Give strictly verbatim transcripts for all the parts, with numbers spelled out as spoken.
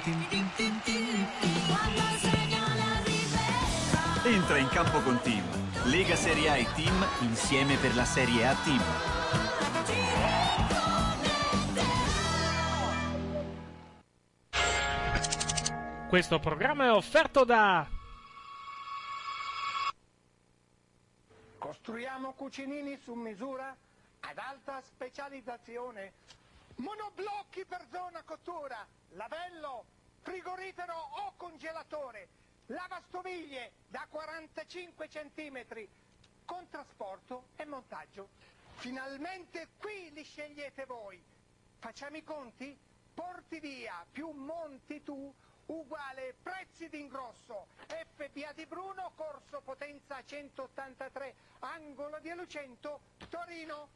Entra in campo con Team. Lega Serie A e Team insieme per la Serie A Team. Questo programma è offerto da Costruiamo cucinini su misura ad alta specializzazione, monoblocchi per zona cottura, lavello, frigorifero o congelatore, lavastoviglie da quarantacinque centimetri, con trasporto e montaggio. Finalmente qui li scegliete voi. Facciamo i conti? Porti via più monti tu uguale prezzi d'ingrosso. F B A di Bruno, corso Potenza centottantatré, angolo di Lucento, Torino.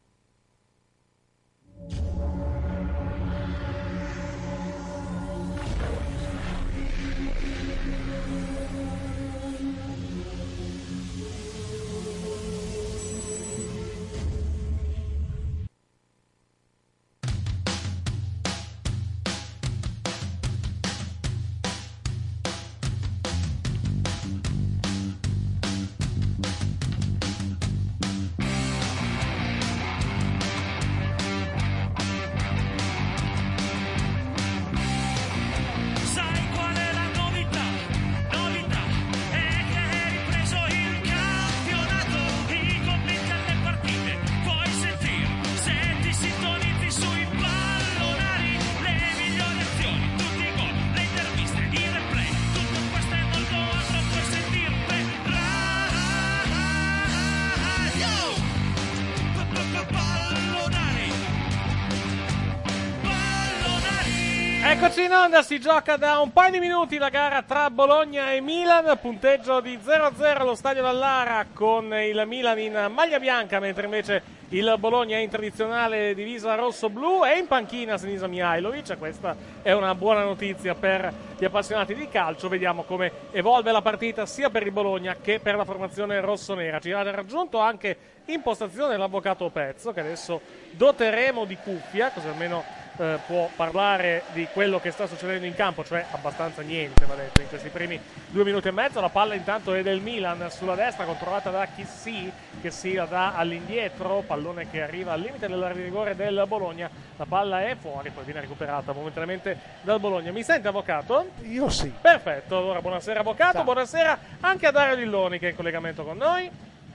Eccoci in onda, si gioca da un paio di minuti la gara tra Bologna e Milan, punteggio di zero a zero allo stadio Dallara con il Milan in maglia bianca, mentre invece il Bologna è in tradizionale divisa rosso-blu e in panchina Sinisa Mihajlovic. Questa è una buona notizia per gli appassionati di calcio. Vediamo come evolve la partita sia per il Bologna che per la formazione rossonera. Ci ha raggiunto anche in postazione l'avvocato Pezzo, che adesso doteremo di cuffia, così almeno Eh, può parlare di quello che sta succedendo in campo, cioè abbastanza niente, va detto, in questi primi due minuti e mezzo. La palla intanto è del Milan sulla destra, controllata da Chissy, che si la dà all'indietro, pallone che arriva al limite dell'area di rigore del Bologna. La palla è fuori, poi viene recuperata momentaneamente dal Bologna. Mi sente, avvocato? Io sì. Perfetto, allora buonasera avvocato, Ciao. Buonasera anche a Dario Dilloni che è in collegamento con noi.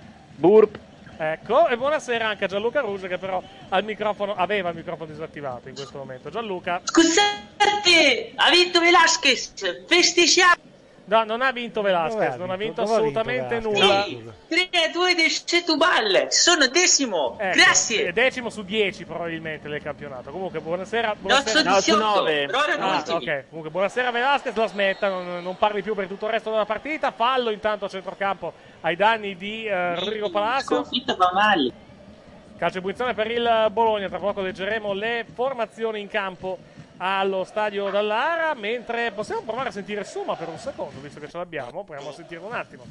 Burp. Ecco, e buonasera anche a Gianluca Ruge che però al microfono, aveva il microfono disattivato in questo momento. Gianluca. Scusate, ha vinto Velasquez, festeggiamo. No, non ha vinto Velasquez, non ha vinto assolutamente nulla. tre a due del Setúbal, sono decimo, Ecco, grazie. È decimo su dieci probabilmente del campionato. Comunque buonasera. No, buonasera. sono diciotto, però erano Ah, ultimi. ok, comunque buonasera Velasquez, la smetta, non, non parli più per tutto il resto della partita. Fallo intanto a centrocampo ai danni di eh, Rodrigo Palacio. Sconfitta va male. Calcio e punizione per il Bologna, tra poco leggeremo le formazioni in campo allo stadio Dallara, mentre possiamo provare a sentire Suma per un secondo, visto che ce l'abbiamo, proviamo a sentirlo un attimo.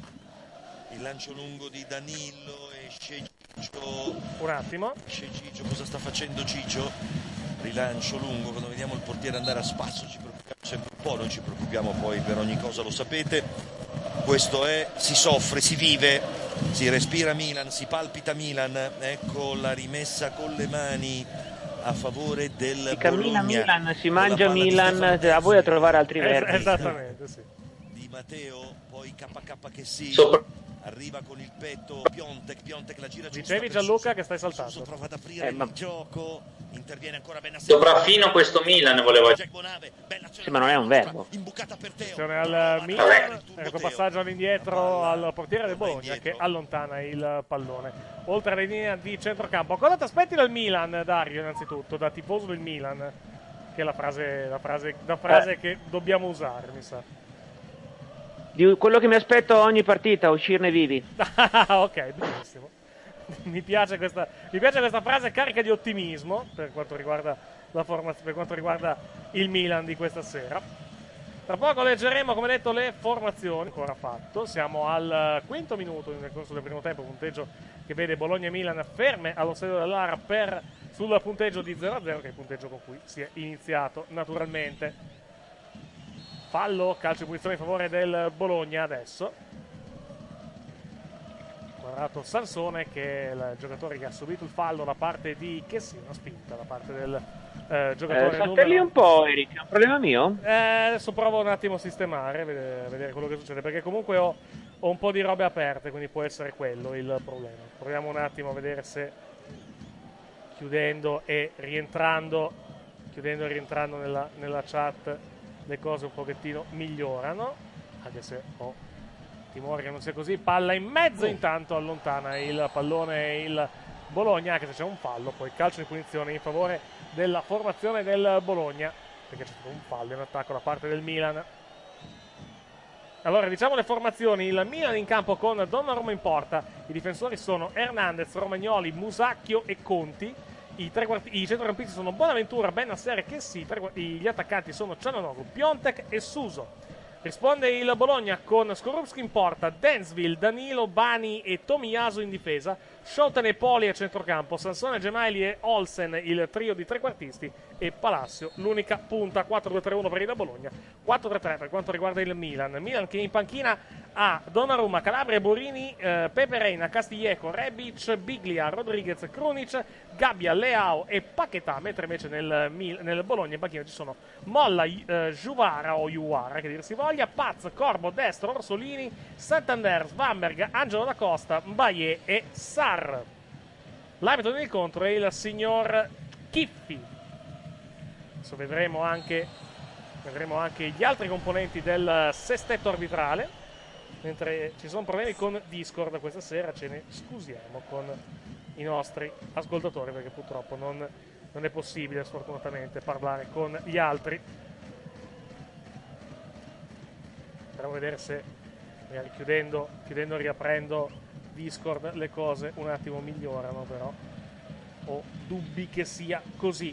Il lancio lungo di Danilo, esce Ciccio. Un attimo. Esce Ciccio, cosa sta facendo Ciccio? Rilancio lungo, quando vediamo il portiere andare a spasso ci preoccupiamo sempre un po', noi ci preoccupiamo poi per ogni cosa, lo sapete. Questo è, si soffre, si vive, si respira Milan, si palpita Milan, ecco la rimessa con le mani a favore del Si cammina Bologna. Milan, si mangia Milan, a voi a trovare altri Es- verbi. esattamente, sì. Di Matteo, poi K K che si Sopra. arriva con il petto Piontek, Piontek la gira giusta. Dicevi per Gianluca Suso. che stai saltando. Suso prova ad aprire Eh, ma- il gioco, interviene ancora ben a Sopraffino questo Milan volevo. Jack Bonave, bella Sì, ma non è un verbo. imbucata per Teo. Attenzione al Milan, ecco passaggio all'indietro al portiere del Bologna che allontana il pallone. Oltre alla linea di centrocampo, cosa ti aspetti dal Milan, Dario, innanzitutto, da tifoso del Milan? Che è la frase, la frase, la frase che dobbiamo usare, mi sa. Di quello che mi aspetto a ogni partita, uscirne vivi. Ah, ok, benissimo. Mi piace, questa, mi piace questa frase carica di ottimismo per quanto riguarda la formazione, per quanto riguarda il Milan di questa sera. Tra poco leggeremo, come detto, le formazioni. Ancora fatto. Siamo al quinto minuto nel corso del primo tempo, punteggio che vede Bologna e Milan ferme allo stadio dell'Ara per sul punteggio di zero a zero, che è il punteggio con cui si è iniziato naturalmente. fallo, calcio di punizione in favore del Bologna adesso. Guardato Sansone, che è il giocatore che ha subito il fallo da parte di Chessy, una spinta da parte del eh, giocatore. Eh, saltelli un po', Eric, è un problema mio? Eh, adesso provo un attimo a sistemare, vedere, vedere quello che succede, perché comunque ho, ho un po' di robe aperte, quindi può essere quello il problema. Proviamo un attimo a vedere se chiudendo e rientrando, chiudendo e rientrando nella, nella chat le cose un pochettino migliorano, anche se ho timore che non sia così. Palla in mezzo, intanto allontana il pallone il Bologna, anche se c'è un fallo. Poi calcio di punizione in favore della formazione del Bologna, perché c'è stato un fallo in attacco da parte del Milan. Allora diciamo le formazioni: il Milan in campo con Donnarumma in porta, i difensori sono Hernandez, Romagnoli, Musacchio e Conti. I, tre quarti, i centrocampisti sono Bonaventura, Bennacer e Chessy. Gli attaccanti sono Cialanoglu, Piontek e Suso. Risponde il Bologna con Skorupski in porta, Densville, Danilo, Bani e Tomiyasu in difesa, Schouten e Poli a centrocampo, Sansone, Gemelli e Olsen il trio di trequartisti e Palacio l'unica punta. Quattro due tre uno per il Bologna, quattro tre tre per quanto riguarda il Milan. Milan che in panchina ha Donnarumma, Calabria, Borini, eh, Pepe Reina, Castillejo, Rebic, Biglia, Rodriguez, Krunic, Gabbia, Leao e Paquetá, mentre invece nel, nel Bologna in panchina ci sono Molla, eh, Juvara o Juara che dir si voglia, Paz, Corbo, Destro, Orsolini, Santander, Svamberg, Angelo da Costa, Mbaye e Sarr. L'arbitro dell'incontro è il signor Chiffi. Adesso vedremo anche, vedremo anche gli altri componenti del sestetto arbitrale. Mentre ci sono problemi con Discord questa sera, ce ne scusiamo con i nostri ascoltatori, perché purtroppo non, non è possibile sfortunatamente parlare con gli altri. Andremo a vedere se magari chiudendo, chiudendo e riaprendo Discord le cose un attimo migliorano, però ho dubbi che sia così.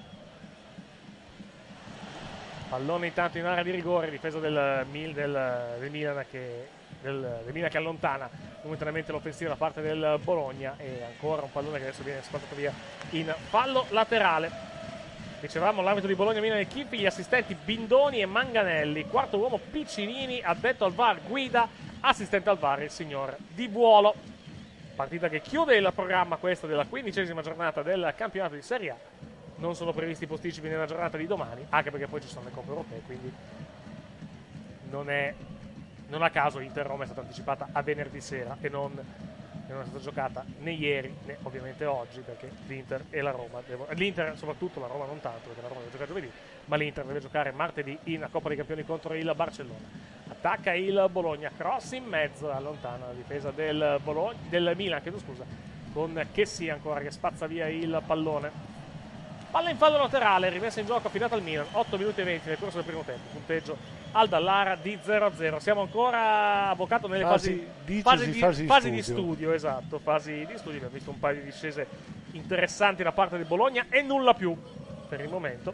Pallone intanto in area di rigore, difesa del, del, del, Milan che, del, del Milan che allontana momentaneamente l'offensiva da parte del Bologna, e ancora un pallone che adesso viene spazzato via in fallo laterale. Dicevamo l'arbitro di Bologna, Milan e Chiffi, gli assistenti Bindoni e Manganelli, quarto uomo Piccinini, addetto al V A R Guida, assistente al V A R il signor Di Buolo. Partita che chiude il programma questa della quindicesima giornata del campionato di Serie A. Non sono previsti posticipi nella giornata di domani, anche perché poi ci sono le coppe europee, quindi non è non a caso Inter-Roma è stata anticipata a venerdì sera e non, e non è stata giocata né ieri né ovviamente oggi, perché l'Inter e la Roma devono, l'Inter soprattutto, la Roma non tanto perché la Roma deve giocare giovedì, ma l'Inter deve giocare martedì in Coppa dei Campioni contro il Barcellona. Attacca il Bologna, cross in mezzo, allontana la difesa del, Bologna, del Milan, chiedo scusa, con Chessy ancora che spazza via il pallone. Palla in fallo laterale, rimessa in gioco, affidata al Milan, otto minuti e venti nel corso del primo tempo, punteggio al Dallara di zero a zero. Siamo ancora avvocato nelle fasi, fasi, fasi, di, fasi, fasi di, di studio. studio, esatto, fasi di studio. Abbiamo visto un paio di discese interessanti da parte del Bologna e nulla più per il momento.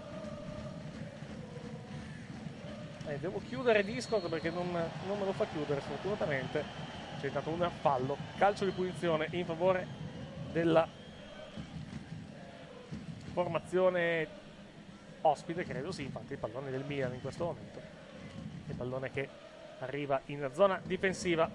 Eh, devo chiudere Discord perché non, non me lo fa chiudere, sfortunatamente. C'è stato un fallo, calcio di punizione in favore della formazione ospite, credo, sì, infatti il pallone del Milan in questo momento, il pallone che arriva in zona difensiva.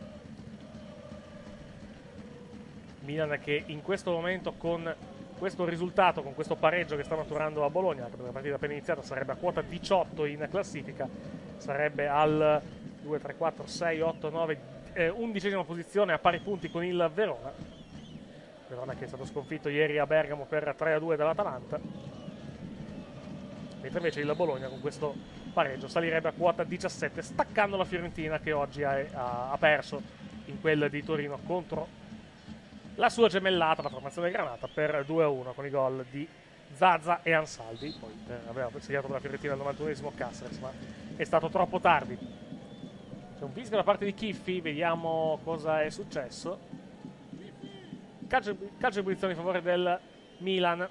Milan che in questo momento con questo risultato, con questo pareggio che sta maturando a Bologna, anche perché la partita appena iniziata, sarebbe a quota diciotto in classifica, sarebbe al due, tre, quattro, sei, otto, nove, eh, undicesima posizione a pari punti con il Verona. Verona che è stato sconfitto ieri a Bergamo per tre a due dall'Atalanta, mentre invece il Bologna con questo pareggio salirebbe a quota diciassette, staccando la Fiorentina che oggi ha, ha, ha perso in quel di Torino contro la sua gemellata, la formazione granata, per due a uno con i gol di Zaza e Ansaldi. Poi eh, aveva segnato per la Fiorentina al novantunesimo Caceres, ma è stato troppo tardi. C'è un fischio da parte di Chiffi, vediamo cosa è successo. Calcio, calcio di punizione in favore del Milan.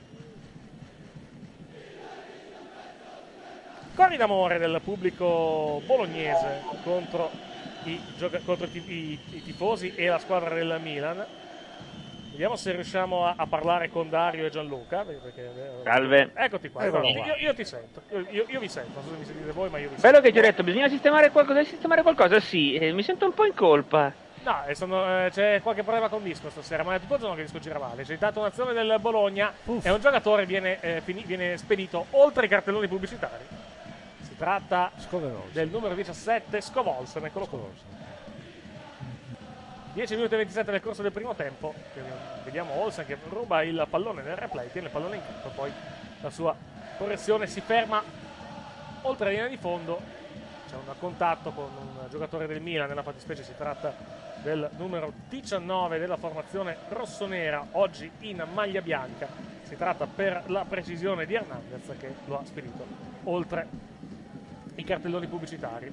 Cori d'amore del pubblico bolognese contro, i, contro i, i, i tifosi e la squadra del Milan. Vediamo se riusciamo a, a parlare con Dario e Gianluca. Perché, Salve. Eccoti qua. Eccolo io, qua. io, io ti sento. Io, io, io vi sento. Non so se mi sentite voi, ma io vi sento. Bello che ti ho detto, bisogna sistemare qualcosa. Devi sistemare qualcosa, sì. Eh, mi sento un po' in colpa. No, e sono, eh, c'è qualche problema con Disco stasera, ma è tutto il giorno che Disco gira male. C'è intanto un'azione del Bologna e un giocatore viene, eh, fini, viene spedito oltre i cartelloni pubblicitari. Si tratta Scovolsen. del numero diciassette, Scovolsen, eccolo qua. dieci minuti e ventisette nel corso del primo tempo. Vediamo Olsen che ruba il pallone nel replay, tiene il pallone in campo, poi la sua progressione si ferma oltre la linea di fondo. C'è un contatto con un giocatore del Milan, nella fattispecie si tratta del numero diciannove della formazione rossonera, oggi in maglia bianca. Si tratta per la precisione di Hernandez che lo ha spedito oltre i cartelloni pubblicitari.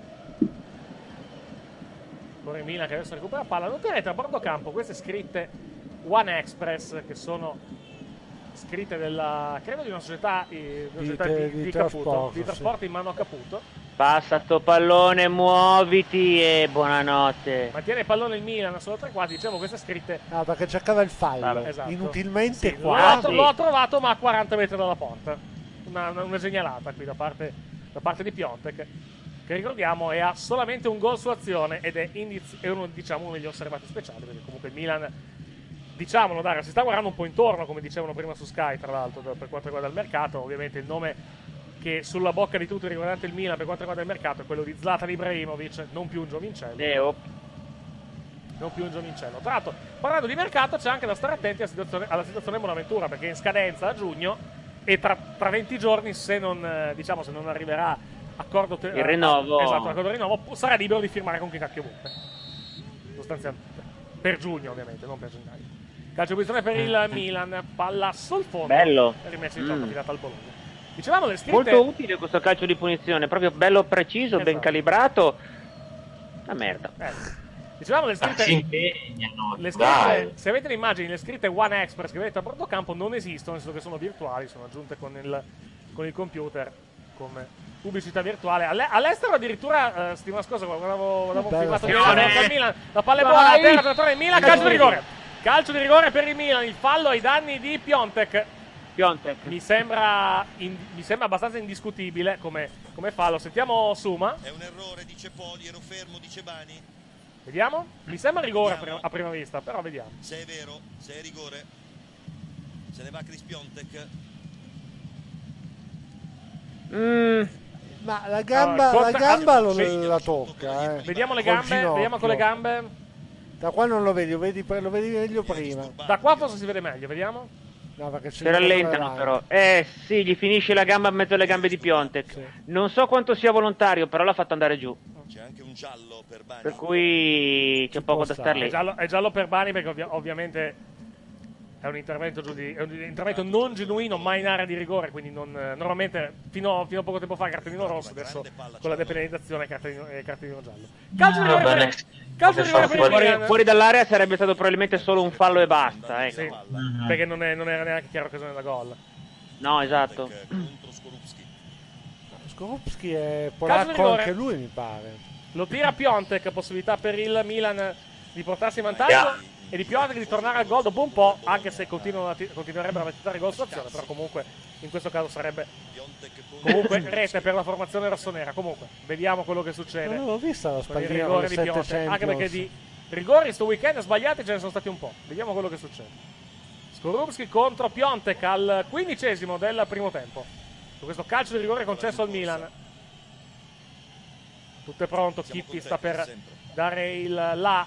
Con il Milan che adesso recupera palla. Noterete a bordo campo queste scritte One Express, che sono scritte della, credo, di una società, eh, una Di società te- di, di di trasporto, Caputo, di sì. trasporto in mano a Caputo. Passa sto pallone, muoviti e buonanotte. Mantiene il pallone il Milan solo tre quarti. Dicevo, queste scritte. Ah, perché cercava il fallo. Esatto. Inutilmente Sì, qua. l'ho, l'ho trovato, ma a quaranta metri dalla porta. Una, una, una segnalata qui da parte, da parte di Piontek, che ricordiamo è a solamente un gol su azione ed è, indiz- è uno, diciamo, uno degli osservati speciali, perché comunque il Milan, diciamolo, Dario, si sta guardando un po' intorno, come dicevano prima su Sky, tra l'altro, per quanto riguarda il mercato. Ovviamente il nome che sulla bocca di tutti riguardante il Milan per quanto riguarda il mercato è quello di Zlatan Ibrahimovic, non più un giovincello. Leo. Non più un giovincello. Tra l'altro, parlando di mercato, c'è anche da stare attenti alla situazione, alla situazione Bonaventura, perché è in scadenza a giugno e tra, tra venti giorni, se non, eh, diciamo, se non arriverà accordo te- Il rinnovo. eh, esatto, accordo di rinnovo, sarà libero di firmare con chi cacchio vuole. Sostanzialmente. Per giugno, ovviamente, non per gennaio. Calcio posizione per il Milan, palla sul fondo. Bello. Rimessa in gioco, Mm. affidata al Bologna. Dicevamo le scritte. Molto utile questo calcio di punizione, proprio bello preciso, ben Esatto. calibrato. La merda. Eh, dicevamo le scritte. Si impegnano, Le dai. scritte, se avete le immagini, le scritte One Express che vedete a bordo campo non esistono, nel senso che sono virtuali, sono aggiunte con il, con il computer come pubblicità virtuale. Alle- all'estero addirittura, eh, settimana scorsa, guardavo, guardavo un Bello, filmato di attenzione. Milan, del Milan, la palla è buona, a terra, giocatore del Milan, calcio di rigore. Calcio di rigore per il Milan, il fallo ai danni di Piontek. Piontek. Mi sembra, in- mi sembra abbastanza indiscutibile come, come fallo. Sentiamo Suma. È un errore, dice Poli, ero fermo, dice Bani. Vediamo. Mi sembra rigore a prima, a prima vista, però vediamo. Se è vero, se è rigore, se ne va Chris Piontek. Mm, ma la gamba, Ah, conta- la gamba ah, lo- sì. la tocca. Eh. Vediamo le Col gambe, ginocchio. vediamo con le gambe. Da qua non lo vedi, lo vedi, lo vedi meglio prima. Da qua forse si vede meglio, vediamo. No, perché Si rallentano però. Eh sì, gli finisce la gamba a mezzo alle gambe di Piontek. Sì. Non so quanto sia volontario, però l'ha fatto andare giù. C'è anche un giallo per Bani. Per cui c'è Ci poco può da stare. star È lì. giallo, è giallo per Bani perché ovvia- ovviamente è un intervento giù di- è un intervento non genuino, mai in area di rigore, quindi non, eh, normalmente fino, fino a poco tempo fa cartellino rosso, adesso con la depenalizzazione cartellino, eh, cartellino giallo. Calcio di Va rigore bene. per, calcio di rigore per il Fuori, Milan. fuori dall'area sarebbe stato probabilmente solo un fallo e basta. Ecco. Sì, perché non, è- non era neanche chiaro occasione da gol. No, esatto. Contro Skorupski. Skorupski è Calcio di polacco rigore. anche lui, mi pare. Lo tira Piontek, possibilità per il Milan di portarsi in vantaggio e di Piontek di tornare al gol dopo un po', anche se continuano a ti- continuerebbero a tentare gol su azione, però comunque in questo caso sarebbe comunque rete per la formazione rossonera. Comunque, vediamo quello che succede. Non avevo vista la Con il spallina rigore con le di sette Piontek, anche Champions. perché di rigori sto weekend sbagliati ce ne sono stati un po'. Vediamo quello che succede. Skorupski contro Piontek al quindicesimo del primo tempo. Su questo calcio di rigore concesso al Milan. Tutto è pronto, Chippi sta per dare il là.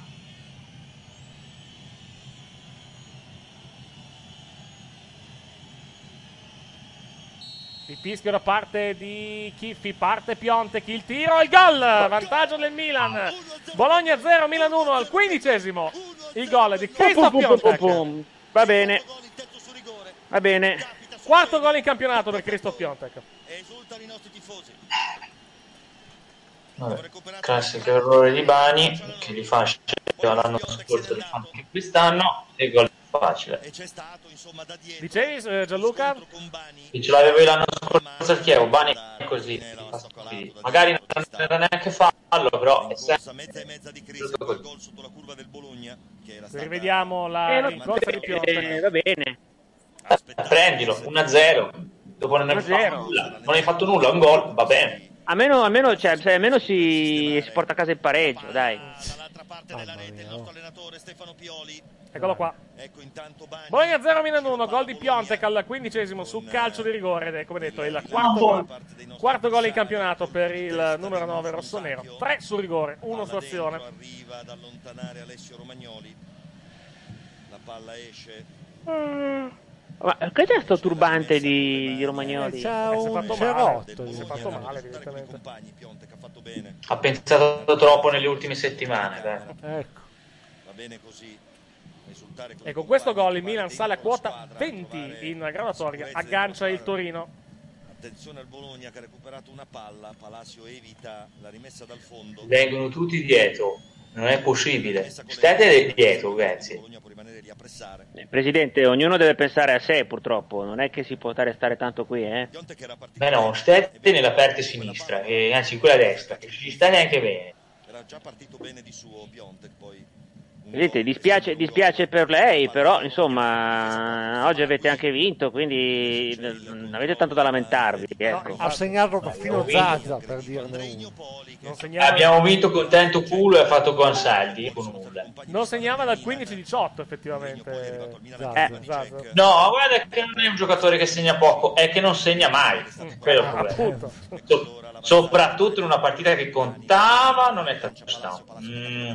Il fischio da parte di Chiffi, parte Piontek, il tiro, il gol, vantaggio del Milan. Bologna zero, Milan uno al quindicesimo. Il gol di Christoph Pum, pum, pum, pum, Piontek. pum. Va bene. Va bene. Quarto gol in campionato per Christoph Piontek. E esultano i nostri tifosi. Vabbè, classico errore di Bani che li fa scendere l'anno scorso, li fa anche quest'anno e gol facile. E c'è stato, insomma, da dietro. Dicevi, eh, Gianluca? Con Bani. E ce l'avevo io l'anno scorso al Chievo, Bani è così, li fa schifo. Magari non era neanche fallo, fallo, però è corsa sempre mezza e mezza di Cristo il gol sotto la curva del Bologna, che era stata Rivediamo la Eh, va, rincorsa di Piontek. eh, va bene. prendilo, uno a zero. Dopo non hai fatto nulla, non hai fatto nulla, un gol, va bene. Almeno, almeno, cioè, cioè, almeno si, si porta a casa il pareggio, dai. dall'altra parte della rete il nostro allenatore Stefano Pioli. Eccolo qua. Ecco intanto Bagni. Bologna zero Milan uno, gol di Piontek al quindicesimo su calcio di rigore ed è, come detto, il quarto gol, quarto gol in campionato per il numero nove rossonero. tre su rigore, uno su azione. Arriva ad allontanare Alessio Romagnoli. La palla esce. Mm. Ma che è sto turbante di, di Romagnoli? Eh, c'ha Eh, si è un fatto cerotto. male. Si è fatto male, Con i evidentemente. compagni, Piontek ha fatto bene. Ha pensato troppo nelle ultime settimane, dai. Ecco. Va bene così. Esultare E con questo gol il Milan sale a quota venti in graduatoria, aggancia il Torino. Attenzione al Bologna che ha recuperato una palla, Palacio evita la rimessa dal fondo. Vengono tutti dietro, non è possibile. State dietro, ragazzi. Bologna può rimanere lì a pressare. Eh, Presidente, ognuno deve pensare a sé, purtroppo. Non è che si può restare tanto qui, eh. Piontek era partito Beh no, state nella parte sinistra, e anzi quella destra, che ci sta neanche bene. Era già partito bene di suo Piontek, poi Vedete, dispiace, dispiace per lei, però insomma oggi avete anche vinto, quindi non avete tanto da lamentarvi, ecco. Ha segnato perfino Zaza, per dirne uno. Non segnava, Abbiamo vinto con tanto culo e ha fatto con saldi, con nulla. non segnava dal quindici diciotto effettivamente. Eh. Zaza. No, guarda che non è un giocatore che segna poco, è che non segna mai. Quello è il problema. Appunto. So- soprattutto in una partita che contava, non è touchdown. Mm.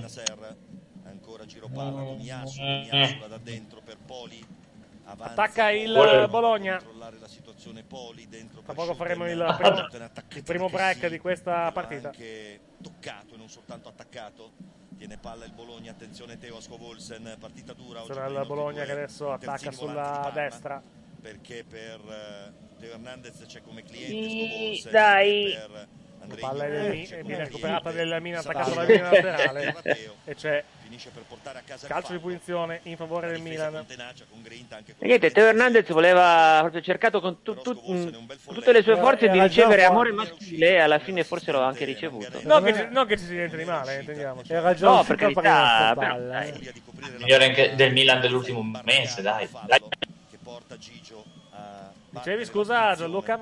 ancora giro palla con Iasu, Iasu da dentro per Poli. Avanza Attacca il Vuole- Bologna. controllare la situazione Poli dentro Tra per poco faremo il Schutten. primo, Schutten attaccato il primo anche break sì, di questa ma partita. anche toccato e non soltanto attaccato. Tiene palla il Bologna, attenzione Teo Scovolsen, partita dura oggi Sarà per i il nostri Bologna due che adesso attacca terzini sulla volanti di Parma, destra. perché per eh, Teo Hernandez c'è come cliente Sì, Scovolsen, dai. per La Andrei palla è del Ioane, Mi- c'è e come viene cliente, recuperata del Milan, attaccato Sarà dal Milan laterale. Matteo. E c'è Finisce per portare a casa il calcio di fallo. punizione in favore del Difesa Milan. con tenacia, con grinta, anche con E niente, Teo Hernandez voleva proprio cercato con tu- tu- mh, tutte le sue forze di Era già ricevere fuori. amore maschile e alla fine forse l'ho anche ricevuto. Non che, ci, non che ci sia niente di male, eh, intendiamoci. Era già No, uscita per prima carità, sta però, palla, dai. eh. di coprire la Migliore anche del Milan dell'ultimo mese, dai. Dai. che porta Gigio a Dicevi scusa Gianluca?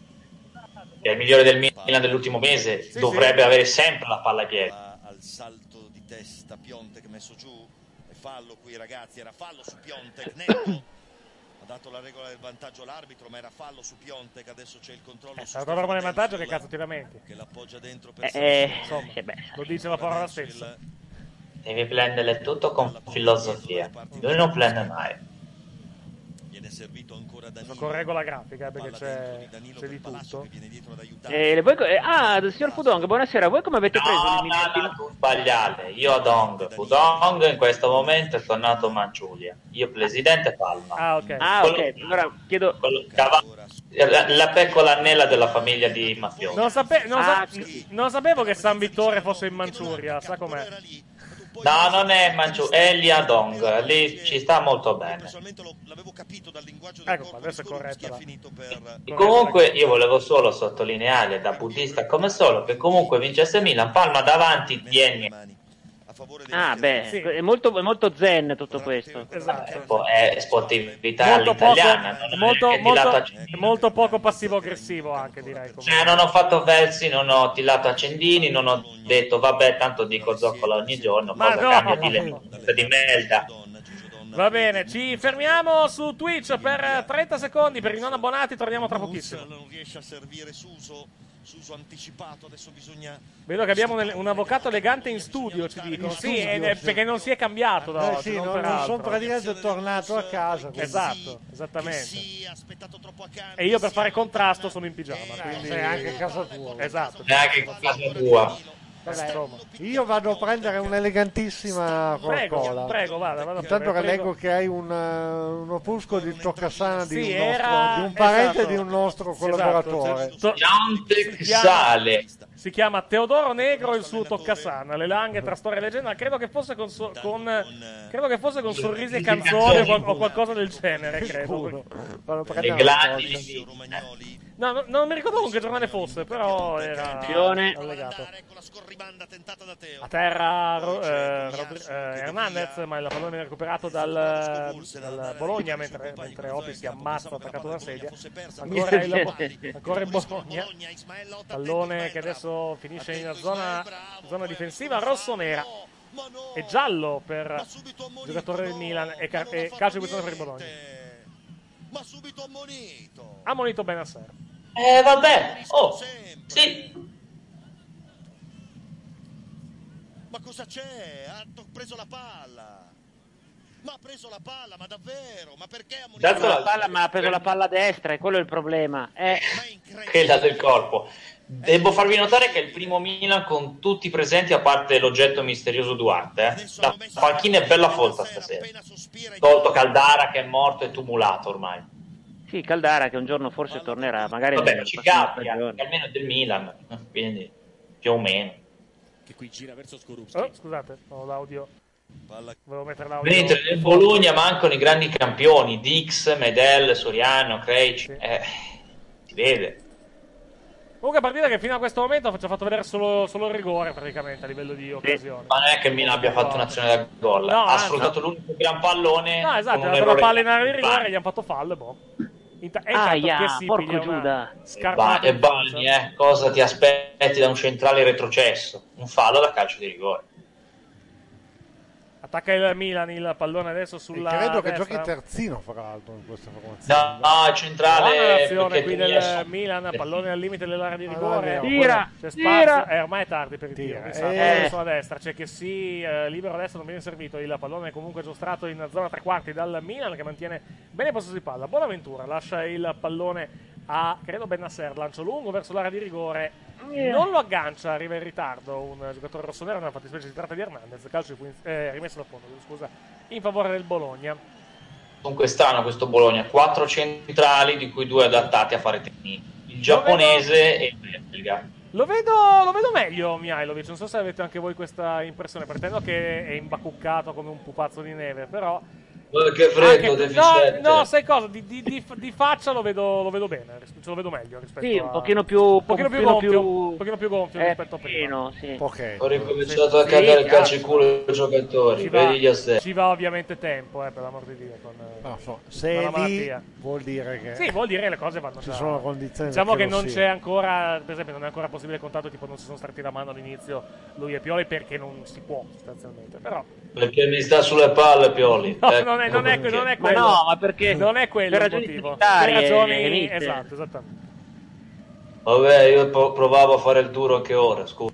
È il migliore del Milan dell'ultimo mese, Sì, dovrebbe sì. avere sempre la palla ai piedi. Va al salto di testa Piontek messo giù, è fallo qui ragazzi, era fallo su Piontek, netto. Ha dato la regola del vantaggio l'arbitro, ma era fallo su Piontek, adesso c'è il controllo Eh, su se la trovano nel vantaggio, che Stefano cazzo ti lamenti? che l'appoggia dentro per Eh, Insomma, eh, beh. lo dice la parola stessa. Devi prendere tutto con filosofia. Lui non prende mai. Viene servito ancora Danilo. Correggo la grafica eh, perché Palla dentro c'è, di Danilo c'è per di Palacio tutto. che viene dietro ad aiutare. Eh, voi co- eh, ah, signor Pudong, buonasera. Voi come avete preso No, i minuti? no, no, tu sbagliate. Io Dong. Udong in questo momento è tornato a Manciulia. Io presidente Palma. Ah, ok. Ah, ok. Allora chiedo. Quello- cava- la, la peccola Annella della famiglia di mafiosi. Non, sape- non sa- Ah, sì. non sapevo che San Vittore fosse in Manciuria, sa com'è? No, non è Manciulia, è Liadong. Lì ci sta molto bene. Personalmente lo- l'avevo capito dal linguaggio del Ecco qua, corpo adesso è di Skorupski, corretta ha la- finito per E comunque io volevo solo sottolineare da buddista come solo che comunque vincesse Milan, Palma davanti tieni. a favore dei Ah, beh, Sì. è molto, è molto zen tutto questo. Esatto. È sportività Molto poco, all'italiana, non è molto, che tilato molto, a- molto poco passivo-aggressivo anche, direi. Cioè, comunque. non ho fatto versi, non ho tilato accendini, non ho detto vabbè, tanto dico zoccola ogni giorno, Ma cosa no! cambia di le di merda. Va bene, ci fermiamo su Twitch per trenta secondi per i non abbonati, torniamo tra pochissimo. non riesce a servire Suso, Suso anticipato, adesso bisogna Vedo che abbiamo un, un avvocato elegante in studio, ci dicono. In Sì, studio, ed è sì. perché non si è cambiato da Eh oggi, sì, non non, per non altro. sono praticamente tornato a casa. quindi- Esatto, esattamente. sì, ha aspettato troppo accanto. E io per fare contrasto sono in pigiama, quindi... Sei anche a casa tua. Esatto. Neanche in casa tua. Vabbè, Insomma. io vado a prendere un'elegantissima Prego, Coca-Cola. prego, vada, vada. Intanto pure, che prego. leggo che hai un, uh, un opuscolo di toccasana di, Sì, un nostro- era- di un parente esatto. di un nostro Esatto, collaboratore. cioè, to- Piontek Pian- sale, si chiama Teodoro Negro e il suo Toccasana, le langhe tra storia e leggenda. Credo che fosse con, so- con credo che fosse con sorrisi e canzoni o, qual- o qualcosa del genere, credo. Le glandi. No, no, non mi ricordo con che giornale fosse, però era Attenzione. allegato. A terra Ro- eh, Rodri- eh, Hernandez, ma il pallone viene recuperato dal, dal Bologna mentre, mentre Opi si ammazza attaccato alla sedia. Ancora il, ancora il Bologna, pallone che adesso finisce in zona, zona difensiva rosso-nera e giallo per il giocatore del Milan e, car- e calcio di punizione per il Bologna. Ma subito ammonito. Ammonito Benasser. Eh vabbè, oh, sì. Ma cosa c'è? Ha to- preso la palla. Ma ha preso la palla, ma davvero? Ma perché ha ammonito? Dato La palla, ma ha preso la palla a destra, e quello è il problema. Eh. Quella del corpo. Devo farvi notare che è il primo Milan con tutti presenti, a parte l'oggetto misterioso Duarte. Eh. La panchina è bella folta stasera. Tolto Caldara che è morto e tumulato ormai. Sì, Caldara che un giorno forse tornerà, magari Vabbè, nella ci prossima capita, stagione. che almeno è del Milan, quindi più o meno. Che qui gira verso Skorupski. Oh, scusate, ho l'audio. Volevo mettere l'audio. Mentre nel Bologna mancano i grandi campioni, Dix, Medel, Soriano, Krejci. Sì. Eh, si vede. Comunque partita che fino a questo momento ci ha fatto vedere solo, solo il rigore praticamente a livello di occasione. Ma non è che il Milan abbia fatto un'azione da gol, No, ha anzi. sfruttato l'unico gran pallone. No, esatto, con ha un dato la errore palla in area di di rigore Bagni. e gli hanno fatto fallo e boh. Inta- e Aia, intanto che si porco piglia una Giuda. E Ba- scarpata e in Bagni, faccia. eh, cosa ti aspetti da un centrale retrocesso? Un fallo da calcio di rigore. Attacca il Milan, il pallone adesso E sulla credo che destra. giochi terzino, fra l'altro, in questa formazione. No, no, è centrale. Buona l'azione perché qui Teniers- del Milan, pallone al limite dell'area di Ah, rigore. no, Tira, C'è tira. spazio, eh, ormai è tardi per il tiro. Tira, mi sa. eh. Pallone sulla destra, c'è che sì, eh, libero adesso non viene servito. Il pallone è comunque giostrato in zona tre quarti dal Milan che mantiene bene possesso di palla. Buonaventura lascia il pallone a credo Benasser, lancio lungo verso l'area di rigore. Non lo aggancia, arriva in ritardo un giocatore rossonero, nella fattispecie si tratta di Hernandez, calcio di puniz- eh, rimesso da fondo, scusa, in favore del Bologna. Comunque strano questo Bologna, quattro centrali di cui due adattati a fare tecniche. Il giapponese e il belga. Lo vedo, lo vedo meglio Mihailovic, non so se avete anche voi questa impressione, pretendo che è imbacuccato come un pupazzo di neve, però... Che freddo, anche- deficiente. no, no, sai cosa, di, di- di- di faccia lo vedo, lo vedo bene, ris- ce lo vedo meglio rispetto Sì, a... un pochino più, un pochino più pochino gonfio, più- un pochino più gonfio eh, rispetto a prima. pieno, sì. Ok. Ho ricominciato a Sì, cagare il chiaro. calcio in culo ai giocatori, Ci va, vedi gli assetti. ci va ovviamente tempo, eh, per l'amor di Dio, con, eh, No, so, con se la è lì malattia. vuol dire che Sì, vuol dire che le cose vanno ci già. sono condizioni Diciamo che lo non sia. c'è ancora, per esempio, non è ancora possibile il contatto, tipo non si sono stretti la mano all'inizio lui e Pioli perché non si può sostanzialmente. Però Perché mi sta sulle palle Pioli. no, Ecco non, è, non, è, perché. non è Ma quello. no, ma perché? Non è quello Per il ragioni motivo. sanitarie, Per ragioni Emite. esatto, esattamente. Vabbè, io po- provavo a fare il duro anche ora, scusa.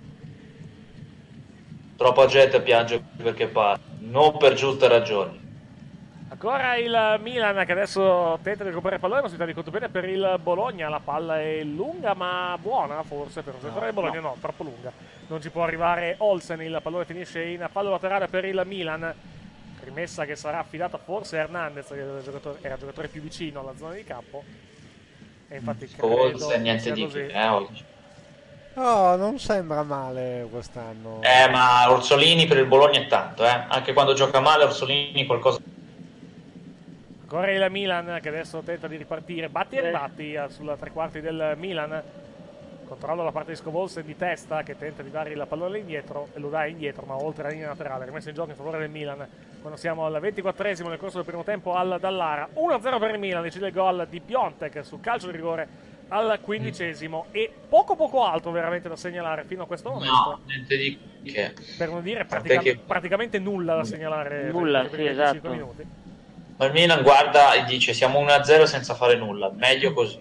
Troppa gente piange perché parla, non per giuste ragioni. Ancora il Milan che adesso tenta di recuperare il pallone, ma si dà di conto bene per il Bologna. La palla è lunga ma buona forse per un giocatore del Bologna, no. troppo lunga. Non ci può arrivare Olsen, il pallone finisce in fallo laterale per il Milan. Rimessa che sarà affidata forse a Hernandez, che era il giocatore, era il giocatore più vicino alla zona di campo. E infatti credo Olsen, niente sia di così. che, eh, oggi. No, non sembra male quest'anno. Eh, ma Orsolini per il Bologna è tanto, eh. Anche quando gioca male Orsolini qualcosa. Ancora il Milan che adesso tenta di ripartire, batti e batti eh, sulla tre quarti del Milan. Controlla la parte di Scovolse di testa che tenta di dare il pallone indietro e lo dà indietro, ma oltre la linea laterale, rimessa in gioco in favore del Milan. Quando siamo al ventiquattresimo nel corso del primo tempo al Dallara, uno a zero per il Milan, decide il gol di Piontek sul calcio di rigore al quindicesimo e poco poco altro veramente da segnalare fino a questo momento. No, niente di che. Per non dire Tant'è pratica- che- praticamente nulla da segnalare Nulla, per, per sì, i venticinque esatto. minuti. Ma il Milan guarda e dice siamo uno a zero senza fare nulla, meglio così.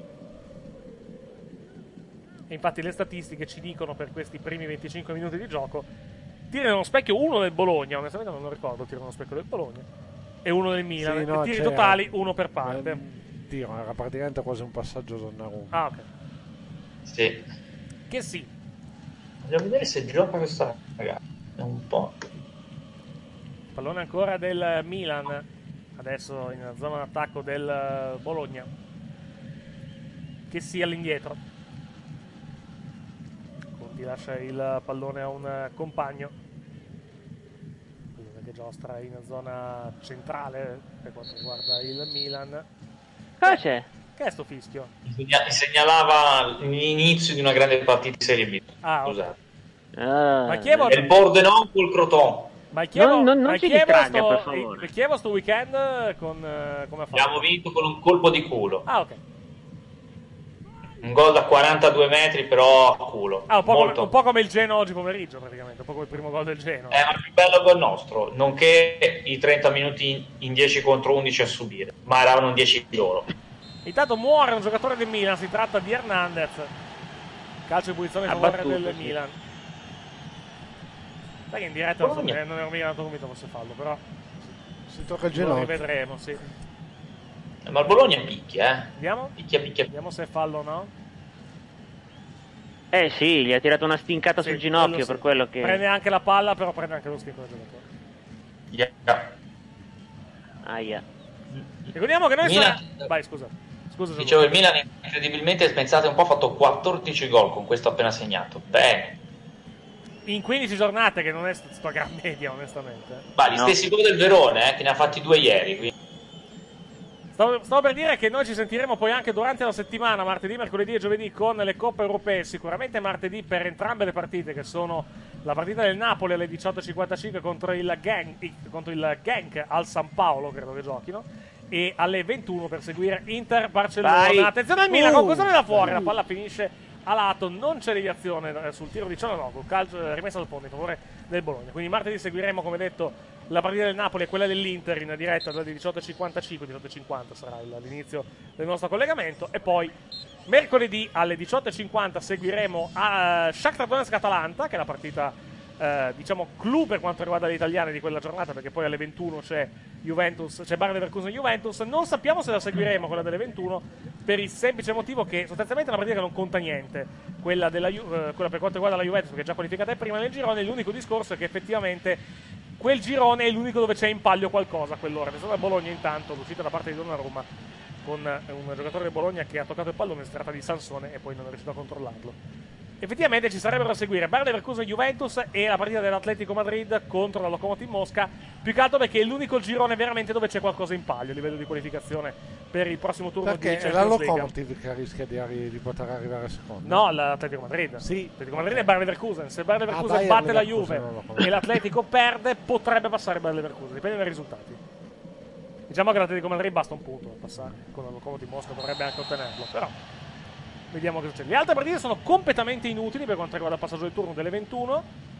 E infatti le statistiche ci dicono per questi primi venticinque minuti di gioco tiri nello specchio uno del Bologna, onestamente non lo ricordo, tiro nello specchio del Bologna e uno del Milan, Sì, no, e tiri c'era. totali uno per parte. Eh, tiro, era praticamente quasi un passaggio Donnarumma. Ah, ok. Sì. Che sì. Vogliamo vedere se gioca questa ragazzi. È un po'. Pallone ancora del Milan, adesso in zona d'attacco del Bologna. Che sia all'indietro. Con Belotti lascia il pallone a un compagno, pallone che giostra in zona centrale per quanto riguarda il Milan. Cosa c'è? Che è sto fischio? Mi segnalava l'inizio di una grande partita di Serie B. Ah, scusate. Ah, Ma Chievo, Il Pordenone col Croton. ma il Chievo, Non- non- non ma il si Chievo distragga, sto, per favore. il Chievo sto weekend con, eh, come ha fatto? Abbiamo vinto con un colpo di culo. Ah, ok. Un gol da quarantadue metri, però a culo. Ah, un po', Molto. come, un po' come il Genoa oggi pomeriggio, praticamente, un po' come il primo gol del Genoa. È il più bello gol nostro, nonché i trenta minuti in- in dieci contro undici a subire, ma eravano dieci loro. Intanto muore un giocatore del Milan, si tratta di Hernandez. Calcio di punizione in favore Abbattuto, del sì. Milan. Sai che in diretta non, so, Bologna. eh, non ero mica tanto convinto fosse fallo, però Si tocca il lo ginocchio. rivedremo, sì. Eh, Ma il Bologna picchia, eh. Vediamo? Picchia, picchia. Vediamo se è fallo o no. Eh sì, gli ha tirato una stincata Sì, sul ginocchio quello sì. per quello che... Prende anche la palla, però prende anche lo stinco del giocatore. Yeah. Aia. Ricordiamo che noi Milan- siamo... Vai, scusa. Scusa, Gianluca. Dicevo, il Milan incredibilmente, pensate un po', ha fatto quattordici gol con questo appena segnato. Bene. In quindici giornate, che non è st- sta gran media, onestamente. Ma gli No. stessi gol del Verone, eh, che ne ha fatti due ieri. Quindi. Stavo, stavo per dire che noi ci sentiremo poi anche durante la settimana, martedì, mercoledì e giovedì, con le coppe europee. Sicuramente martedì per entrambe le partite, che sono la partita del Napoli alle diciotto e cinquantacinque contro il Genk, contro il Genk al San Paolo, credo che giochino, e alle ventuno per seguire Inter-Barcellona. Vai. Attenzione al Milan, Uh. con cosa ne da fuori? La palla finisce a lato, non c'è deviazione eh, sul tiro di Cialanoglu, calcio eh, rimessa al fondo in favore del Bologna. Quindi martedì seguiremo, come detto, la partita del Napoli e quella dell'Inter in diretta dalle diciotto e cinquantacinque, diciotto e cinquanta sarà il- l'inizio del nostro collegamento, e poi mercoledì alle diciotto e cinquanta seguiremo a Shakhtar Donetsk-Atalanta, che è la partita eh, diciamo clou per quanto riguarda gli italiani di quella giornata, perché poi alle ventuno c'è Juventus, c'è Bayer Leverkusen-Juventus. Non sappiamo se la seguiremo quella delle ventuno, per il semplice motivo che sostanzialmente è una partita che non conta niente, quella, della, Ju- eh, quella per quanto riguarda la Juventus, che è già qualificata prima nel girone. L'unico discorso è che effettivamente quel girone è l'unico dove c'è in palio qualcosa a quell'ora. C'è stata Bologna intanto, l'uscita da parte di Donnarumma con eh, un giocatore del Bologna che ha toccato il pallone, si tratta di Sansone, e poi non è riuscito a controllarlo. Effettivamente ci sarebbero da seguire Bayer Leverkusen-Juventus e la partita dell'Atletico Madrid contro la Lokomotiv Mosca, più che altro perché è l'unico girone veramente dove c'è qualcosa in palio a livello di qualificazione per il prossimo turno di Perché è Champions la League. Lokomotiv che rischia di, arri- di poter arrivare secondo. No, l'Atletico Madrid. Sì. L'Atletico Madrid è Bayer Leverkusen. Se Bayer Leverkusen Ah, Bayer batte la Leverkusen, Juve non lo conosco. e l'Atletico perde, potrebbe passare Bayer Leverkusen, dipende dai risultati. Diciamo che l'Atletico Madrid basta un punto per passare, con la Lokomotiv Mosca dovrebbe anche ottenerlo, però vediamo che succede. Le altre partite sono completamente inutili per quanto riguarda il passaggio del turno delle ventuno.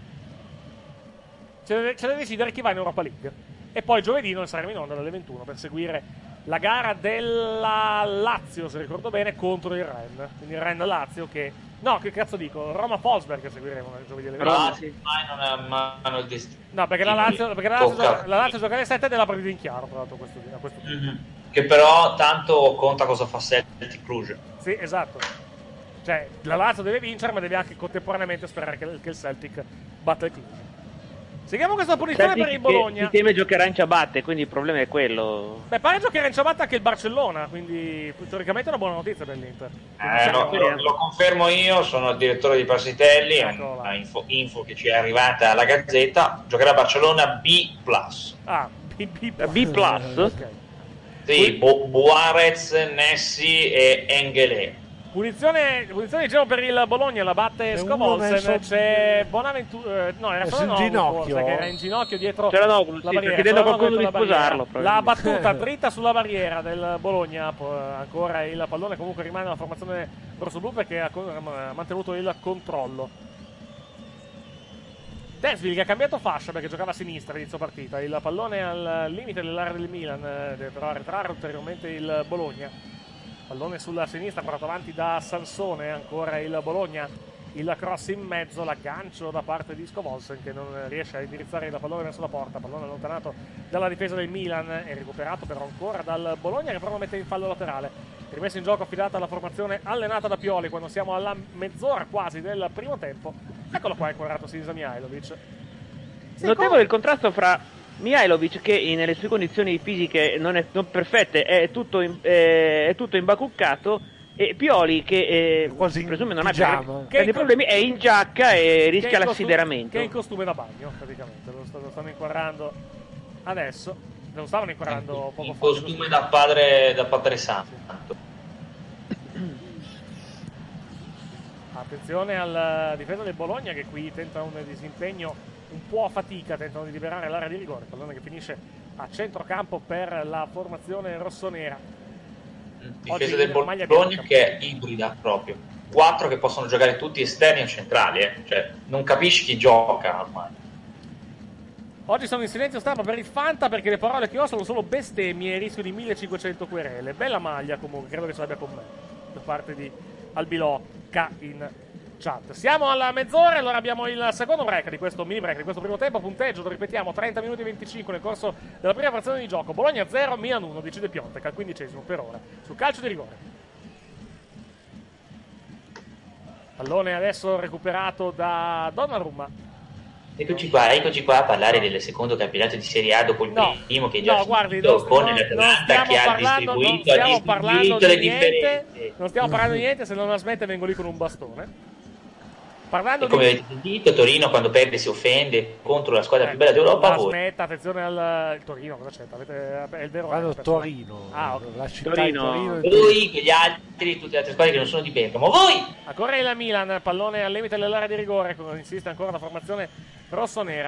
C'è da, c'è da decidere chi va in Europa League. E poi giovedì noi saremo in onda dalle ventuno per seguire la gara della Lazio, se ricordo bene, contro il Rennes. Quindi il Rennes-Lazio che... No, che cazzo dico? Roma-Folsberg seguiremo giovedì alle ventuno. Però sì, mai non è a mano il destino. No, perché la Lazio, perché la Lazio, Tocca. gioca, la Lazio gioca alle sette della partita in chiaro, tra l'altro, questo, a questo punto. Mhm. Che però tanto conta cosa fa Celtic Cluj. Sì, esatto. Cioè, la Lazio deve vincere, ma deve anche contemporaneamente sperare che, che il Celtic batta il Cluj. Seguiamo questa punizione Celtic per il che Bologna. si teme giocherà in ciabatte, quindi il problema è quello. Beh, pare giocherà in ciabatta anche il Barcellona, quindi teoricamente è una buona notizia per l'Inter. Eh, lo, lo- lo confermo io, sono il direttore di Passitelli, è Ecco, una info, info che ci è arrivata alla Gazzetta. Giocherà a Barcellona B plus. Ah, B, B+. B plus? Ok. Sì, Bo- Buarez, Nessi e Engele. Punizione, punizione diciamo per il Bologna, la batte C'è uno Scovolsen, verso- c'è Bonaventura, eh, no era È solo sul Noglu, ginocchio. forse, che era in ginocchio dietro Cialanoglu, la sì, barriera, sta chiedendo a Cialanoglu qualcuno di dietro la barriera. sposarlo, La probabilmente. battuta dritta sulla barriera del Bologna, po- ancora il pallone comunque rimane nella formazione rossoblu perché ha con- ha mantenuto il controllo. Tersville che ha cambiato fascia perché giocava a sinistra inizio partita, il pallone al limite dell'area del Milan, eh, deve però arretrare ulteriormente il Bologna. Pallone sulla sinistra, portato avanti da Sansone, ancora il Bologna, il cross in mezzo, l'aggancio da parte di Scovolsen che non riesce a indirizzare il pallone verso la porta, pallone allontanato dalla difesa del Milan e recuperato però ancora dal Bologna che prova a mettere in fallo laterale. Rimessa in gioco affidata alla formazione allenata da Pioli quando siamo alla mezz'ora quasi del primo tempo. Eccolo qua, è inquadrato Sinisa Mihajlovic. Sì, Notevole come- il contrasto fra Mihajlovic, che in- nelle sue condizioni fisiche non, è, non perfette è tutto, in, è, è tutto imbacuccato, E Pioli che eh, quasi presume non pigiama. abbia grandi problemi, è in giacca e rischia che è in l'assideramento. Che è in costume da bagno, praticamente. Lo, st- lo stanno inquadrando adesso. Lo stavano inquadrando poco in fa. costume da padre, da padre santo. Attenzione alla difesa del Bologna che qui tenta un disimpegno un po' a fatica, tentano di liberare l'area di rigore, pallone che finisce a centrocampo per la formazione rossonera. Difesa del Bologna che è ibrida proprio, quattro che possono giocare tutti esterni o centrali, eh. Cioè non capisci chi gioca ormai. Oggi sono in silenzio stampa per il Fanta perché le parole che ho sono solo bestemmie e rischio di millecinquecento querele. Bella maglia comunque, credo che ce l'abbia con me da parte di Albilocca in chat. Siamo alla mezz'ora, allora abbiamo il secondo break di questo mini break di questo primo tempo. Punteggio, lo ripetiamo, trenta minuti e venticinque nel corso della prima frazione di gioco. Bologna zero, Milan uno, decide Piontek al quindicesimo per ora sul calcio di rigore. Pallone adesso recuperato da Donnarumma. Eccoci qua, eccoci qua a parlare del secondo campionato di Serie A dopo il No, primo che già no, guardi, finito, non, con non, non l'Atalanta stiamo che ha parlando, non distribuito, ha stiamo parlando distribuito le di niente, differenze. non stiamo parlando di niente, se non la smette vengo lì con un bastone. Parlando E come di... avete sentito, Torino quando perde si offende contro la squadra eh, più bella d'Europa. La Voi. smetta, attenzione al il Torino, cosa c'è? Avete... È il vero Vanno eh, Torino, ah, okay. La città Torino. di Torino. Voi, quegli altri, tutte le altre squadre che non sono di Bergamo. Voi! A correre la Milan, pallone al limite dell'area di rigore, insiste ancora la formazione rossonera.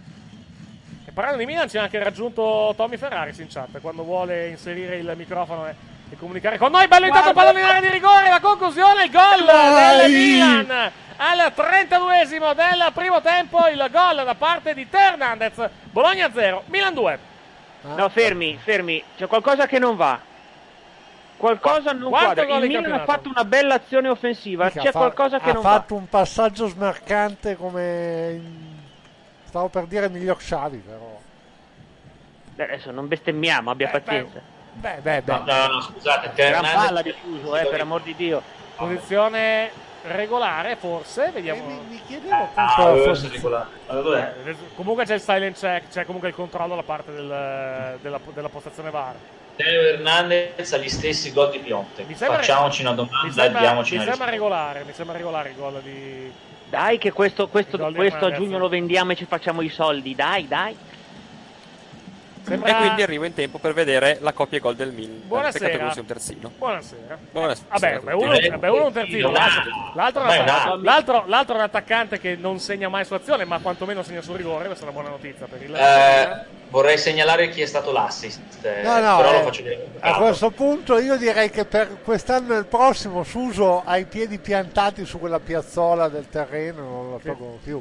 E parlando di Milan c'è anche raggiunto Tommy Ferraris in chat, quando vuole inserire il microfono e, e comunicare con noi. Bello intanto il pallone in area di rigore, la conclusione, il gol del Milan! Al trentaduesimo del primo tempo il gol da parte di Teo Hernandez. Bologna zero, Milan due. No, fermi, fermi, c'è qualcosa che non va. Qualcosa non Quanto quadra. Il Milan ha fatto una bella azione offensiva, Mica c'è fa- qualcosa che ha non fatto va. un passaggio smarcante come in- stavo per dire miglior Xavi, però Beh, adesso non bestemmiamo, abbia Beh, pazienza. beh beh beh No, no, no, scusate, Teo Gran Hernandez- palla diffuso, eh, per amor di Dio. Posizione regolare, forse, vediamo. mi, mi chiedevo Ah, appunto deve forse- essere regolare. Allora, dov'è? Eh, comunque c'è il silent check, c'è comunque il controllo da parte del- della, della postazione V A R. Teo Hernandez ha gli stessi gol di Piontek. Mi sembra- Facciamoci una Mi domanda e sembra, diamoci mi una sembra risposta. regolare, mi sembra regolare il gol di... Dai che questo, questo, Il gol di questo a Hernandez. giugno lo vendiamo e ci facciamo i soldi, dai, dai. Sembra... E quindi arrivo in tempo per vedere la coppia gol del Milan. Buonasera. Peccato che non sia un terzino. Buonasera. Buonasera. Vabbè, beh, uno, tutti. beh, uno è un terzino, l'altro, l'altro, è un Beh, attaccante- no. l'altro, l'altro è un attaccante che non segna mai su azione, ma quantomeno segna sul rigore, questa è una buona notizia per il... Eh, vorrei segnalare chi è stato l'assist, eh, No, no, però eh, lo faccio vedere. a questo punto io direi che per quest'anno e il prossimo Suso ha i piedi piantati su quella piazzola del terreno, non lo tolgono più.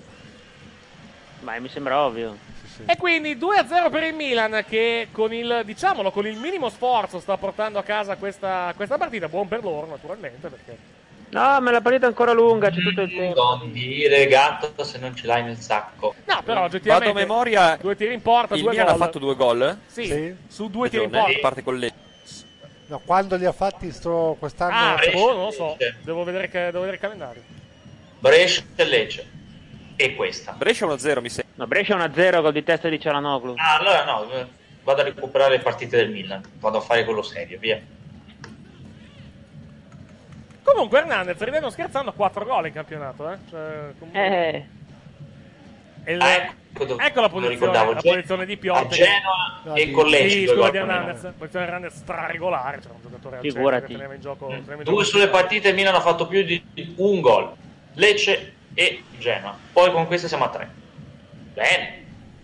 Ma mi sembra ovvio. E quindi due a zero per il Milan che con il, diciamolo, con il minimo sforzo sta portando a casa questa, questa partita. Buon per loro naturalmente perché... No, ma la partita è ancora lunga, c'è tutto il tempo. Non dire gatto se non ce l'hai nel sacco. No, però oggettivamente Vado a memoria, due tiri in porta, il due Milan gol. ha fatto due gol. Sì, Sì. su due tiri in Ragione, porta. a parte con le... No, quando li ha fatti sto, quest'anno? Ah, Brescia, boh, non lo so, Lecce. devo vedere, che, devo vedere il calendario. Brescia e Lecce. E questa. Brescia uno a zero mi sembra. No, Brescia uno a zero gol di testa di Cialanoglu. Ah, allora no, eh, vado a recuperare le partite del Milan. Vado a fare quello serio, via. Comunque Hernandez, ridendo scherzando, quattro gol in campionato, eh? Cioè, comunque... Eh, E il- Ah, ecco, dove- ecco la lo posizione, ricordavo, la Gen- posizione di a Piontek. Genoa No, e di- con Lecce. Sì, due scusa gol di con Milan. Hernandez, posizione di Hernandez straregolare, c'era un giocatore al centro Figurati. che teneva in gioco, teneva in Due gioco. sulle partite il Milan ha fatto più di un gol. Lecce e Genoa. Poi con queste siamo a tre. Bene.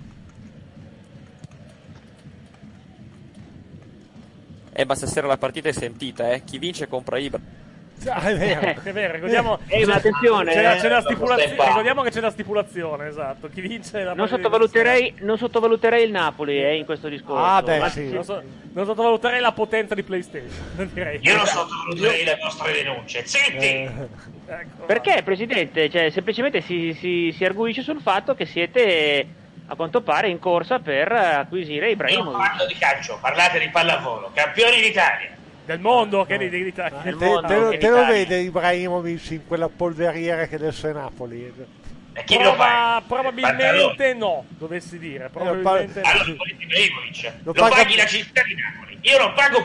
Eh, ma stasera la partita è sentita, eh. Chi vince compra Ibra. Ah, è vero. È vero, ricordiamo, Ehi, ma attenzione, c'è la, eh. c'è la La posta stipulazione, in palio. ricordiamo che c'è la stipulazione, esatto. Chi vince la non partita sottovaluterei, non sottovaluterei il Napoli eh, in questo discorso. Ah, beh, Ma- sì. non, so- non sottovaluterei la potenza di PlayStation, direi. Io non sottovaluterei le vostre denunce. Zitti! Eh, Ecco. Perché, Presidente? Cioè, semplicemente si, si, si arguisce sul fatto che siete, a quanto pare, in corsa per acquisire Io Ibrahimovic. parlo di calcio, parlate di pallavolo. Campioni d'Italia. Del mondo, che di, di, di- te, Nel te mondo, lo, in te lo Italia. vede Ibrahimovic in quella polveriera che adesso è Napoli? E chi lo Prova- fa? probabilmente no, dovessi dire. Probabilmente Allora, Ibrahimovic, Lo lo, paga- paghi la città di Napoli. Io non pago più.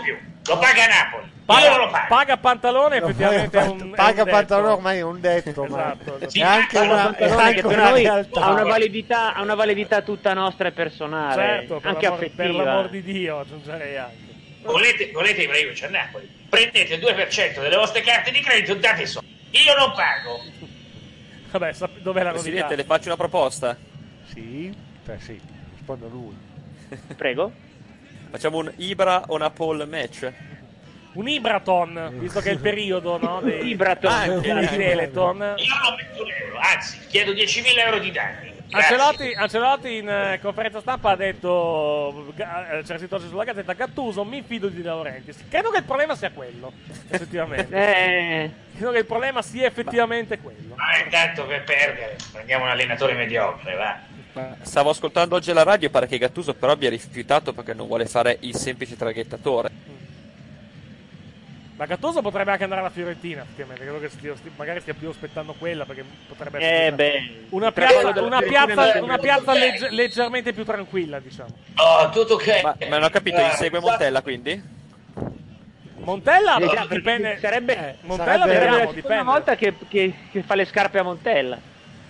Lo paga Napoli. Paga, Io non lo pago. paga Pantalone, effettivamente è un, è paga un Pantalone detto. ormai è un detto, ma Esatto, esatto. Sì, è anche paga una, è Pantalone anche che per una noi realtà. ha una validità, ha una validità tutta nostra e personale, Certo, per anche l'amor, per affettiva. l'amor di Dio, aggiungerei anche. Volete, volete Ibrahimovic a Napoli? Prendete il due per cento delle vostre carte di credito e date soldi. Io non pago. Vabbè, sap- dov'è la novità? Presidente, le faccio una proposta. Sì, beh sì, risponde lui. Prego. Facciamo un Ibra o una Paul match. Un Ibraton, visto che è il periodo, no? Dei, Ibraton. Anche, dei anche. Teleton. Io non metto un euro, anzi, chiedo diecimila euro di danni. Ancelotti, Ancelotti in eh, conferenza stampa ha detto, ga- eh, c'era scritto oggi sulla Gazzetta, Gattuso, mi fido di De Laurentiis. Credo che il problema sia quello, effettivamente. Eh, Credo che il problema sia effettivamente quello. Ma intanto per perdere, prendiamo un allenatore mediocre, va. Stavo ascoltando oggi la radio, pare che Gattuso però abbia rifiutato perché non vuole fare il semplice traghettatore. Ma Gattuso potrebbe anche andare alla Fiorentina, effettivamente. Credo che stia, stia- magari stia più aspettando quella, perché potrebbe essere eh una- beh, una il piazza, tracollo una della piazza, Fiorentina una è piazza ok. legge- leggermente più tranquilla, diciamo. Oh, tutto ok. Ma, ma non ho capito, insegue Montella quindi? Montella Eh, già, dipende. sarebbe- eh, Montella sarebbe- vediamo, è la seconda dipende. volta che, che, che fa le scarpe a Montella.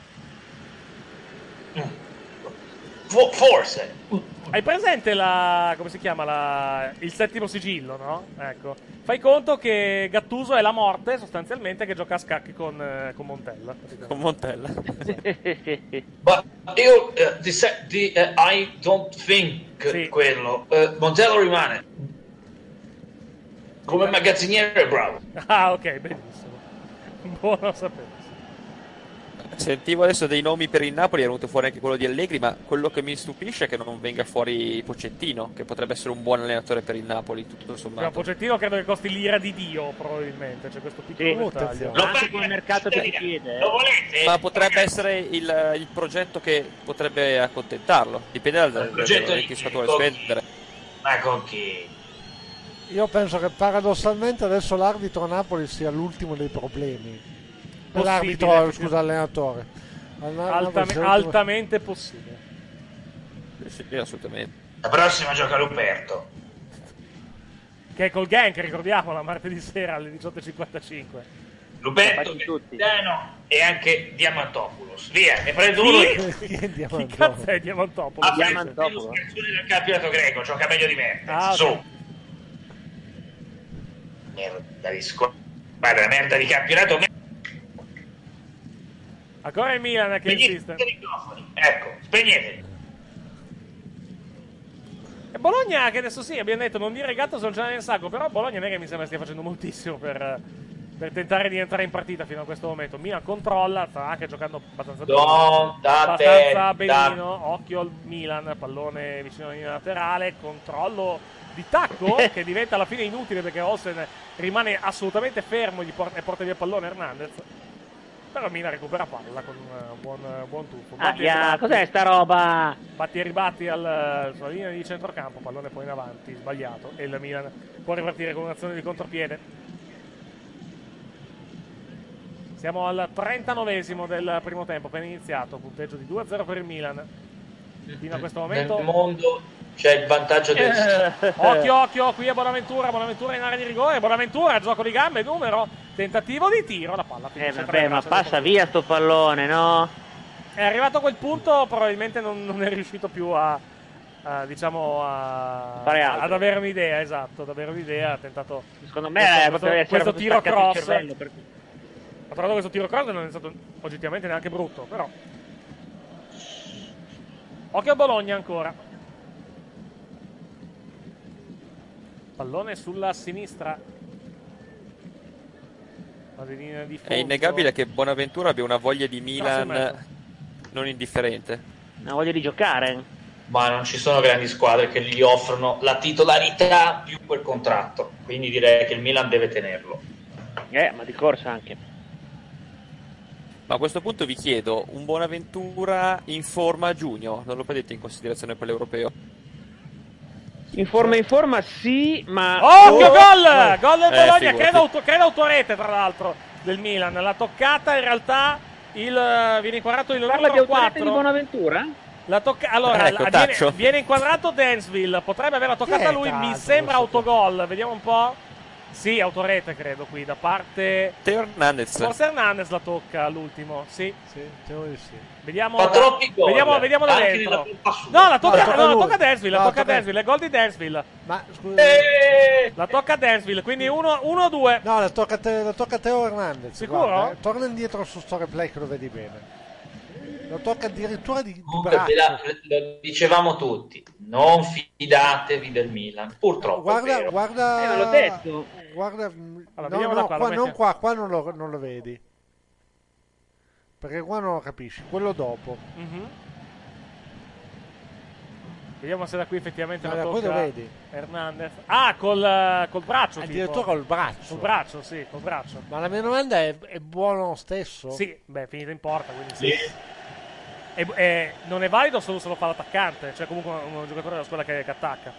Fo- forse. Hai presente la. Come si chiama? La, il settimo sigillo, no? Ecco. Fai conto che Gattuso è la morte, sostanzialmente, che gioca a scacchi con, eh, con Montella. Con Montella. Ma io eh, di se- di, eh, I don't think Sì. quello. Eh, Montello rimane. Come magazziniere è bravo. Ah, ok, benissimo. Buono a sapere. Sentivo adesso dei nomi per il Napoli, è venuto fuori anche quello di Allegri, ma quello che mi stupisce è che non venga fuori Pochettino, che potrebbe essere un buon allenatore per il Napoli, tutto Ma sommato. Pochettino credo che costi l'ira di Dio, probabilmente. C'è questo piccolo Sì, dettaglio. attenzione. Lo Anche fate- col mercato che si chiede, eh. Lo volete? Ma potrebbe essere il, il progetto che potrebbe accontentarlo, dipende dal, dal, progetto dal di- che vuole con- spendere. Ma con chi? Io penso che paradossalmente adesso l'arbitro a Napoli sia l'ultimo dei problemi. L'arbitro, Possibile, scusa, allenatore. Al- Altame- Napoli sia l'ultimo- altamente possibile. Sì, sì, assolutamente. La prossima gioca Luperto. Che è col Genk, ricordiamola, martedì sera alle diciotto e cinquantacinque. Luperto, Fatti tutti. Gaetano e anche Diamantopoulos. Via, ne prendo uno io. Chi è Chi Diamantopoulos? cazzo è Diamantopoulos? Ha preso Diamantopoulos. lo scarsone del campionato greco, gioca meglio di me. Ah, ok. Su. Merda di squadra, merda di campionato. merda- Ancora il Milan che Spegnete insiste. i microfoni. Ecco, spegneteli. E Bologna, che adesso sì, abbiamo detto non dire gatto se non ce n'è nel sacco, però Bologna non è che mi sembra stia facendo moltissimo per, per tentare di entrare in partita fino a questo momento. Milan controlla, sta anche giocando abbastanza bene. Non date abbastanza da- benino, occhio al Milan, pallone vicino alla linea laterale, controllo di tacco che diventa alla fine inutile perché Olsen rimane assolutamente fermo e gli por- e porta via il pallone Hernandez. Però Milan recupera palla con un buon, buon tuffo. Ah, Batti e ya, ribatti. cos'è sta roba? Batti e ribatti al- sulla linea di centrocampo, pallone poi in avanti, sbagliato, e il Milan può ripartire con un'azione di contropiede. Siamo al trentanovesimo del primo tempo, appena iniziato, punteggio di due a zero per il Milan. Fino a questo momento... Nel mondo c'è il vantaggio del... Occhio, occhio, qui è Bonaventura, Bonaventura in area di rigore, Bonaventura, gioco di gambe, numero, tentativo di tiro, la palla Eh finisce tra vabbè, le ma braccia passa del via sto pallone, no? È arrivato a quel punto, probabilmente non, non è riuscito più a, a, diciamo, a, Fare altro. ad avere un'idea, esatto, ad avere un'idea, ha tentato Secondo me questo, eh, questo, poteva essere questo proprio tiro staccato il cross. cervello, per- Ha trovato questo tiro cross e non è stato oggettivamente neanche brutto, però. Occhio a Bologna ancora. Pallone sulla sinistra. Quasi linea di È fondo. innegabile che Bonaventura abbia una voglia di Milan mezzo. non indifferente. Una voglia di giocare. Ma non ci sono grandi squadre che gli offrono la titolarità più quel contratto. Quindi direi che il Milan deve tenerlo. Eh, ma di corsa anche. Ma a questo punto vi chiedo, un Bonaventura in forma a giugno, non lo prendete in considerazione per l'europeo? In forma in forma sì, ma... Occhio, Oh! gol! Gol del Eh, Bologna, figurati. credo, auto, credo autorete tra l'altro del Milan. La toccata in realtà il, viene inquadrato il Parla di numero autorete di quattro. Bonaventura? La tocca- allora, Ecco, la- Taccio. viene, viene inquadrato Dansville, potrebbe averla toccata Chi è lui, mi Taccio, sembra questo autogol, vediamo un po'. Sì, autorete credo qui, da parte... Teo Hernandez. Forse Hernandez la tocca all'ultimo, sì. Sì, temo di sì. Vediamo, Fa troppi gol, vediamo, vediamo da anche dentro. nella colpa sua. No, la tocca, No, la tocca no, la lui. tocca Dansville, la No, tocca tocca- Dansville, è gol di Dansville. Ma scusa. Eh, La tocca Dansville, quindi uno due. No, la tocca a, te, la tocca a Teo Hernandez. Sicuro? Guarda, eh. Torna indietro su sto replay che lo vedi bene. Lo tocca addirittura di, di Comunque, ve la- braccio. lo dicevamo tutti, non fidatevi del Milan, purtroppo. è Guarda, vero. guarda. Eh, ma l'ho detto. Guarda, no, vediamo da no, qua, qua, lo non metti- qua, qua non lo, non lo vedi. Perché qua non lo capisci, quello dopo. Mhm. Vediamo se da qui effettivamente Ma la da tocca qui lo vedi. Hernandez. Ah, col, col braccio tipo. Addirittura col braccio. Col braccio, sì, col braccio. Ma la mia domanda è, è buono lo stesso? Sì, beh, è finita in porta, quindi sì. Sì. E, e non è valido solo se lo fa l'attaccante, cioè comunque un, un giocatore della squadra che, che attacca.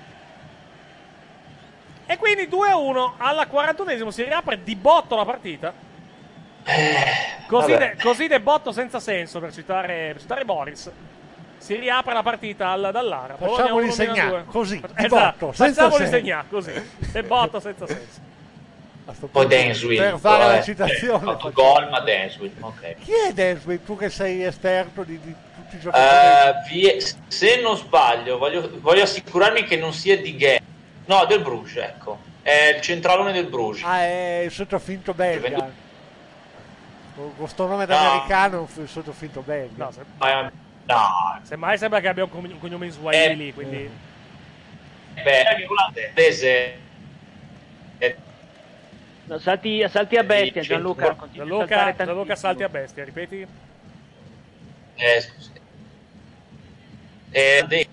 E quindi due a uno alla quarantunesimo si riapre di botto la partita. Così, vabbè. de, così de botto senza senso, per citare, per citare Boris. Si riapre la partita al, dall'Ara. Bologna Facciamoli uno, segnare, Milan due. così, di Esatto, botto, senza facciamoli senso. segnare, così. De botto senza senso. A sto Poi punto, Dansville, per fare però, la eh, citazione. eh, autogol, ma Dansville, ok. Chi è Dansville? Tu che sei esperto di, di tutti i giocatori. Eh, vi- se non sbaglio, voglio, voglio assicurarmi che non sia di Ghe, no, del Bruges, ecco. È il centralone del Bruges. Ah, è il sottofinto belga. Gioventù. Con questo nome No. d'americano è un f- sottofinto belga. No, se, Ma- no, semmai sembra che abbia un, cogn- un cognome in Swahili, Eh, quindi... beh, è olandese. È- No, salti, salti a bestia, Sì, Gianluca. sì. continui a Gianluca, saltare Gianluca tantissimo. salti a bestia, ripeti? eh, scusi. È olandese.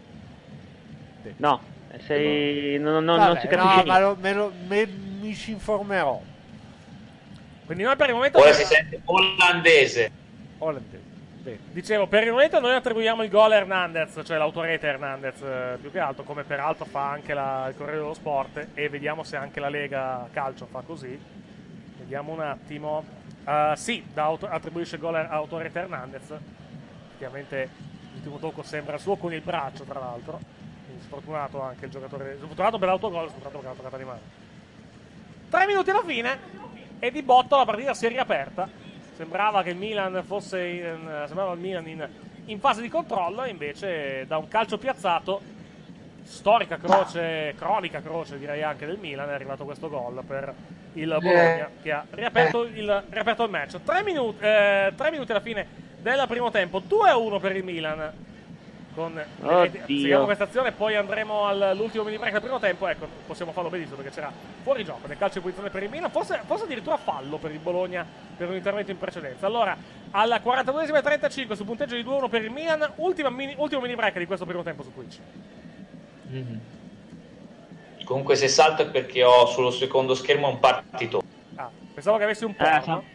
No, sei... non, non- Vabbè, non si capisce no, niente. ma lo- me lo- me- mi ci informerò. Quindi noi per il momento... Ora si sente olandese. Olandese. Bene. Dicevo, per il momento noi attribuiamo il gol a Hernandez, cioè l'autorete Hernandez eh, più che altro, come peraltro fa anche la- il Corriere dello Sport, e vediamo se anche la Lega Calcio fa così. Vediamo un attimo. Uh, sì, da auto- attribuisce il gol a autorete Hernandez. Effettivamente l'ultimo tocco sembra suo con il braccio, tra l'altro. Quindi sfortunato anche il giocatore. Sfortunato per l'autogol, sfortunato perché l'ha toccata di mano. Tre minuti alla fine e di botto la partita si è riaperta. Sembrava che il Milan fosse in, sembrava il Milan in, in fase di controllo, e invece da un calcio piazzato, storica croce, cronica croce direi anche del Milan, è arrivato questo gol per il Bologna che ha riaperto il, riaperto il match. Tre minuti, eh, tre minuti alla fine del primo tempo, due a uno per il Milan. Con, Oddio. seguiamo questa azione e poi andremo all'ultimo mini break del primo tempo. Ecco, possiamo farlo benissimo perché c'era fuori gioco nel calcio di posizione per il Milan, forse, forse addirittura fallo per il Bologna per un intervento in precedenza. Allora, alla quarantaduesima e trentacinque su punteggio di due a uno per il Milan, ultima mini, ultimo mini break di questo primo tempo su Twitch. Mm-hmm. Comunque se salto è perché ho sullo secondo schermo un partito. Ah, pensavo che avessi un po', Ah, no?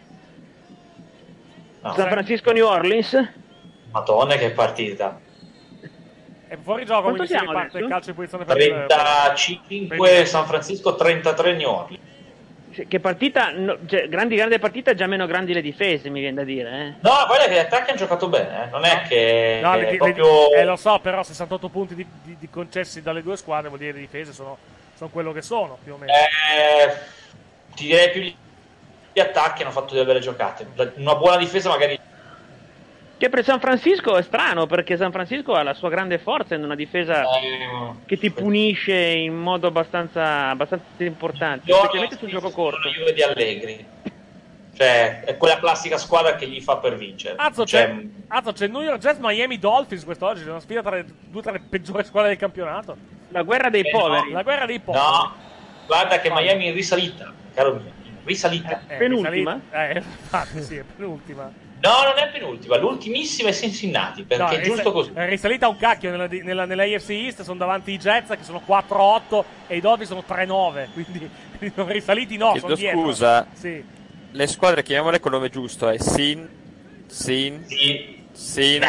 No. San Francisco New Orleans. Madonna che partita. È fuori gioco, Quanto quindi si siamo riparte il adesso? calcio di posizione per il trentacinque San Francisco, trentatré New Orleans. Che partita, no, cioè, grandi grande partita, già meno grandi le difese, mi viene da dire, eh. No, guarda che gli attacchi hanno giocato bene, eh. Non è che No, è le- le- proprio... eh, lo so, però sessantotto punti di, di- di concessi dalle due squadre vuol dire le difese sono, sono quello che sono, più o meno. Eh, ti direi più gli attacchi hanno fatto delle belle giocate. Una buona difesa magari... Che per San Francisco è strano, perché San Francisco ha la sua grande forza in una difesa Eh, che ti punisce in modo abbastanza, abbastanza importante, Io specialmente sul gioco corto. La Juve di Allegri. Cioè, è quella classica squadra che gli fa per vincere. Azzo, Cioè, c'è, Azzo, c'è New York Jets Miami Dolphins quest'oggi, c'è una sfida tra le due tra le peggiori squadre del campionato. La guerra dei Eh, poveri. La guerra dei poveri. no, guarda che Miami è in risalita, caro mio. in Risalita. Eh, penultima? risalita- Eh, infatti, sì, è penultima. No, non è penultima, l'ultimissima è Cincinnati, perché No, è giusto così. È risalita un cacchio nella, nella, nella A F C East, sono davanti i Jets che sono quattro otto e i Dolphins sono tre nove, quindi, quindi non risaliti no, Chiedo sono dietro. scusa. Sì. Le squadre, chiamiamole col nome giusto, è Sin, Sin, Sì. Sin.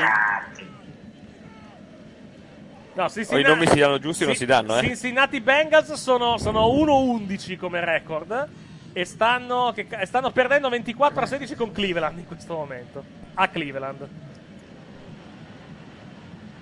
No, O Cincinnati, i nomi si danno giusti o non si danno, eh? Cincinnati Bengals sono, sono uno undici come record e stanno, che, ca- stanno perdendo ventiquattro a sedici con Cleveland in questo momento. A Cleveland.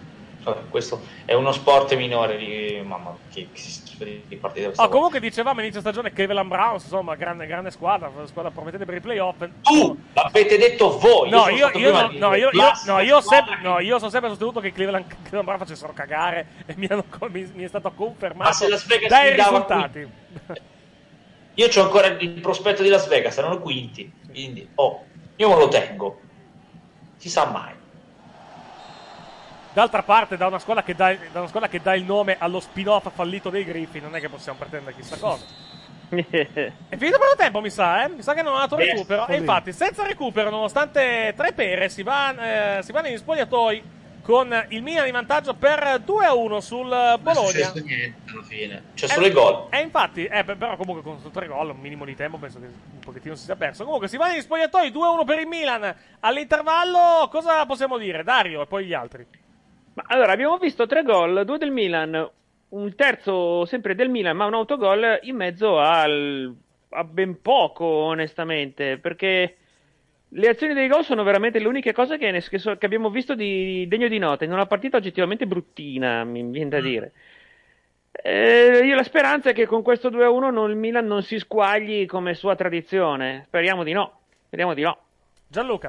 vabbè, questo è uno sport minore di, mamma, che, che, di partite. Oh, comunque dicevamo inizio stagione Cleveland Browns, insomma, grande, grande squadra, squadra promettente per i playoff. Tu l'avete detto voi. No, io io, io, no, no, io, io, no, io, sempre, no, io sono sempre sostenuto che Cleveland, Cleveland Browns facessero cagare e mi, hanno, mi, mi è stato confermato dai risultati. Io c'ho ancora il prospetto di Las Vegas, erano quinti, quindi oh, io me lo tengo. Si sa mai. D'altra parte, da una squadra che dà, da una squadra che dà il nome allo spin-off fallito dei Griffin, non è che possiamo pretendere chissà cosa. È finito per il tempo, mi sa, eh? Mi sa che non ha dato recupero. E infatti, senza recupero, nonostante tre pere, si va, eh, si va negli spogliatoi con il Milan in vantaggio per due a uno sul Bologna. Non c'è niente alla fine, c'è solo i gol. E infatti, eh, però comunque con tre gol, un minimo di tempo, penso che un pochettino si sia perso. Comunque si va negli spogliatoi, due a uno per il Milan. All'intervallo, cosa possiamo dire? Dario e poi gli altri. Ma allora, abbiamo visto tre gol, due del Milan, un terzo sempre del Milan, ma un autogol in mezzo al, a ben poco, onestamente, perché le azioni dei gol sono veramente le uniche cose che, che, so, che abbiamo visto di degno di nota in una partita oggettivamente bruttina, mi viene da dire. Eh, io la speranza è che con questo due a uno non, il Milan non si squagli come sua tradizione. Speriamo di no. Speriamo di no. Gianluca.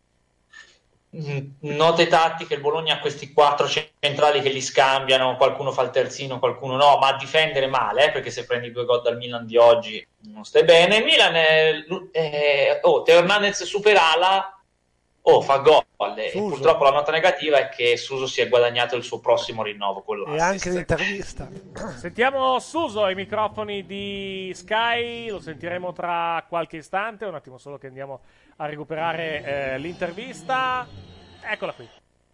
Note tattiche, il Bologna ha questi quattro centrali che li scambiano, qualcuno fa il terzino, qualcuno no, ma a difendere male, eh, perché se prendi due gol dal Milan di oggi non stai bene. Il Milan è, è oh, Teo Hernandez superala, oh, fa gol, e purtroppo la nota negativa è che Suso si è guadagnato il suo prossimo rinnovo, quello e anche l'intervista. Sentiamo Suso ai microfoni di Sky, lo sentiremo tra qualche istante, un attimo solo che andiamo a recuperare eh, l'intervista. Eccola qui.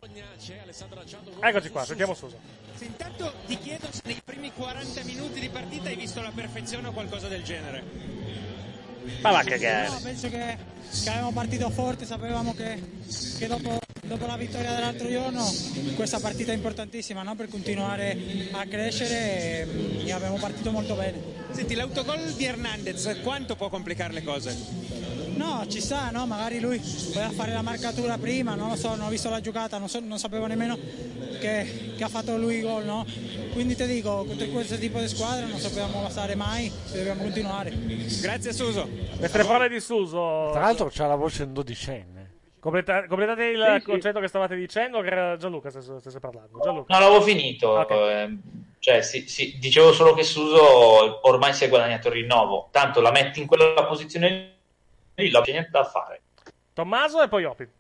Eccoci qua, sentiamo Suso. Se intanto ti chiedo se nei primi quaranta minuti di partita hai visto la perfezione o qualcosa del genere. Ma va a cagare. No, penso che, che avevamo partito forte, sapevamo che, che dopo, dopo la vittoria dell'altro giorno questa partita è importantissima, no? Per continuare a crescere e, e abbiamo partito molto bene. Senti, l'autogol di Hernandez quanto può complicare le cose? No, ci sta, no? Magari lui voleva fare la marcatura prima, non lo so, non ho visto la giocata, non, so, non sapevo nemmeno che, che ha fatto lui gol, no? Quindi ti dico, contro questo tipo di squadra non sappiamo passare mai, dobbiamo continuare. Grazie Suso. Queste parole di Suso. Tra l'altro c'ha la voce in dodicenne. Completa- completate il sì, concetto sì. che stavate dicendo, che era Gianluca stesse, stesse parlando. Gianluca. No, l'avevo finito. Okay. Eh, cioè, sì, sì, dicevo solo che Suso ormai si è guadagnato il rinnovo. Tanto la metti in quella posizione lì, non c'è niente da fare. Tommaso e poi Opi.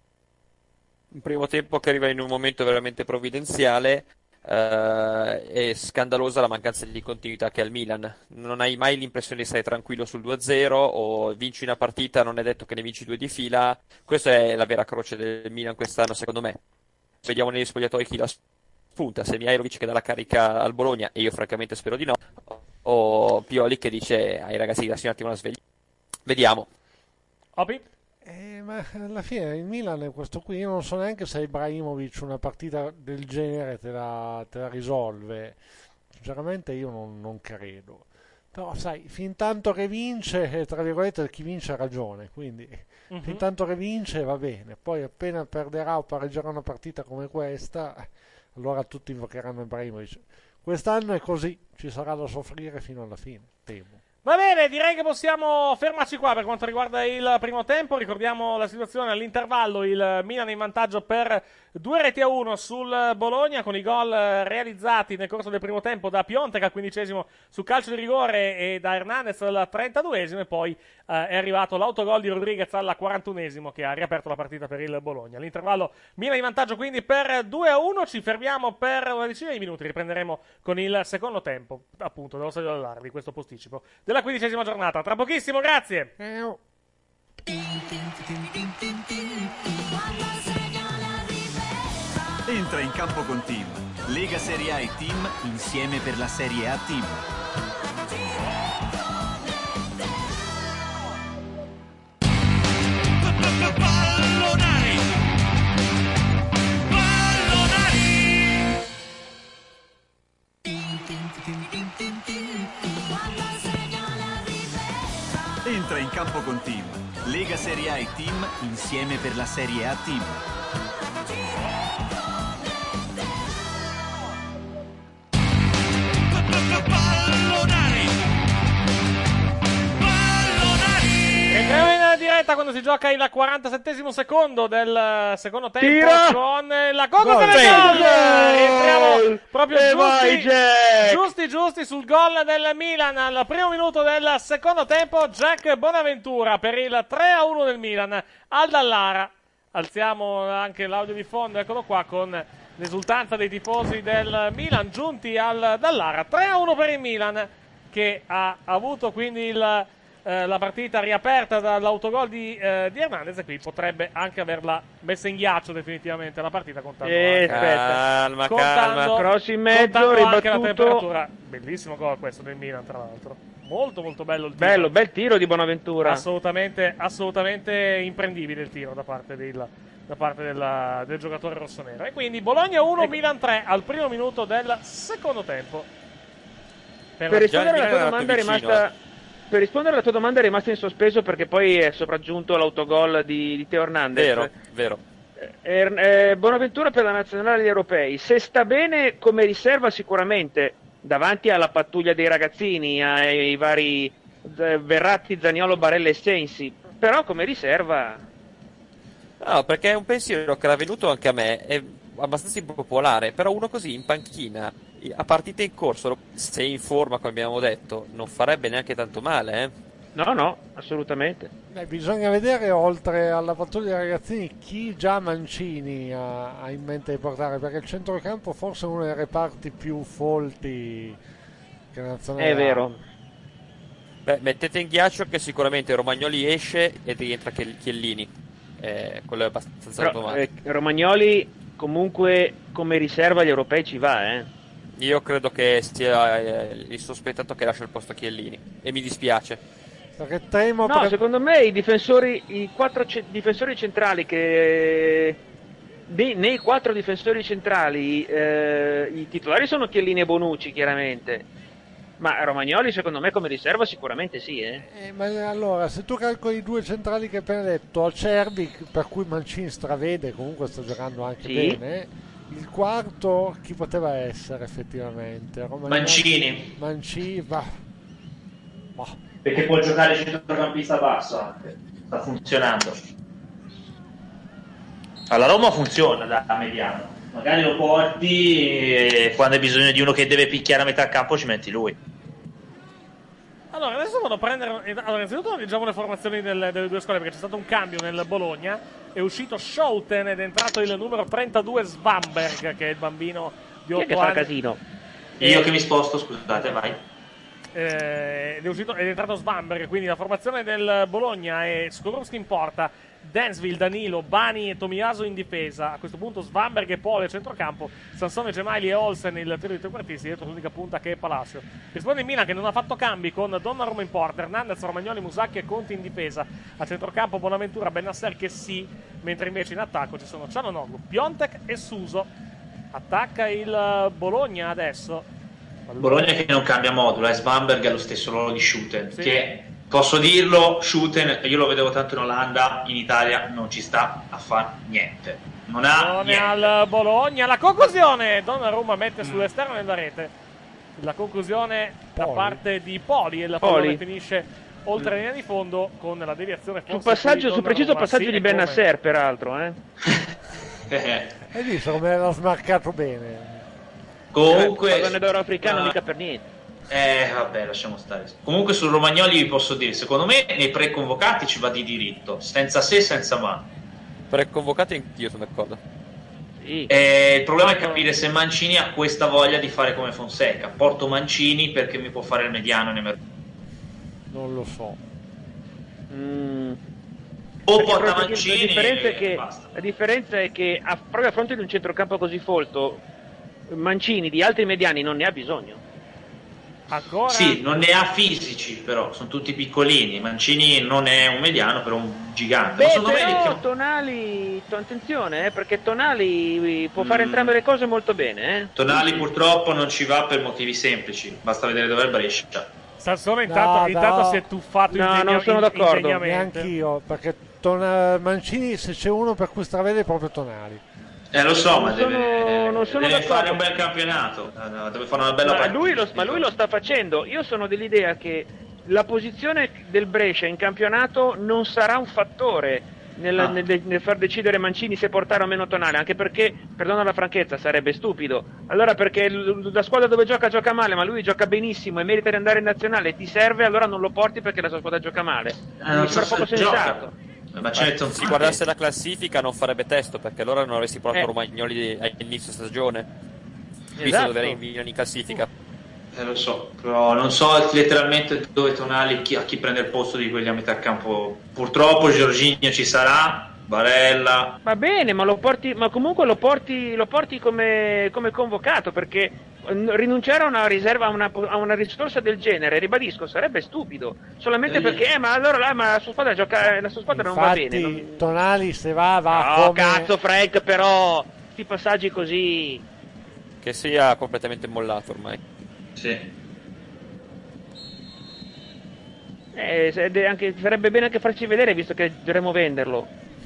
Un primo tempo che arriva in un momento veramente provvidenziale. Uh, è scandalosa la mancanza di continuità che ha il Milan. Non hai mai l'impressione di stare tranquillo sul due a zero, o vinci una partita, non è detto che ne vinci due di fila. Questa è la vera croce del Milan quest'anno, secondo me. Vediamo negli spogliatoi chi la spunta, se Mihajlovic che dà la carica al Bologna, e io francamente spero di no, o Pioli che dice ai ragazzi dassi un attimo una sveglia. Vediamo. Opi? Eh, ma alla fine il Milan è questo qui, io non so neanche se Ibrahimovic una partita del genere te la, te la risolve, sinceramente io non, non credo, però sai, fin tanto che vince, tra virgolette chi vince ha ragione, quindi uh-huh. fin tanto che vince va bene, poi appena perderà o pareggerà una partita come questa, allora tutti invocheranno Ibrahimovic. Quest'anno è così, ci sarà da soffrire fino alla fine, temo. Va bene, direi che possiamo fermarci qua per quanto riguarda il primo tempo. Ricordiamo la situazione all'intervallo, il Milan in vantaggio per due reti a uno sul Bologna, con i gol realizzati nel corso del primo tempo da Piontek al quindicesimo su calcio di rigore e da Hernandez al trentaduesimo, e poi eh, è arrivato l'autogol di Rodriguez al quarantunesimo che ha riaperto la partita per il Bologna. All'intervallo Milan in vantaggio quindi per due a uno, ci fermiamo per una decina di minuti, riprenderemo con il secondo tempo appunto dello Stadio dell'Ara, di questo posticipo della quindicesima giornata. Tra pochissimo, grazie. Eh, oh. Entra in campo con Team. Lega Serie A e Team insieme per la Serie A Team. Pallonari! Pallonari! Entra in campo con Team. Lega Serie A e Team insieme per la Serie A Team. diretta quando si gioca il quarantasettesimo secondo del secondo tempo. Tira! Con la Coco Gol! del gol. Gol! Rientriamo proprio E giusti, vai, Jack! giusti giusti sul gol del Milan al primo minuto del secondo tempo. Jack Bonaventura per il tre a uno del Milan al Dallara. Alziamo anche l'audio di fondo, eccolo qua, con l'esultanza dei tifosi del Milan giunti al Dallara. tre a uno per il Milan, che ha avuto quindi il, eh, la partita riaperta dall'autogol di, eh, di Hernandez, e qui potrebbe anche averla messa in ghiaccio definitivamente la partita, contando Eh, anche, calma, contando, calma. Cross in mezzo, contando anche la ribattuto. temperatura. Bellissimo gol questo del Milan, tra l'altro. Molto molto bello il tiro. Bello, bel tiro di Bonaventura. Assolutamente, assolutamente imprendibile il tiro da parte del, da parte della, del giocatore rossonero. E quindi Bologna uno, Milan tre al primo minuto del secondo tempo. Per, Per la- rispondere, alla tua era domanda è andato rimasta, vicino, per rispondere alla tua domanda è rimasta in sospeso perché poi è sopraggiunto l'autogol di, di Teo Hernandez. Vero, vero. Eh, eh, Bonaventura per la nazionale degli europei, se sta bene come riserva sicuramente davanti alla pattuglia dei ragazzini, ai vari eh, Verratti, Zaniolo, Barella e Sensi, però come riserva No, perché è un pensiero che era venuto anche a me, è abbastanza impopolare, però uno così in panchina, a partita in corso, se è in forma come abbiamo detto, non farebbe neanche tanto male, eh? no no assolutamente. Beh, bisogna vedere, oltre alla pattuglia dei ragazzini, chi già Mancini ha, ha in mente di portare, perché il centrocampo forse è uno dei reparti più folti che la nazionale È ha. vero. Beh, mettete in ghiaccio che sicuramente Romagnoli esce e rientra Chiell- Chiellini, eh, quello è abbastanza Però, automatico. eh, Romagnoli comunque come riserva agli europei ci va, eh. Io credo che sia eh, il sospettato che lascia il posto a Chiellini, e mi dispiace. Perché temo No, per- secondo me i difensori, i quattro ce- difensori centrali che dei- nei quattro difensori centrali eh, i titolari sono Chiellini e Bonucci chiaramente, ma Romagnoli secondo me come riserva sicuramente sì, eh. Eh, ma allora, se tu calcoli i due centrali che hai appena detto, Acerbi, per cui Mancini stravede, comunque sta giocando anche Sì. bene. Il quarto chi poteva essere effettivamente? Romagnoli- Mancini. Mancini, va. Boh. Perché può giocare centrocampista basso anche. Sta funzionando. Alla Roma funziona da mediano. Magari lo porti e quando hai bisogno di uno che deve picchiare a metà campo ci metti lui. Allora, adesso vado a prendere. Allora, innanzitutto leggiamo le formazioni del- delle due squadre, perché c'è stato un cambio nel Bologna. È uscito Schouten ed è entrato il numero trentadue Svamberg, che è il bambino di Chi è otto che fa anni. casino? Io E- che mi sposto, scusate, vai. Eh, ed, è uscito, ed è entrato Svamberg, quindi la formazione del Bologna è Skorupski in porta, Densville, Danilo, Bani e Tomiyasu in difesa. A questo punto Svamberg e Pole a centrocampo, Sansone, Gemelli e Olsen il tiro di trequartisti, dietro l'unica punta che è Palacio. Risponde il Milan, che non ha fatto cambi, con Donnarumma in porta, Hernandez, Romagnoli, Musacchi e Conti in difesa. A centrocampo Bonaventura, Benasser che sì, mentre invece in attacco ci sono Cialanoglu, Piontek e Suso. Attacca il Bologna adesso. Bologna che non cambia modulo, è Svamberg allo stesso ruolo di Schouten, Sì. che posso dirlo, Schouten, io lo vedevo tanto in Olanda, in Italia non ci sta a fare niente. Non ha Attenzione niente. al Bologna, la conclusione. Donnarumma mette sull'esterno della rete. La conclusione da Poli. parte di Poli, e la Poli. palla finisce oltre la linea di fondo con la deviazione Su, forse passaggio, di su preciso Donnarumma. passaggio Sì, di e come. Benasser peraltro, eh. Eh, Hai visto come l'ha smarcato bene? Comunque, Pallone d'oro africano ah, mica per niente. eh, vabbè, lasciamo stare. Comunque sul Romagnoli vi posso dire, secondo me nei preconvocati ci va di diritto, senza se, senza ma. Preconvocati anch'io sono d'accordo. Sì. Eh, il problema è capire se Mancini ha questa voglia di fare come Fonseca. Porto Mancini perché mi può fare il mediano in emergenza. Non lo so. Mm. O Perché porta proprio Mancini la differenza, è e che, basta. la differenza è che a, proprio a fronte di un centrocampo così folto, Mancini di altri mediani non ne ha bisogno. Ancora? Sì, non ne ha fisici, però sono tutti piccolini. Mancini non è un mediano, però un gigante. Beh, Secondo me però li- Tonali, to- attenzione, eh, perché Tonali può fare Mm. entrambe le cose molto bene. Eh. Tonali purtroppo non ci va per motivi semplici, basta vedere dove è il Brescia. Sansone intanto, No, intanto no. si è tuffato No, ingegno- non sono in- d'accordo. ingegnamente. Neanch'io, perché Tona- Mancini, se c'è uno per cui stravede è proprio Tonali. Eh lo so, ma Non sono- deve, non sono deve d'accordo. fare un bel campionato, eh, deve fare una bella Ma partita. lui, lo, ma lui lo sta facendo. Io sono dell'idea che la posizione del Brescia in campionato non sarà un fattore nel, Ah. nel- nel far decidere Mancini se portare o meno Tonali, anche perché, perdona la franchezza, sarebbe stupido. Allora perché l- la squadra dove gioca gioca male, ma lui gioca benissimo e merita di andare in nazionale e ti serve, allora non lo porti perché la sua squadra gioca male. Eh, non Mi so sembra poco se gioca. sensato. Eh, Ma certo, Se si guardasse la classifica non farebbe testo, perché allora non avresti portato Eh. Romagnoli all'inizio stagione, visto Esatto. dove era in Milan in classifica. Eh, lo so, però non so letteralmente dove Tonali, chi, a chi prende il posto di quelli a metà campo. Purtroppo Jorginho ci sarà, Barella. Va bene, ma lo porti, ma comunque lo porti, lo porti come, come convocato, perché eh, rinunciare a una riserva, a una, a una risorsa del genere, ribadisco, sarebbe stupido. Solamente Eh, perché, eh, ma allora là, ma la sua squadra gioca, la sua squadra non va bene. Infatti, non- Tonali se va, va No, come... cazzo, Frank, però, questi passaggi così. Che sia completamente mollato ormai. Sì. Eh, ed è anche, farebbe bene anche farci vedere, visto che dovremmo venderlo.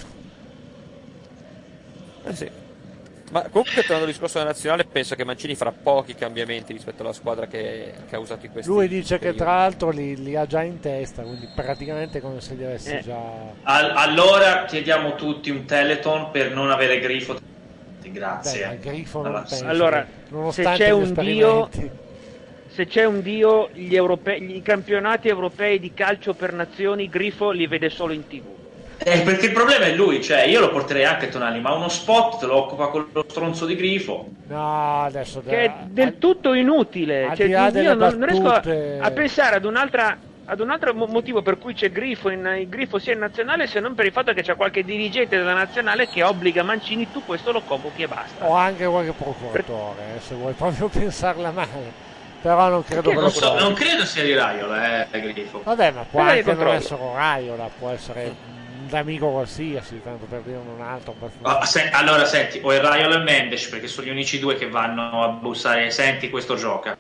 Eh sì. Ma comunque tornando al discorso della nazionale, penso che Mancini farà pochi cambiamenti rispetto alla squadra che, che ha usato in questi Lui dice che periodi. tra l'altro li, li ha già in testa, quindi praticamente come se li avesse Eh. già... Al- allora chiediamo tutti un Teleton per non avere Grifo. Grazie. Beh, al Grifo non Allora, penso Allora, che- nonostante se c'è gli un dio, esperimenti. se c'è un dio, gli, europei, gli campionati europei di calcio per nazioni, Grifo li vede solo in tivù. Eh, perché il problema è lui, cioè io lo porterei anche Tonali, ma uno spot te lo occupa con lo stronzo di Grifo. No, adesso... Che è del tutto inutile. al Cioè, di là io delle non, non riesco a, battute- a pensare ad un'altra ad un altro mo- motivo per cui c'è Grifo in, il Grifo sia in nazionale, se non per il fatto che c'è qualche dirigente della nazionale che obbliga Mancini, tu questo lo convochi e basta. O anche qualche procuratore, eh, se vuoi proprio pensarla male. Però non credo che Non, lo so, faccia. non credo sia di Raiola, eh, Grifo. Vabbè, ma può Cosa di anche non controllo? essere Raiola, può essere un amico qualsiasi, tanto per dire un altro. Per Ah, se- allora senti, o è Raiola e Mendes, perché sono gli unici due che vanno a bussare, senti questo gioca.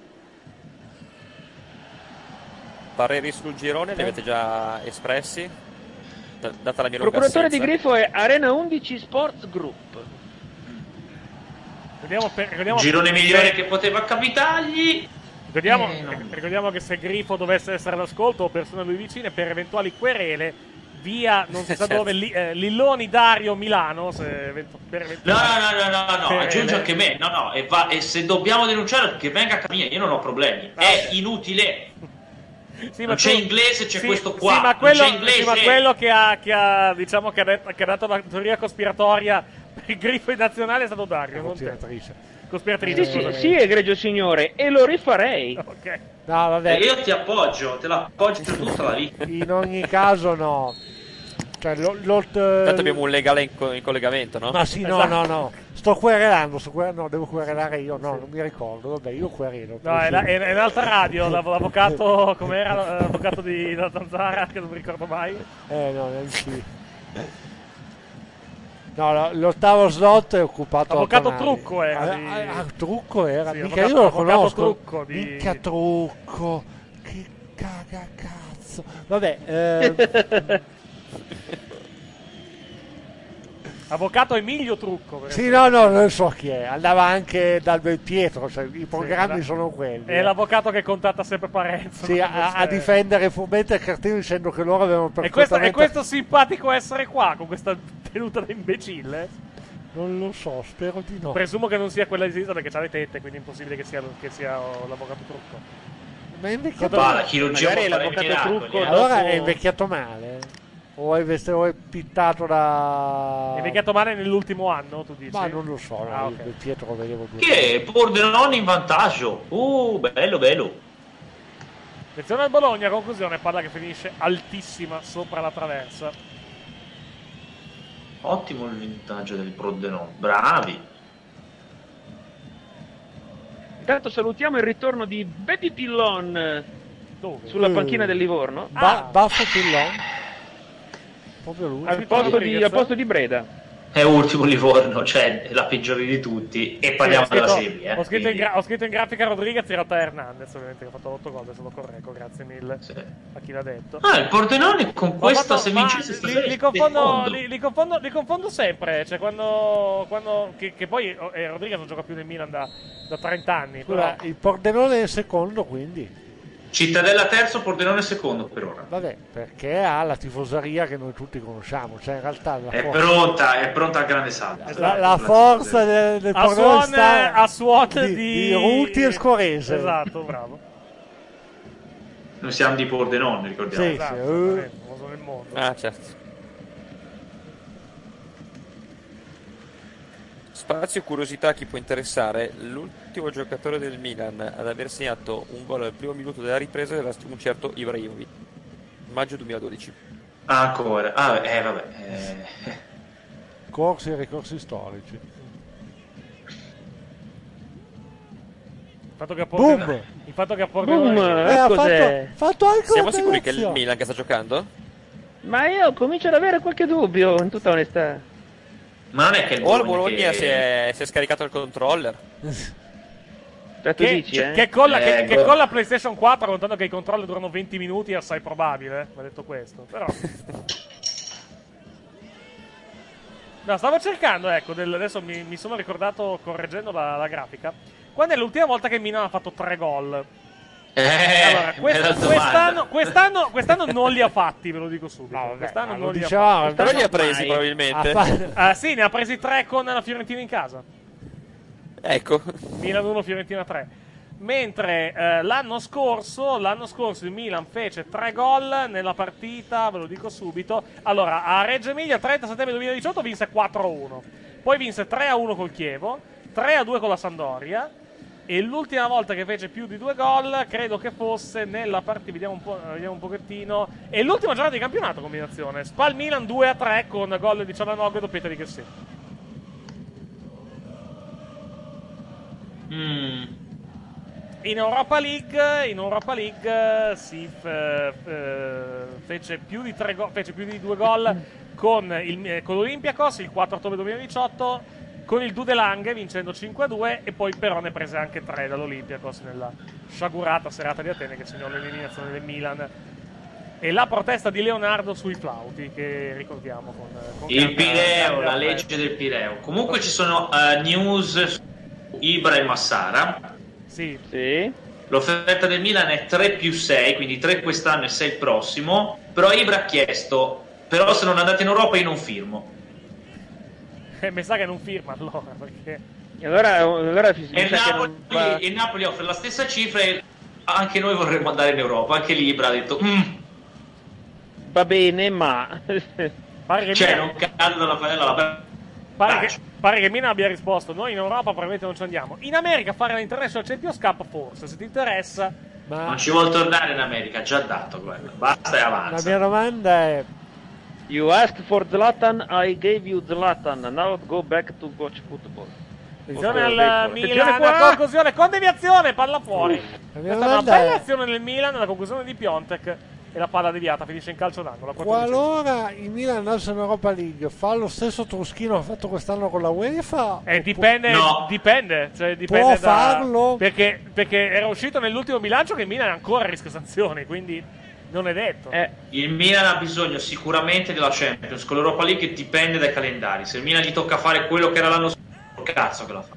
Pareri sul girone li avete già espressi? Da- Data la mia Il lunga procuratore di assenza. Grifo è Arena undici Sports Group. Ricordiamo, per- ricordiamo- Girone migliore che poteva capitargli. Ricordiamo, Eh, no. ricordiamo che se Grifo dovesse essere all'ascolto o persone a lui vicine, per eventuali querele, via non si sa Certo. dove, Li- eh, Lilloni Dario Milano. Se eventu- per No, eventuali no, no, no, no, no, querele. aggiunge anche me. No, no, e, va- e se dobbiamo denunciare, che venga a casa mia, io non ho problemi. È inutile. Sì, Non ma c'è tu- inglese, c'è sì, questo qua. Sì, ma non quello, c'è inglese. sì, ma quello che ha, che ha, diciamo, che ha, detto- che ha dato la teoria cospiratoria per il Grifo in nazionale è stato Dario, non te. Cospiratrice. Cospiratrice, Sì, sì, scusami. sì, egregio signore, e lo rifarei. Ok. No, vabbè, E io ti appoggio, te l'appoggio per tutta la vita. in ogni caso no. Cioè, lo, lo- Intanto abbiamo un legale in, co- in collegamento, no? Ma sì, no, Esatto. no, no. Sto querelando, sto quer- no, devo querelare io, no, non mi ricordo, vabbè, io querelo. No, è, la- è, è un'altra radio, l'av- l'avvocato, com'era l'avvocato di da Zanzara, che non mi ricordo mai. Eh, no, neanche No, lo- l'ottavo slot è occupato da Avvocato Tonali. Trucco era Ah, di- ah, ah, Trucco era, Sì, mica avvocato- io lo avvocato conosco. Trucco di- Minchia Trucco, che cagacazzo. Vabbè, eh, Avvocato Emilio Trucco. per sì, esempio. no, no, non so chi è. Andava anche dal Belpietro, cioè, i programmi la- sono quelli. È eh. l'avvocato che contatta sempre Parenzo. Sì, a, a difendere Fumetti e Cartino dicendo che loro avevano E questo, perfettamente... è questo simpatico essere qua, con questa tenuta da imbecille? Non lo so, spero di no. Presumo che non sia quella di sinistra perché c'ha le tette, quindi è impossibile che sia, che sia oh, l'avvocato Trucco. Ma è invecchiato Va, la chirurgia Magari può fare l'avvocato miracoli, Trucco eh. Allora dopo- è invecchiato male? O è, vest- o è pittato da... È invecchiato male nell'ultimo anno, tu dici? Ma non lo so, no, Ah, il ok. Belpietro lo vedevo due Chi è? Pordenone in vantaggio. Uh, bello, bello. Attenzione al Bologna, conclusione, palla che finisce altissima sopra la traversa. Ottimo il vantaggio del Pordenone. Bravi. Intanto salutiamo il ritorno di Betty Pillon Dove? sulla Eh. panchina del Livorno, Ba- Ah. Baffo Pillon? Proprio lui? al posto di, al posto di Breda. È ultimo Livorno, cioè la peggiore di tutti. E parliamo Sì, ho della scritto- Serie. Eh. ho, scritto in quindi- gra- ho scritto in grafica Rodriguez in realtà è Hernandez, ovviamente, che ha fatto otto gol, adesso lo correggo, grazie mille Sì. a chi l'ha detto. Ah, il Pordenone con Ma questa fatto- se ma vincesse stasera li, li, è confondo, secondo. li, li confondo, li confondo sempre, cioè quando, quando che, che poi eh, Rodriguez non gioca più nel Milan da, da trenta anni, Scusa, però il Pordenone è il secondo, quindi... Cittadella terzo, Pordenone secondo per ora. Vabbè, perché ha la tifoseria che noi tutti conosciamo, cioè in realtà la È forza, pronta, è pronta al grande salto. la, la forza del, del a Pordenone suon, sta a suon di, di... di Ruti e Scorese. Esatto, bravo. Noi siamo di Pordenone, ricordiamo. Sì, Esatto, sì, esattamente, famoso nel mondo. Ah, certo. Spazio curiosità, chi può interessare, l'ultimo giocatore del Milan ad aver segnato un gol al primo minuto della ripresa era un certo Ibrahimovic, maggio duemiladodici. Ah, ancora, ah, eh vabbè eh. Corsi e ricorsi storici. Il fatto che a Pordenone, Boom! il fatto che a Pordenone Boom! Eh, ha Cos'è? fatto, fatto anche Siamo una sicuri che è il bell'azione. Milan che sta giocando? Ma io comincio ad avere qualche dubbio, in tutta onestà. Ma non è che il O al Bologna Bologna che... si, è, si è scaricato il controller. Cioè, tu Che, dici, cioè, eh? che, con la, che, Eh, che go- con la PlayStation quattro, contando che i controlli durano venti minuti, è assai probabile, eh, va detto questo. Però no, stavo cercando, ecco, del- adesso mi, mi sono ricordato, correggendo la, la grafica, quando è l'ultima volta che Milan ha fatto tre gol. Eh, Allora, quest- bella domanda. quest'anno, quest'anno, quest'anno non li ha fatti, ve lo dico subito. No, vabbè, quest'anno ma non lo li ha dicevamo, fatti. Però li ha presi mai. probabilmente. Ha fa- Ah, sì, ne ha presi tre con la Fiorentina in casa. Ecco. Milan uno, Fiorentina tre. Mentre eh, l'anno scorso, l'anno scorso il Milan fece tre gol nella partita, ve lo dico subito. Allora, a Reggio Emilia, trenta settembre duemiladiciotto, vinse quattro a uno. Poi vinse tre a uno col Chievo, tre a due con la Sampdoria. E l'ultima volta che fece più di due gol, credo che fosse nella partita, vediamo un po', vediamo un pochettino. E l'ultima giornata di campionato, combinazione. Spal Milan due a tre con gol di Cialanoglu e doppietta di Chessy. Mm. In Europa League, in Europa League eh, si f- eh, fece più di tre go- fece più di due gol con, il, eh, con l'Olympiakos il quattro ottobre duemiladiciotto, con il Dudelange vincendo cinque a due, e poi però ne prese anche tre dall'Olympiakos nella sciagurata serata di Atene che segnò l'eliminazione del Milan. E la protesta di Leonardo sui flauti, che ricordiamo con, con Il grande- Pireo, grande la affetto. legge del Pireo. Comunque ci sono eh, news su Ibra e Massara. Sì. Sì. L'offerta del Milan è tre più sei, quindi tre quest'anno e sei il prossimo. Però Ibra ha chiesto, però se non andate in Europa io non firmo. Eh, mi sa che non firma allora, perché E allora, allora mi E il sa che Napoli, non va- il Napoli offre la stessa cifra e anche noi vorremmo andare in Europa. Anche lì Ibra ha detto, "Mm, va bene, ma... pare che cioè Milan- non cade dalla padella alla Pare che, pare che Milan abbia risposto: noi in Europa probabilmente non ci andiamo. In America fare la International Champions Cup forse, se ti interessa. Ma Non ci vuol tornare in America, già dato quello. Basta e la avanza. mia domanda è: You asked for Zlatan, I gave you Zlatan. Now go back to watch football. Attenzione Ok, al ecco. Milan, Attenzione qua. conclusione con deviazione, palla fuori. la mia Questa è una domanda bella è: azione del Milan, la conclusione di Piontek, e la palla deviata finisce in calcio d'angolo. qualora il Milan andasse in Europa League, fa lo stesso truschino che ha fatto quest'anno con la UEFA? Eh, dipende, No. dipende, cioè dipende Può da- farlo? Perché, perché era uscito nell'ultimo bilancio che il Milan è ancora a rischio sanzioni, quindi non è detto. Eh, Il Milan ha bisogno sicuramente della Champions. Con l'Europa League dipende dai calendari. Se il Milan gli tocca fare quello che era l'anno scorso, cazzo che la fa.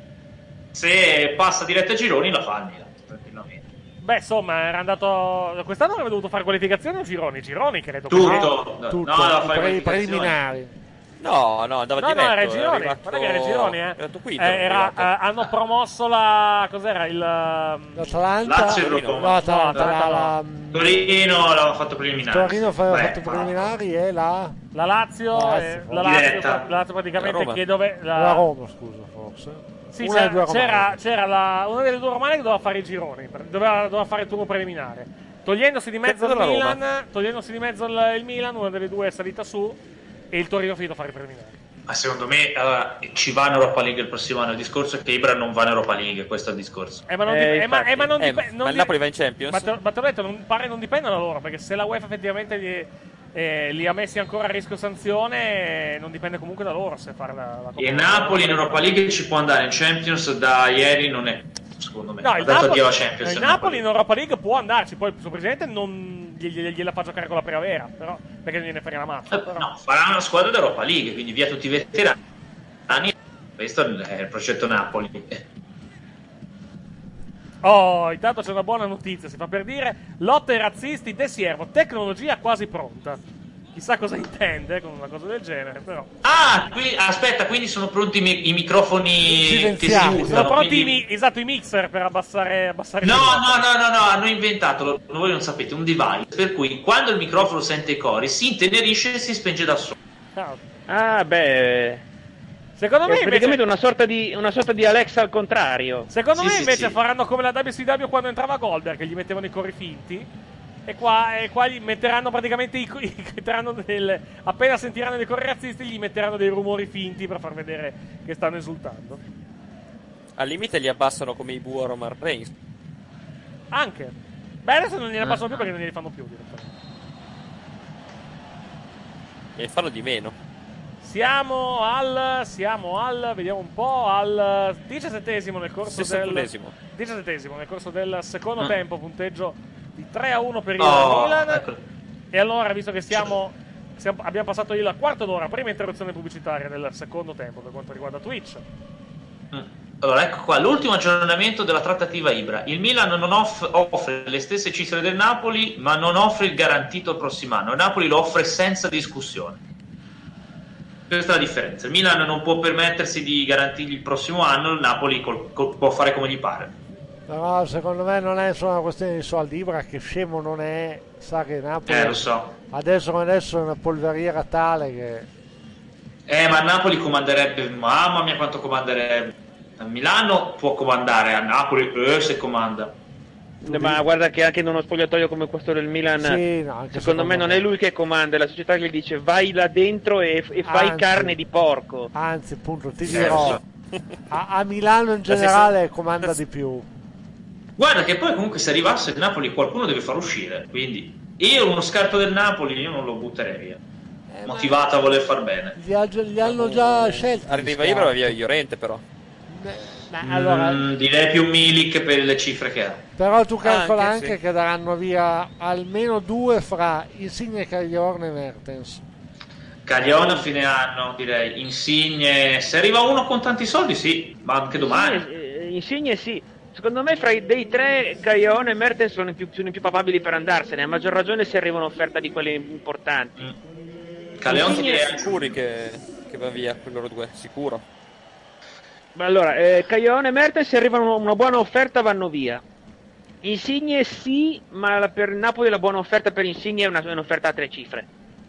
Se passa diretto ai gironi, la fa il Milan, tranquillamente. Beh, insomma, era andato. Quest'anno avrebbe dovuto fare qualificazioni o gironi? Gironi, credo. Tutto. che- Tutto, No, doveva i fare pre- qualificazioni. preliminari. No, no, andava No, diretto. no, era ai gironi. arrivato- Guarda che era ai gironi, eh. È arrivato quinto, Eh, è era, arrivato. eh, hanno promosso la. Cos'era? Il. um, L'Atalanta, Lazio e Torino. Roma. no, Atalanta, No, la, Atalanta la- Torino l'aveva fatto preliminare. Torino fa- ha Beh, fatto preliminari e la, La Lazio, La eh, Lazio. la Lazio, Diretta. la Lazio praticamente La Roma. che dove. La, la Roma, scusa, forse. Sì, Una c'era, delle due romane. c'era, c'era la, una delle due romane che doveva fare i gironi, doveva, doveva fare il turno preliminare. Togliendosi di mezzo il Credo la Roma. Milan, togliendosi di mezzo il, il Milan, una delle due è salita su e il Torino è finito a fare i preliminari. Ma secondo me allora, ci va in Europa League il prossimo anno. Il discorso è che Ibra non va in Europa League, questo è il discorso. Eh, ma non, Eh, dip- eh, ma, infatti. eh, ma non Eh, dipende. ma il Napoli va in Champions? Ma te, ma te l'ho detto, non, pare non dipende da loro, perché se la UEFA effettivamente gli, eh, li ha messi ancora a rischio sanzione, eh, non dipende comunque da loro se fare la, la Coppa E Europa. Napoli in Europa League ci può andare, in Champions da ieri non è, secondo me. No, ha il detto Napoli, addio alla Champions. il il Napoli in Europa League può andarci, poi il suo presidente non gli- gli- gliela fa giocare con la primavera, però perché non gliene frega la mazza. Eh, Però. No, farà una squadra d'Europa League, quindi via tutti i veterani. Questo è il progetto Napoli. Oh, intanto c'è una buona notizia, si fa per dire. Lotta ai razzisti, De Siervo, tecnologia quasi pronta. Chissà cosa intende con una cosa del genere, però. Ah, qui, aspetta, quindi sono pronti i, mi- i microfoni che si Sono usano. pronti quindi- i mi- esatto, i mixer per abbassare, abbassare No, il volume. no, no, no, no, hanno inventato, lo- voi non sapete, un device per cui quando il microfono sente i cori si intenerisce e si spenge da solo. Ah, beh. Secondo me è invece- praticamente una sorta di una sorta di Alexa al contrario. Secondo Sì, me sì, invece sì. faranno come la W C W quando entrava Goldberg, che gli mettevano i cori finti. E qua, e qua gli metteranno praticamente i, i- metteranno del- appena sentiranno dei cori razzisti, gli metteranno dei rumori finti per far vedere che stanno esultando. Al limite li abbassano come i Boo a Roman Reigns. Anche. Beh, adesso non gliene abbassano più perché non glieli fanno più direttamente. E fanno di meno. Siamo al. Siamo al. Vediamo un po'. Al diciassettesimo nel corso del. sessantunesimo. diciassettesimo nel corso del secondo Ah. tempo. Punteggio di tre a uno per il Oh, Milan. ecco. E allora, visto che siamo. siamo- abbiamo passato il quarto d'ora, prima interruzione pubblicitaria del secondo tempo per quanto riguarda Twitch. Allora, ecco qua, l'ultimo aggiornamento della trattativa Ibra. Il Milan non off- offre le stesse cifre del Napoli, ma non offre il garantito il prossimo anno. Il Napoli lo offre senza discussione. Questa è la differenza. Il Milan non può permettersi di garantirgli il prossimo anno, il Napoli col- col- può fare come gli pare. No, secondo me non è solo una questione di soldi. Ibra, che scemo non è, sa che Napoli Eh, lo so. adesso come adesso è una polveriera tale che Eh, ma il Napoli comanderebbe, mamma mia quanto comanderebbe. A Milano può comandare, a Napoli eh, se comanda. Ma guarda che anche in uno spogliatoio come questo del Milan, Sì, no, anche secondo me non è lui che comanda, è la società che gli dice vai là dentro e, e fai Anzi. carne di porco. anzi appunto ti Eh, dirò lo a, a Milano in generale comanda di più. Guarda che poi comunque se arrivasse il Napoli qualcuno deve far uscire, quindi io uno scarto del Napoli io non lo butterei via. Motivato a voler far bene. Li, ha già- li hanno già scelti. Arriva gli Ibra scarti. via Llorente però. Ma allora, Mm, direi più Milik per le cifre che ha. però tu calcola Anche, anche sì. che daranno via almeno due fra Insigne, Cagliorne e Mertens. Caglione a fine anno, direi. Insigne, se arriva uno con tanti soldi, sì, ma anche domani. Insigne, eh, Insigne sì. Secondo me fra i dei tre Caglione e Mertens sono i più, sono i più papabili per andarsene, a maggior ragione se arriva un'offerta di quelle importanti. Caleon Insigne- direi- Sicuri che, che va via quei loro due, sicuro. Allora, eh, Caglione e Mertens se arrivano una buona offerta vanno via. Insigne sì, ma la- per Napoli la buona offerta per Insigne è una- è un'offerta a tre cifre.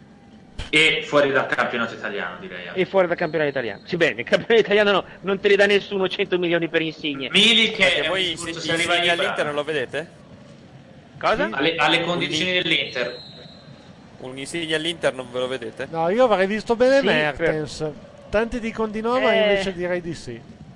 E fuori dal campionato italiano, direi. E fuori dal campionato italiano. Sì, bene, il campionato italiano no, non te li dà nessuno cento milioni per Insigne. Milik Perché è un voi discorso, se, se arriva Insigne Ibra. all'Inter non lo vedete? Cosa? alle, alle condizioni dell'Inter. Un Insigne all'Inter non ve lo vedete? No, io avrei visto bene Sì, Mertens. Tanti dicono di no, ma Eh. invece direi di sì.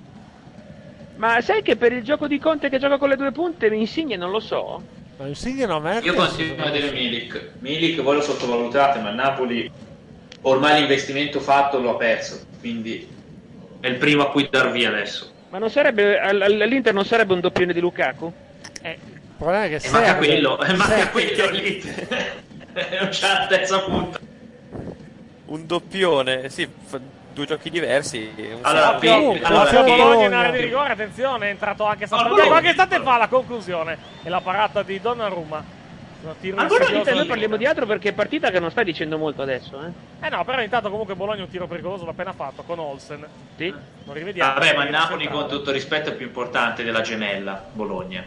Ma sai che per il gioco di Conte che gioca con le due punte, Insigne non lo so. Ma Insigne no, Mertens. Io continuo a vedere Milik. Milik voi lo sottovalutate, ma il Napoli ormai l'investimento fatto lo ha perso, quindi è il primo a cui dar via adesso. Ma non sarebbe all- all'Inter non sarebbe un doppione di Lukaku? Eh, il problema è che E serve. manca quello, e manca serve. quello l'Inter. Non c'è la terza punta. Un doppione, sì, fa due giochi diversi. Un Allora, salto. Pi- allora, Occhio Pi- Bologna in area di rigore, attenzione, è entrato anche Al Sant'Andrea. Bologna. Qualche istante fa la conclusione e la parata di Donnarumma. Un tiro Al Bologna insidioso noi del parliamo di altro perché è partita che non sta dicendo molto adesso, eh? Eh no, però intanto comunque Bologna un tiro pericoloso l'ha appena fatto con Olsen. Sì. Lo rivediamo. Vabbè, ma il Linea Napoli centrale. con tutto rispetto è più importante della gemella Bologna.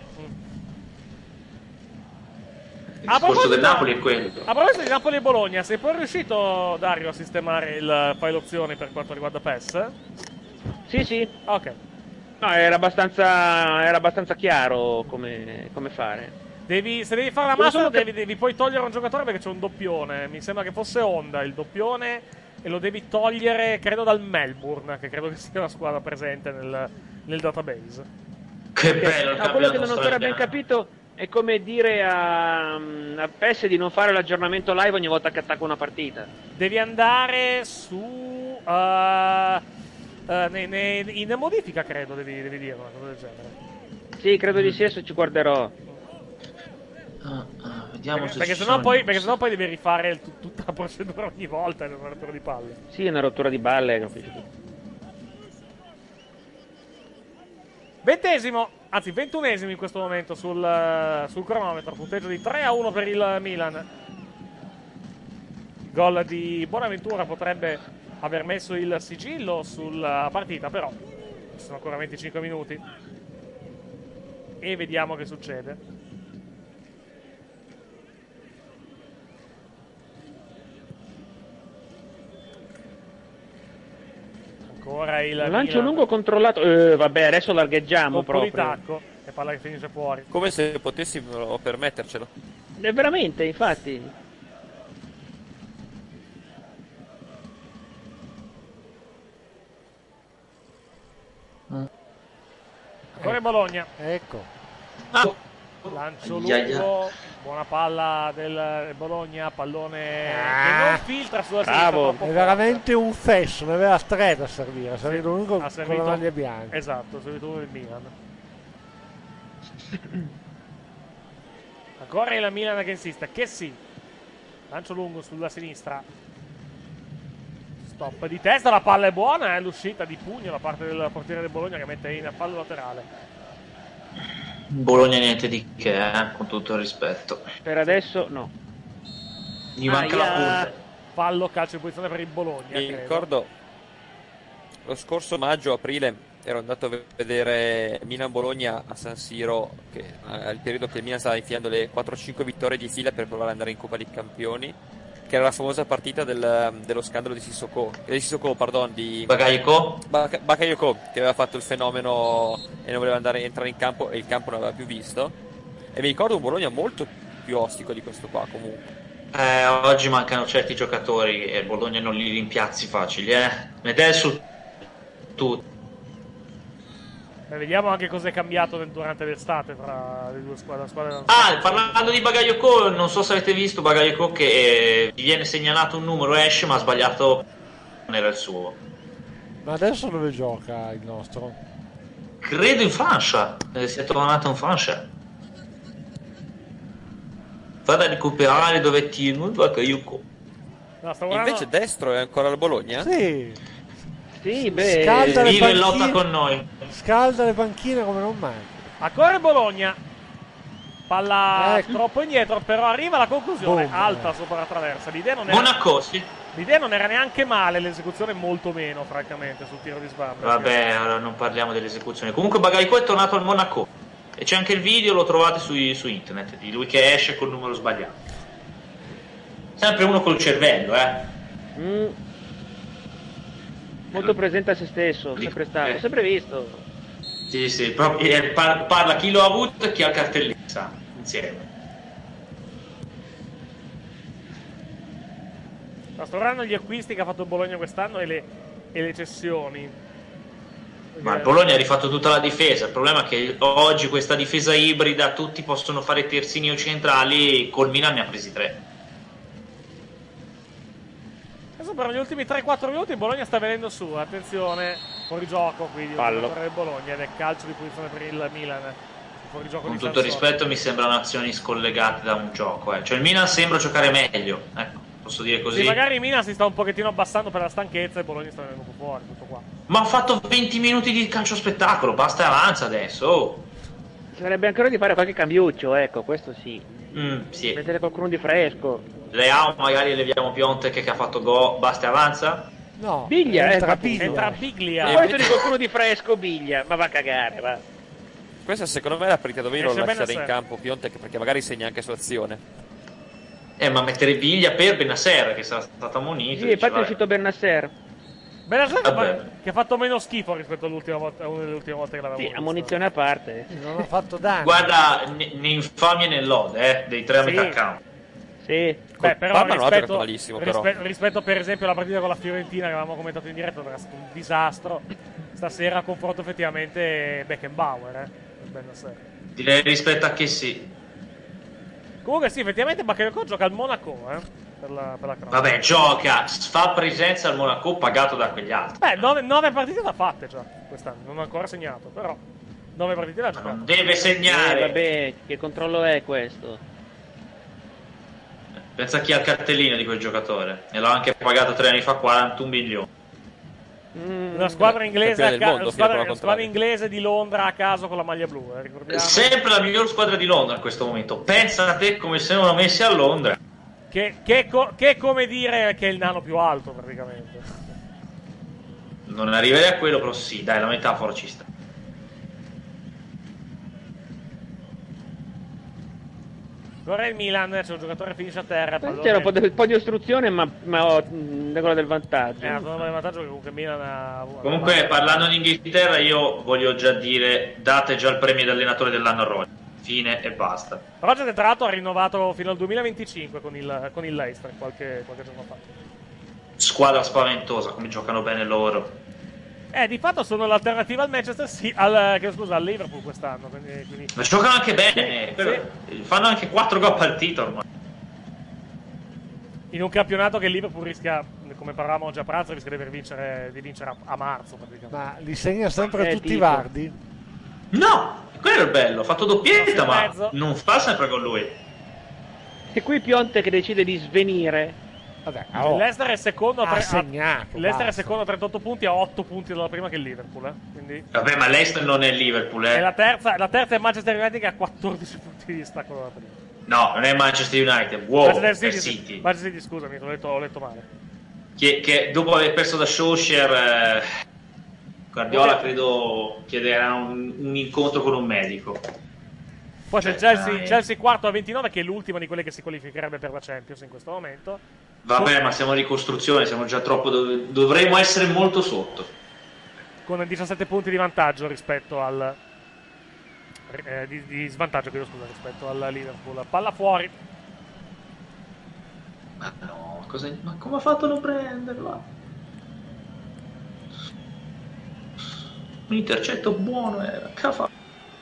Il A discorso proposito- del Napoli è quello. A proposito di Napoli e Bologna, sei poi riuscito, Dario, a sistemare il file opzioni per quanto riguarda P E S? Sì, sì. Ok. No, era abbastanza, era abbastanza chiaro come, come fare. Devi, se devi fare la Quello master solo che- devi, devi poi togliere un giocatore perché c'è un doppione. Mi sembra che fosse Honda il doppione e lo devi togliere, credo, dal Melbourne, che credo che sia una squadra presente nel, nel database. Che bello il No, quello che non ho campionato ancora ben australiano. capito è come dire a, a P E S di non fare l'aggiornamento live ogni volta che attacca una partita. Devi andare su... uh, uh, ne- ne- in modifica, credo, devi, devi dire una cosa del genere. Sì, credo di sì, adesso ci guarderò. Ah, ah, vediamo Perché, se perché ci sennò sono- poi, perché sennò poi devi rifare il- tut- tutta la procedura ogni volta ed è una rottura di palle. Sì, è una rottura di balle, capisci tu. Ventesimo anzi ventunesimi in questo momento sul, sul cronometro, punteggio di tre a uno per il Milan. Il gol di Bonaventura potrebbe aver messo il sigillo sulla partita, però ci sono ancora venticinque minuti e vediamo che succede. Ancora il lancio Milan. lungo controllato. Eh, vabbè, adesso largheggiamo Colpo di proprio. tacco e palla che finisce fuori. Come se potessimo permettercelo. Eh, veramente, infatti. Ancora in Bologna. Ecco. Ah. Lancio Aia, aia. lungo, buona palla del Bologna, pallone Ah. che non filtra sulla Bravo. sinistra. troppo È forte. veramente un fesso, ne aveva tre da servire, ha servito l'unico Ha con servito- la maglia bianca. Esatto, ha servito uno del Milan. Ancora il Milan che insiste, che sì. Lancio lungo sulla sinistra. Stop di testa, la palla è buona, è l'uscita di pugno da parte del portiere del Bologna che mette in fallo laterale. Bologna niente di che, eh, con tutto il rispetto. Per adesso no. Gli manca la punta. Fallo, calcio in posizione per il Bologna. Mi credo. ricordo lo scorso maggio, aprile, ero andato a vedere Milan-Bologna a San Siro, che al periodo che il Milan stava infilando le quattro cinque vittorie di fila per provare ad andare in Coppa dei Campioni, che era la famosa partita del, dello scandalo di Sissoko, eh, di Sissoko, pardon, di Bakayoko, Baka- Bakayoko, che aveva fatto il fenomeno e non voleva andare entrare in campo e il campo non aveva più visto. E mi ricordo un Bologna molto più ostico di questo qua comunque. Eh, oggi mancano certi giocatori e il Bologna non li rimpiazzi facili, eh. Ed è su tutto. Beh, vediamo anche cosa è cambiato nel- durante l'estate tra le due squadre. La squadra Ah, parlando di Bakayoko, non so se avete visto Bakayoko che eh, gli viene segnalato un numero, esce ma ha sbagliato, non era il suo. Ma adesso dove gioca il nostro? Credo in Francia, eh, si è tornato in Francia. Vado a recuperare dove ti Bakayoko. No, sto guardando- Invece destro è ancora il Bologna? Sì. Sì, beh, Scalda le vive e lotta panchine- con noi. Scalda le panchine come non mai. Ancora il Bologna. Palla Ecco. troppo indietro, però arriva la conclusione Boom. alta sopra la traversa. L'idea non era, Monaco, sì. l'idea non era neanche male, l'esecuzione molto meno, francamente, sul tiro di sbanda. Vabbè, allora non parliamo dell'esecuzione. Comunque Bakayoko è tornato al Monaco. E c'è anche il video, lo trovate su, su internet, di lui che esce col numero sbagliato. Sempre uno col cervello, eh. Mm. Molto presente a se stesso, sempre stato, Eh. sempre visto. Sì, sì, proprio, eh, par- parla chi lo ha avuto e chi ha il cartellino, sa, insieme. Ma sto guardando gli acquisti che ha fatto il Bologna quest'anno e le, e le cessioni. Ma il Bologna ha rifatto tutta la difesa. Il problema è che oggi questa difesa ibrida, tutti possono fare terzini o centrali, col Milan ne ha presi tre. Adesso per gli ultimi tre quattro minuti il Bologna sta venendo su, attenzione, fuori gioco qui di un Fallo. giocatore del Bologna ed è calcio di posizione per il Milan. Fuori gioco Con di tutto il Sansone. rispetto mi sembrano azioni scollegate da un gioco, eh. Cioè il Milan sembra giocare meglio, ecco, posso dire così. Sì, magari il Milan si sta un pochettino abbassando per la stanchezza e il Bologna sta venendo un po' fuori, tutto qua. Ma ha fatto venti minuti di calcio spettacolo, basta e avanza adesso. Oh. Sarebbe ancora di fare qualche cambiuccio, ecco, questo sì. Mm, sì. Mettere qualcuno di fresco. Leao magari leviamo Piontek che ha fatto go, basta e avanza. No, Biglia, entra eh, Biglia. Entra Biglia. Ma questo di qualcuno di fresco, Biglia, ma va a cagare, va. Questa secondo me è la partita dove non Esce lasciare in Benasser. campo Piontek, perché magari segna anche su azione. Eh, ma mettere Biglia per Benasser che sarà stato ammonito. Sì, dice, infatti è vabbè. uscito Bernasser. Benasser Vabbè. che ha fatto meno schifo rispetto all'ultima volta, a una delle ultime volte che l'avevo Sì, visto. ammonizione a parte. Non ha fatto danni. Guarda, né né infamia né lode, eh, dei tre a Sì. metà campo. Sì. Beh, però Parma non ha rispetto, giocato malissimo, però. rispe- rispetto per esempio alla partita con la Fiorentina che avevamo commentato in diretta, era stato un disastro. Stasera a confronto effettivamente Beckenbauer, eh, Benasser. Direi rispetto a che sì. Comunque sì, effettivamente Bakayoko gioca al Monaco, eh, per la, per la cronaca. Vabbè, gioca, fa presenza al Monaco pagato da quegli altri. Beh, nove, nove partite da fatte già quest'anno, non ha ancora segnato, però nove partite da giocare. Non deve Eh, segnare. vabbè, che controllo è questo? Pensa a chi ha il cartellino di quel giocatore. E l'ho anche pagato tre anni fa quarantuno milioni. Mm, una squadra inglese, a del ca- mondo, squadra, fino alla squadra contraria. inglese di Londra a caso con la maglia blu, eh, ricordiamo. Sempre la miglior squadra di Londra in questo momento. Pensa a te come siamo messi a Londra. Che, che, co- che è come dire che è il nano più alto, praticamente. Non arriverei a quello, però sì, dai, la metafora ci sta. Ora il Milan, c'è un giocatore che finisce a terra. Pallone... C'era un po', di, un po' di ostruzione, ma, ma ho mh, quella del vantaggio. Eh, non è vantaggio che comunque il Milan ha... Comunque, parlando di Inghilterra, io voglio già dire, date già il premio di allenatore dell'anno a Roger. Fine e basta. Roger, tra l'altro, ha rinnovato fino al duemilaventicinque con il, con il Leicester qualche, qualche giorno fa. Squadra spaventosa, come giocano bene loro. Eh, di fatto sono l'alternativa al Manchester City, al, che, scusa, al Liverpool quest'anno. Quindi, quindi... Ma giocano anche bene, però sì. Fanno anche quattro gol partita ormai. In un campionato che il Liverpool rischia, come parlavamo già a pranzo, rischia di vincere, di vincere a, a marzo praticamente. Ma li segna sempre Eh, tutti tipo. Vardi? No, quello è il bello, ha fatto doppietta, Cross in ma mezzo. non fa sempre con lui. E qui Pionte che decide di svenire. Vabbè, Il oh, Leicester è secondo a, ha tre- segnato, il Leicester è basta. secondo a trentotto punti, a otto punti dalla prima che il Liverpool. Eh? Quindi... Vabbè, ma Leicester non è il Liverpool, eh. E la terza, la terza è Manchester United che ha quattordici punti di distacco dalla prima. No, non è Manchester United, wow, Manchester è City, City. Manchester City, scusami, ho letto, ho letto male. Che, che dopo aver perso da Solskjaer, eh, Guardiola credo chiederà un, un incontro con un medico. Poi c'è il Chelsea, Chelsea quarto a ventinove, che è l'ultima di quelle che si qualificherebbe per la Champions in questo momento. Vabbè, ma siamo in ricostruzione, siamo già troppo. Dov- dovremmo essere molto sotto. Con diciassette punti di vantaggio rispetto al. Eh, di, di svantaggio, chiedo scusa, rispetto al Liverpool. Palla fuori. Ma no, cosa, ma come ha fatto a non prenderla? Un intercetto buono era. Che ha fatto?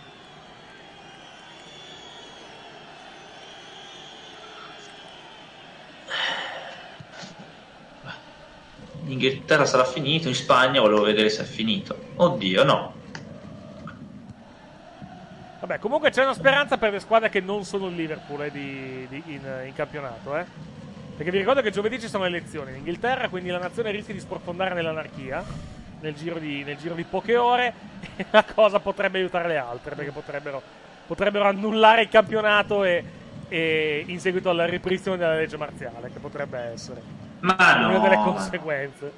In Inghilterra sarà finito, in Spagna volevo vedere se è finito. Oddio, no. Vabbè, comunque c'è una speranza per le squadre che non sono il Liverpool eh, di, di- in, in campionato, eh. Perché vi ricordo che giovedì ci sono le elezioni in Inghilterra, quindi la nazione rischia di sprofondare nell'anarchia nel giro di, nel giro di poche ore e la cosa potrebbe aiutare le altre, perché potrebbero, potrebbero annullare il campionato e, e in seguito al ripristino della legge marziale, che potrebbe essere Ma una no. delle conseguenze.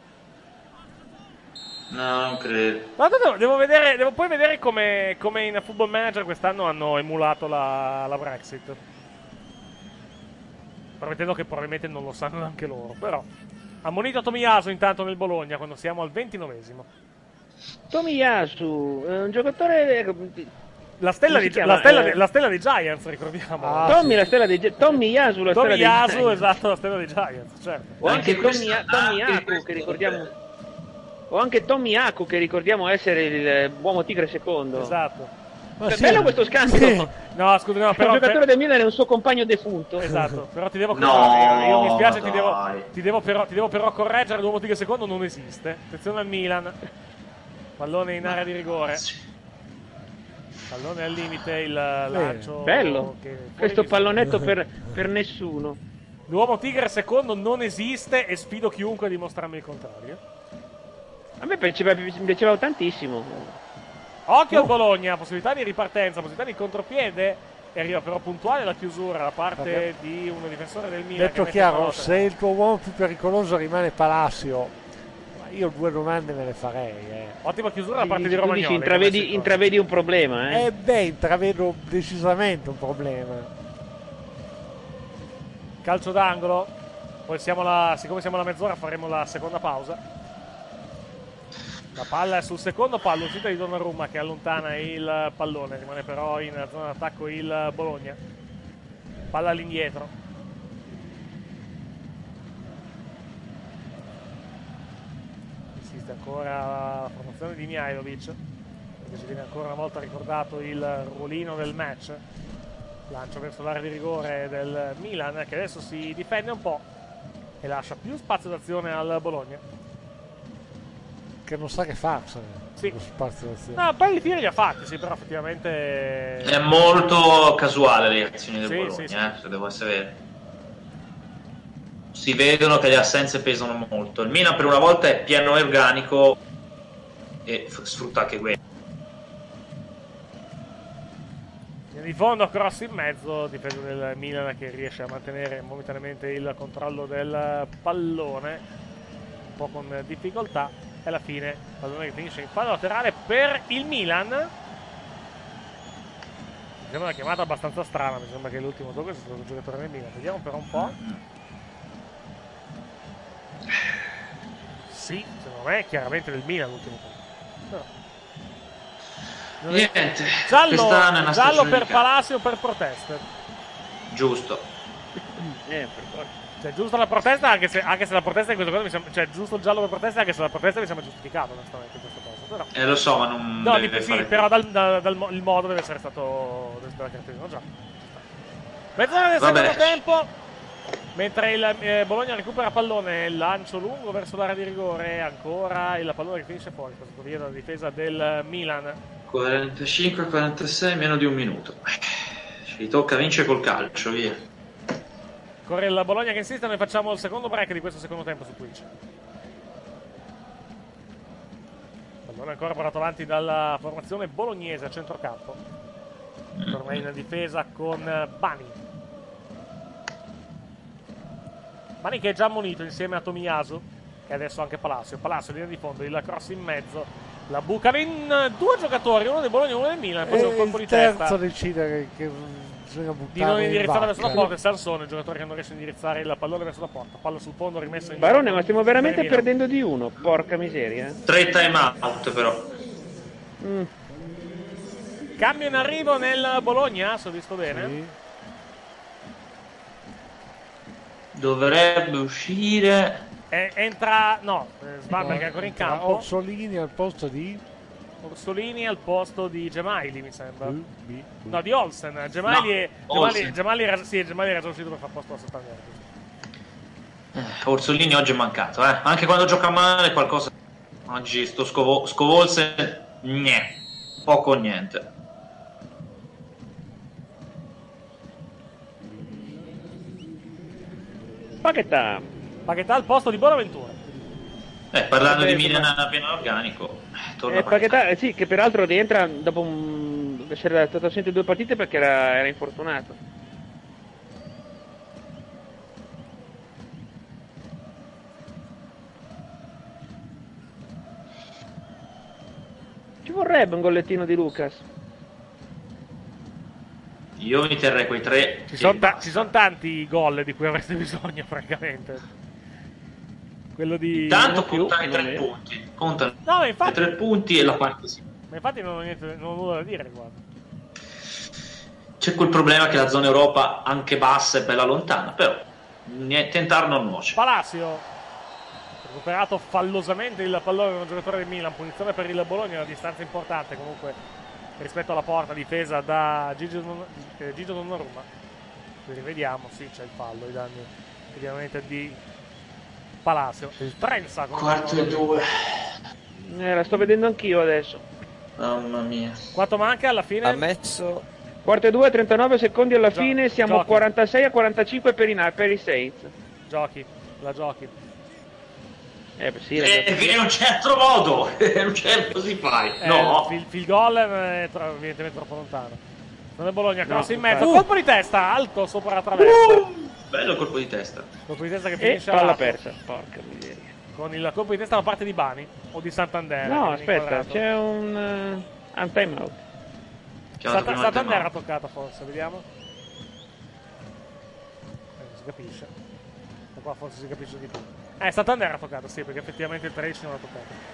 No, non credo. Ma devo, devo vedere, devo poi vedere come, come in Football Manager quest'anno hanno emulato la, la Brexit. Promettendo che probabilmente non lo sanno neanche loro. Però, ammonito Tomiyasu intanto nel Bologna quando siamo al ventinovesimo. Tomiyasu, è un giocatore. La stella, Come di, si chiama? la, stella Eh, di, la stella dei Giants, ricordiamo. Ah, Tommy, la stella dei Gi- Tomiyasu, la stella dei Tomiyasu, Giants. esatto, la stella dei Giants, certo. O anche Anche questo- Tommy, Tommy anche Aku, questo- che ricordiamo. O anche Tommy Aku, che ricordiamo essere il uomo tigre secondo. Esatto. Ma È sì, bello questo scambio. sì. No, scusa, no, Un però... giocatore del Milan è un suo compagno defunto. Esatto, però ti devo No, correggere. Io mi spiace, ti devo, dai. ti, devo però, ti devo però correggere. L'uomo tigre secondo non esiste. Attenzione al Milan. Pallone in area di rigore. Pallone al limite. Il lancio. Bello. che fuori Questo di- pallonetto per, per nessuno. L'uomo tigre secondo non esiste e sfido chiunque a dimostrarmi il contrario. A me piaceva, mi piaceva tantissimo. Occhio al Bologna, possibilità di ripartenza, possibilità di contropiede. E arriva però puntuale la chiusura da parte Vabbè. di un difensore del Milan. che Detto mette chiaro, in se il tuo uomo più pericoloso rimane Palacio, ma io due domande me le farei. Eh. Ottima chiusura da parte Tu di dici, Romagnoli. intravedi, intravedi un problema, eh? Eh beh, intravedo decisamente un problema. Calcio d'angolo. Poi siamo la, siccome siamo alla mezz'ora faremo la seconda pausa. La palla è sul secondo palo, uscita di Donnarumma che allontana il pallone, rimane però in zona d'attacco il Bologna. Palla all'indietro. Insiste ancora la formazione di Mihajlovic, perché ci viene ancora una volta ricordato il ruolino del match. Lancio verso l'area di rigore del Milan che adesso si difende un po' e lascia più spazio d'azione al Bologna. Che non sa che farsene. Sì. Lo spazio d'azione. No, poi i tiri li ha fatti, sì, però effettivamente... È molto casuale le azioni del Sì, Bologna, sì, sì. eh, se devo essere vero. si vedono che le assenze pesano molto. Il Milan per una volta è pieno e organico e f- sfrutta anche quello. Di fondo cross in mezzo, difesa del Milan che riesce a mantenere momentaneamente il controllo del pallone, un po' con difficoltà, e alla fine pallone che finisce in fallo laterale per il Milan. Mi sembra una chiamata abbastanza strana, mi sembra che l'ultimo tocco sia stato il giocatore del Milan. Vediamo però un po'. Sì, secondo me è chiaramente del Milan l'ultimo tocco. Però Niente, giallo, questa è una giallo stagione per di calcio. Palacio per proteste. Giusto. Eh, per forza. Cioè, giusto la protesta, anche se, anche se la protesta in questo caso mi sembra. Cioè, giusto il giallo per protesta, anche se la protesta mi sembra giustificata, onestamente, in questo caso. Però. Eh, lo so, ma non No, deve di, sì, fare però dal, dal, dal mo- il modo deve essere stato. Deve essere cartellino già. Mezz'ora del Vabbè. secondo tempo. Mentre il eh, Bologna recupera pallone, lancio lungo verso l'area di rigore, ancora il pallone che finisce fuori, questo via dalla difesa del Milan. quarantacinque quarantasei, meno di un minuto. Ci tocca vincere col calcio, via. Corre il Bologna che insiste, noi facciamo il secondo break di questo secondo tempo su Twitch. Pallone ancora portato avanti dalla formazione bolognese a centrocampo. Torna in difesa con Bani. Bani che è già ammonito insieme a Tomiyasu e adesso anche Palacio. Palacio linea di fondo, il cross in mezzo, la bucano in due giocatori, uno del Bologna e uno del Milan, poi c'è un colpo di il terzo testa decide che, che bisogna di non buttare in indirizzare verso la vacca. porta. E Sansone, il giocatore che non riesce a indirizzare il pallone verso la porta, palla sul fondo rimesso in Barone, ma stiamo veramente Milan. perdendo di uno, porca miseria. Tre time out però. Mm. Cambio in arrivo nel Bologna, se ho visto bene. Sì. Dovrebbe uscire. E entra, no, eh, Svanberg è ancora in Tra campo. Orsolini al posto di Orsolini al posto di Gemaili, mi sembra. B, B, B. No, di Olsen. Gemaili, No, è- Olsen. Gemaili, Gemaili era, sì, Gemaili era già uscito per far posto a Santander. Eh, Orsolini oggi è mancato, eh. Anche quando gioca male qualcosa. Oggi sto scovo- scovolse. Niente. Poco o niente. Paquetà. Paquetà al posto di Bonaventura. Eh, parlando di Eh, Milan insomma. a pieno organico. eh, Torna Eh, Paquetà. Paquetà, eh, sì, che peraltro rientra dopo un... essere stato assente due partite perché era, era infortunato. Ci vorrebbe un gollettino di Lucas. Io mi terrei quei tre. Ci che sono basta. son tanti gol di cui avreste bisogno, francamente. Quello di. Tanto uno più, contano i uno tre meno. punti. Contano No, ma i infatti, tre punti e la parte sì. ma infatti non ho, niente, non ho nulla da dire riguardo. C'è quel problema che la zona Europa, anche bassa, è bella lontana, però niente, tentare non nuoce. Palacio. Recuperato fallosamente il pallone da un giocatore del Milan. Punizione per il Bologna, una distanza importante comunque rispetto alla porta, difesa da Gigio, Don- eh, Gigio Donnarumma. Qui rivediamo, sì, c'è il fallo, i danni ovviamente di Palacio. Il Trenza con Quarto e due. Eh, la sto vedendo anch'io adesso. Mamma mia. Quanto manca alla fine? Ha messo Quarto e due, trentanove secondi alla Gio- fine, siamo giochi. quarantasei a quarantacinque per i, na- per i Saints. Giochi, la giochi. Eh, beh, sì, Eh, ragazzi. che non c'è altro modo. Non c'è così fai. Eh, No. il field goal è tro- evidentemente troppo lontano. Non è Bologna, cross No, in mezzo, infatti. colpo di testa, alto sopra la traversa. Uh, bello il colpo di testa. Colpo di testa che E finisce a palla lato. persa, porca miseria. Con il colpo di testa da parte di Bani o di Santander. No, che viene aspetta, inquadrato. c'è un, uh, un time out. Chiamato Santa- prima il Santander time ha out. toccata forse, vediamo. Eh, non si capisce. Da qua forse si capisce di più. Eh, Santander ha toccato, sì, perché effettivamente il tredici non ha toccato.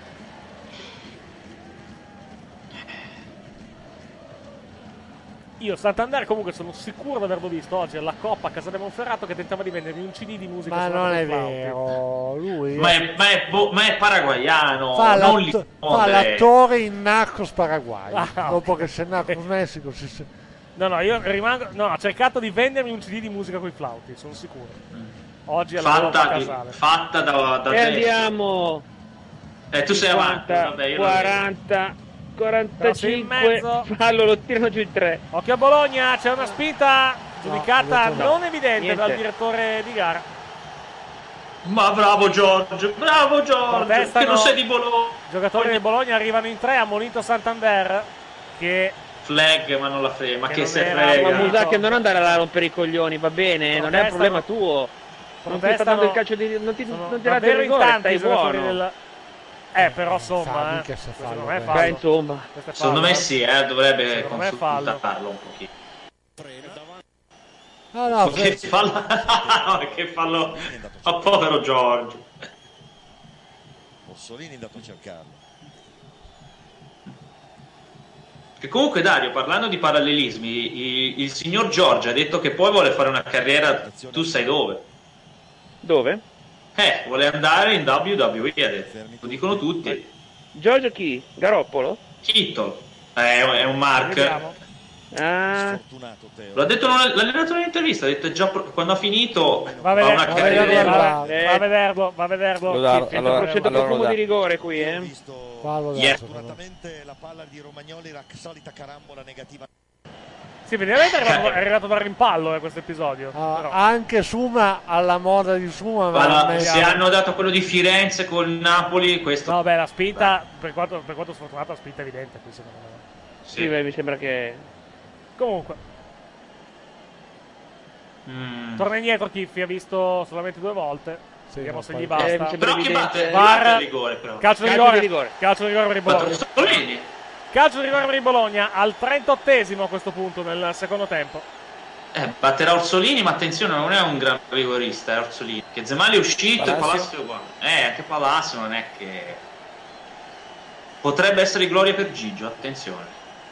Io Santander comunque sono sicuro di averlo visto oggi alla Coppa a Casale Monferrato che tentava di vendermi un C D di musica. Ma suonato non con è flauti. vero, lui Ma è, ma è, bo- ma è paraguaiano. fa, non l'atto- li fa l'attore in Narcos Paraguay. Ah, Dopo ok. che c'è Narcos Messico si, si- No, no, io rimango. No, ha cercato di vendermi un C D di musica con i flauti, sono sicuro. Oggi alla Coppa a fatta, Casale. fatta da, da E Jess. andiamo. Eh, tu sei avanti. cinquanta, Vabbè, io lo quaranta, Cross in quarantacinque. mezzo. Fallo, lo tirano giù in tre. Occhio a Bologna, c'è una spinta giudicata detto no. non evidente Niente. dal direttore di gara. Ma bravo Giorgio, bravo Giorgio, Protestano che non sei di Bologna. I giocatori del Bologna arrivano in tre, ammonito Santander che flag, ma non la frega, ma che, che non se era frega. Ma Musa che non andare a rompere i coglioni, va bene, non è un problema tuo. Non ti sta dando il calcio di non ti non ti date il davvero in rigore, tanti stai i giocatori buono. del... Eh, però insomma, Sa eh. che se Secondo fallo, me è eh. fallo. Beh, insomma. Questo è Secondo fallo, me sì, eh, dovrebbe Secondo me è fallo. consultarlo un pochino. No, no, Che fe- fallo, che fallo, ma povero Giorgio. Orsolini è andato a cercarlo. Che comunque Dario, parlando di parallelismi, il, il signor Giorgio ha detto che poi vuole fare una carriera, tu sai dove? Dove? Eh, vuole andare in W W E, ha detto. Lo dicono tutti. Giorgio chi? Garoppolo? Kittle, eh, è un Mark. Vediamo. Ah, L'ha detto l'allenatore in intervista, ha detto già pro- quando ha finito Va a ha vedere- una va a vederlo, carriera. va a- va a vederlo, va a vederlo. Allora, Chi- chi- allora, chi- c'è allora profumo lo di dà. rigore qui, eh. fallo Yeah. adesso, fallo. Fortunatamente la palla di Romagnoli, la solita carambola negativa. Sì, praticamente è arrivato, è arrivato dal rimpallo eh, questo episodio. Ah, però. anche Suma alla moda di Suma, ma Ma non è- se hanno dato quello di Firenze col Napoli, questo No, beh, la spinta, per quanto, per quanto sfortunata, la spinta è evidente qui, secondo me. Sì, beh, mi sembra che Comunque, Mm. torna indietro Chiffi, ha visto solamente due volte. Sì, Vediamo no, se poi- gli basta. Eh, mi sembra Però chi evidente. batte, VAR. chi batte il rigore però? Calcio di Calcio rigore, di rigore. calcio di rigore per il Batte Bologna. Orsolini. Calcio di rigore per il Bologna al trentottesimo a questo punto nel secondo tempo. Eh, batterà Orsolini, ma attenzione, non è un gran rigorista, è Orsolini. Che Zemali è uscito e Palacio? Palacio è uguale. Eh, anche Palacio non è che... Potrebbe essere gloria per Gigio, attenzione.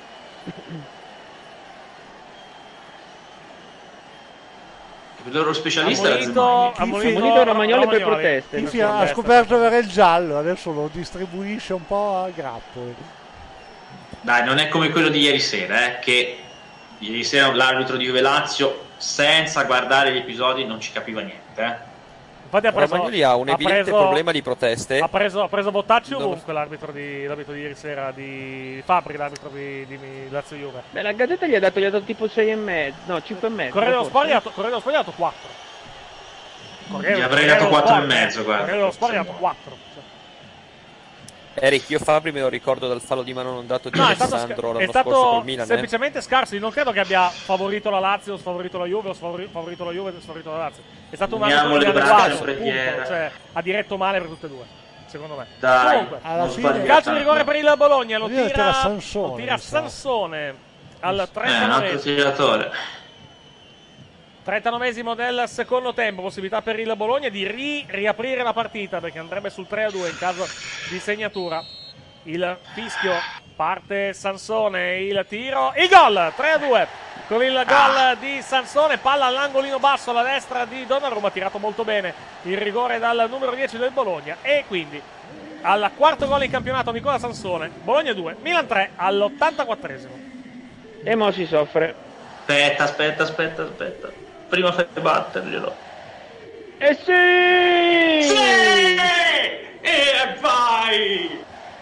Il loro specialista era Ammonito, Zemali. ammonito, Ammonito Romagnoli per Romagnoli. proteste. Chi ha scoperto avere il giallo, adesso lo distribuisce un po' a grappoli. Dai, non è come quello di ieri sera, eh, che ieri sera l'arbitro di Juve Lazio, senza guardare gli episodi, non ci capiva niente. Eh. Infatti ha preso, Romagnoli ha un evidente preso- problema di proteste. Ha preso, ha preso Bottacci Dove- ovunque l'arbitro di, l'arbitro di ieri sera, di Fabri, l'arbitro di, di Lazio Juve. Beh, la Gazzetta gli ha dato, gli ha dato tipo sei e mezzo, no, cinque e mezzo. Corriere dello forse. Sport gli ha dato- Corriere dello Sport gli ha dato quattro. Corriere- Gli avrei Corriere dato dello quattro Sport, e mezzo, eh. guarda. Corriere dello Sport gli ha dato quattro. Eric, io Fabri me lo ricordo dal fallo di mano non dato di No, è stato, Alessandro sca- è l'anno scorso stato col Milan. eh. semplicemente scarso. Io non credo che abbia favorito la Lazio, sfavorito la Juve, o sfavori- favorito la Juve e sfavorito la Lazio. È stato un Uniamo arbitro le braccia inadeguato, sempre punto. piene. Cioè, ha diretto male per tutte e due, secondo me. Dai, Comunque, alla non fine- sbagliare calcio di tanto. rigore per il Bologna, lo Io tira tira Sansone, lo tira mi sa. Sansone al Eh, un altro trentanovesimo tiratore. trentanovesimo del secondo tempo, possibilità per il Bologna di ri- riaprire la partita perché andrebbe sul tre a due in caso di segnatura. Il fischio, parte Sansone, il tiro, il gol, tre a due con il gol di Sansone, palla all'angolino basso alla destra di Donnarumma, tirato molto bene il rigore dal numero dieci del Bologna e quindi al quarto gol in campionato Nicola Sansone, Bologna due, Milan tre all'ottantaquattresimo. E mo si soffre. Aspetta, aspetta, aspetta, aspetta. Prima fai batterglielo. E sì! Sì! E vai!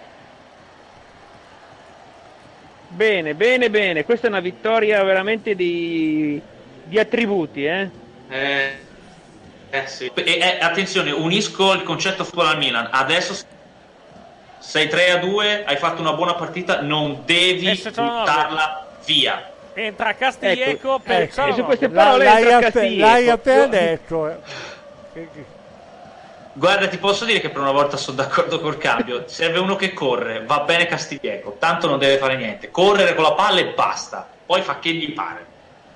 Bene, bene, bene. Questa è una vittoria veramente di, di attributi, eh? Eh, eh sì. E, e, attenzione, unisco il concetto football al Milan. Adesso sei tre a due, hai fatto una buona partita, non devi Esce Cialanoglu. buttarla via. Entra Castiglieco Ecco, per ecco. Cialanoglu. E su queste La- parole l'hai, entra appe- Castiglieco. l'hai appena detto. eh. Che- che- Guarda, ti posso dire che per una volta sono d'accordo col cambio. Serve uno che corre, va bene Castiglieco, tanto non deve fare niente. Correre con la palla e basta. Poi fa che gli pare.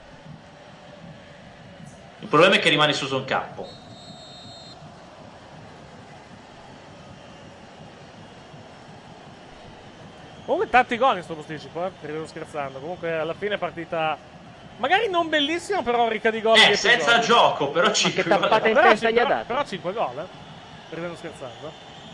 Il problema è che rimane su sul campo. Comunque tanti gol in sto posticipo, eh? Rido scherzando. Comunque alla fine partita magari non bellissima, però ricca di gol. Eh, di senza episodi. gioco, però cinque che tappata in Però, testa ci- gli ha però, dato. però cinque gol, eh? Ridendo scherzando.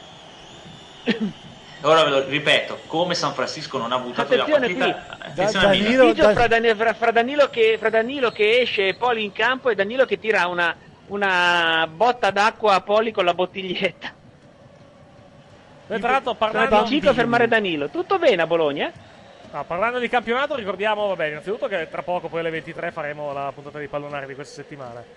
Ora ve lo ripeto, come San Francisco non ha buttato la Attenzione partita, qui. attenzione Da- a Milan. Danilo- Litigio da- fra, Dan- fra- fra Danilo che, fra Danilo che esce e Poli in campo e Danilo che tira una, una botta d'acqua a Poli con la bottiglietta. E tra l'altro Sono parlando, riuscito a fermare Danilo. Tutto bene a Bologna? no, parlando di campionato ricordiamo, vabbè, innanzitutto che tra poco poi alle ventitré faremo la puntata di pallonare di questa settimana.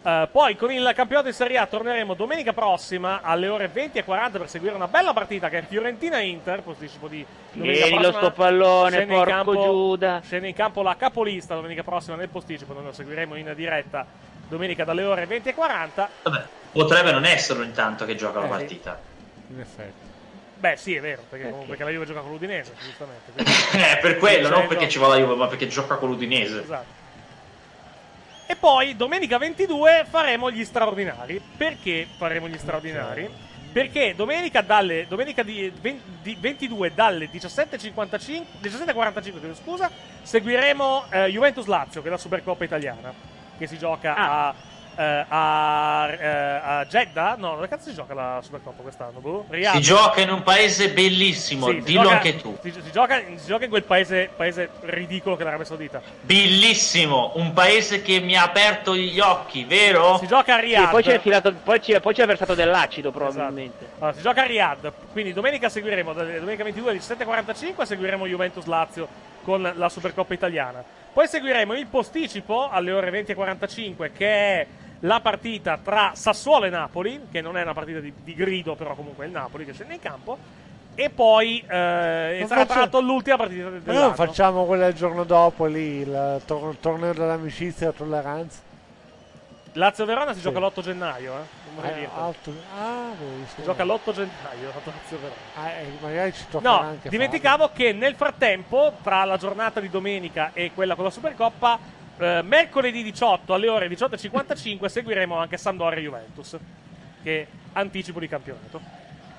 Uh, poi con il campionato di Serie A torneremo domenica prossima alle ore venti e quaranta per seguire una bella partita che è Fiorentina-Inter, posticipo di domenica Ieri lo prossima. sto pallone, Scende in porco campo- Giuda. Scende in campo la capolista domenica prossima nel posticipo, noi lo seguiremo in diretta domenica dalle ore venti e quaranta. Vabbè, potrebbe non esserlo intanto che gioca la Eh, sì. partita. In effetti. Beh sì, è vero, perché, comunque, perché la Juve gioca con l'Udinese, giustamente. quindi- Eh, per quello, non Dicendo- perché ci va la Juve, ma perché gioca con l'Udinese. Esatto. E poi domenica ventidue faremo gli straordinari. Perché faremo gli straordinari? Perché domenica, dalle, domenica di, venti di ventidue dalle diciassette e cinquantacinque, diciassette e quarantacinque, chiedo scusa, seguiremo eh, Juventus-Lazio, che è la Supercoppa italiana, che si gioca a, eh, a, eh, a Jeddah. No, dove cazzo si gioca la Supercoppa quest'anno? Boh? Riyadh. Si gioca in un paese bellissimo, Sì, si dillo gioca- anche tu. Si, si gioca, si gioca in quel paese, paese ridicolo che è l'Arabia Saudita. Bellissimo, un paese che mi ha aperto gli occhi, vero? Si gioca a Sì, Riyadh. poi ci è filato, poi ci, poi ci ha versato dell'acido probabilmente. Allora, si gioca a Riyadh, quindi domenica seguiremo, dalle- domenica ventidue alle diciassette e quarantacinque seguiremo Juventus-Lazio con la Supercoppa italiana. Poi seguiremo il posticipo alle ore venti e quarantacinque, che è la partita tra Sassuolo e Napoli, che non è una partita di, di grido, però comunque è il Napoli che scende in campo. E poi eh, Non sarà faccio- tra l'altro l'ultima partita del- Ma dell'anno. non facciamo quella il giorno dopo lì, il tor- torneo dell'amicizia e la tolleranza. Lazio-Verona si Sì. gioca l'otto gennaio, eh? Non vorrei Eh, dirtelo. alto- ah, vedi, sì. Si gioca l'otto gennaio, Lazio-Verona. Ah, eh, magari ci toccherà No, anche dimenticavo che nel frattempo, tra la giornata di domenica e quella con la Supercoppa, eh, mercoledì diciotto alle ore diciotto e cinquantacinque seguiremo anche Sampdoria e Juventus, che anticipo di campionato.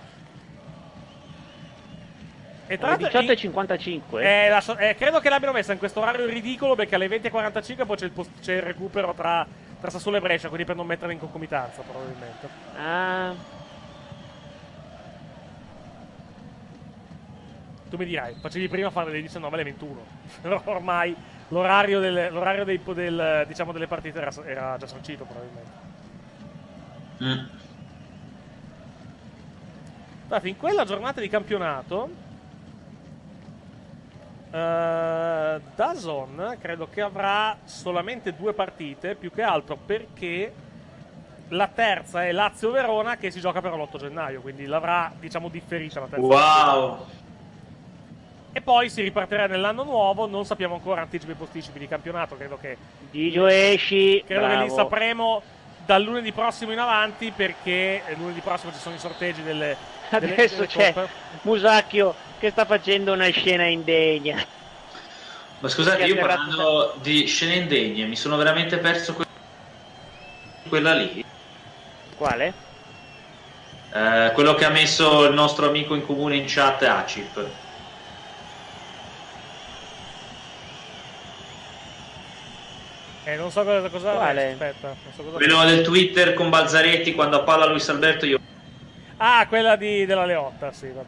E tra Alle l'altro diciotto e in- cinquantacinque. eh, la so- eh, credo che l'abbiano messa in questo orario ridicolo perché alle venti e quarantacinque poi c'è il, post- c'è il recupero tra, tra Sassuolo e Brescia, quindi per non metterla in concomitanza probabilmente. Ah, Tu mi dirai, facevi prima fare le diciannove alle ventuno. Però ormai l'orario, del, l'orario dei, del, diciamo, delle partite era, era già sancito probabilmente. Mm. Infatti, in quella giornata di campionato, eh, DAZN credo che avrà solamente due partite, più che altro perché la terza è Lazio-Verona che si gioca però l'otto gennaio, quindi l'avrà, diciamo, differita la terza partita. Wow. E poi si ripartirà nell'anno nuovo, non sappiamo ancora anticipi e posticipi di campionato, credo che Gigio esci. credo che li bravo. sapremo dal lunedì prossimo in avanti, perché lunedì prossimo ci sono i sorteggi delle, delle Adesso delle c'è coppe. Musacchio che sta facendo una scena indegna. Ma scusate, Che io ha parlando di scene indegne, mi sono veramente perso que- quella lì. Quale? Eh, quello che ha messo il nostro amico in comune in chat, Acip. Eh, non so cosa, cosa Quale? aspetta, non so cosa Quello del Twitter con Balzaretti quando appalla Luis Alberto io... Ah, quella di, della Leotta, sì, vabbè.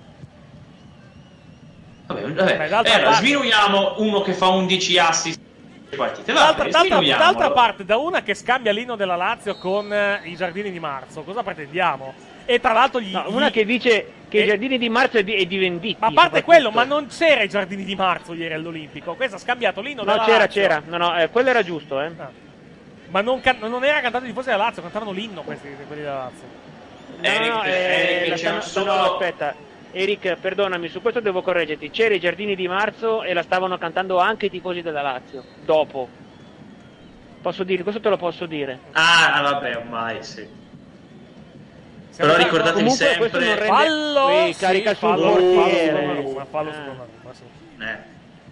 Vabbè, vabbè. Beh, d'altra Allora, parte- sminuiamo uno che fa undici assist e partite. D'altra, Vabbè, d'altra- sminuiamolo. d'altra parte, da una che scambia l'inno della Lazio con eh, i Giardini di Marzo, cosa pretendiamo? E tra l'altro gli, No, gli- una che dice che Eh. i Giardini di Marzo è di, è di Venditti. Ma a parte soprattutto. quello, ma non c'era i Giardini di Marzo ieri all'Olimpico. Questo ha scambiato l'inno No, della c'era, Lazio. c'era. No, no, eh, quello era giusto, eh. Ah. Ma non, can- non era cantato i tifosi della Lazio, cantavano l'inno questi, quelli della Lazio. No, Eric, no, eh, Eric, la c'è stanno- solo- no, aspetta. Eric, perdonami, su questo devo correggerti. C'era i Giardini di Marzo e la stavano cantando anche i tifosi della Lazio. Dopo. Posso dire, questo te lo posso dire. Ah, vabbè, ormai sì. Siamo Però già- ricordatevi comunque questo non sempre... rende- Fallo, Qui sì, carica sul fallo, portiere. fallo su Donnarumma, fallo su Ah. Donnarumma, sì. Eh.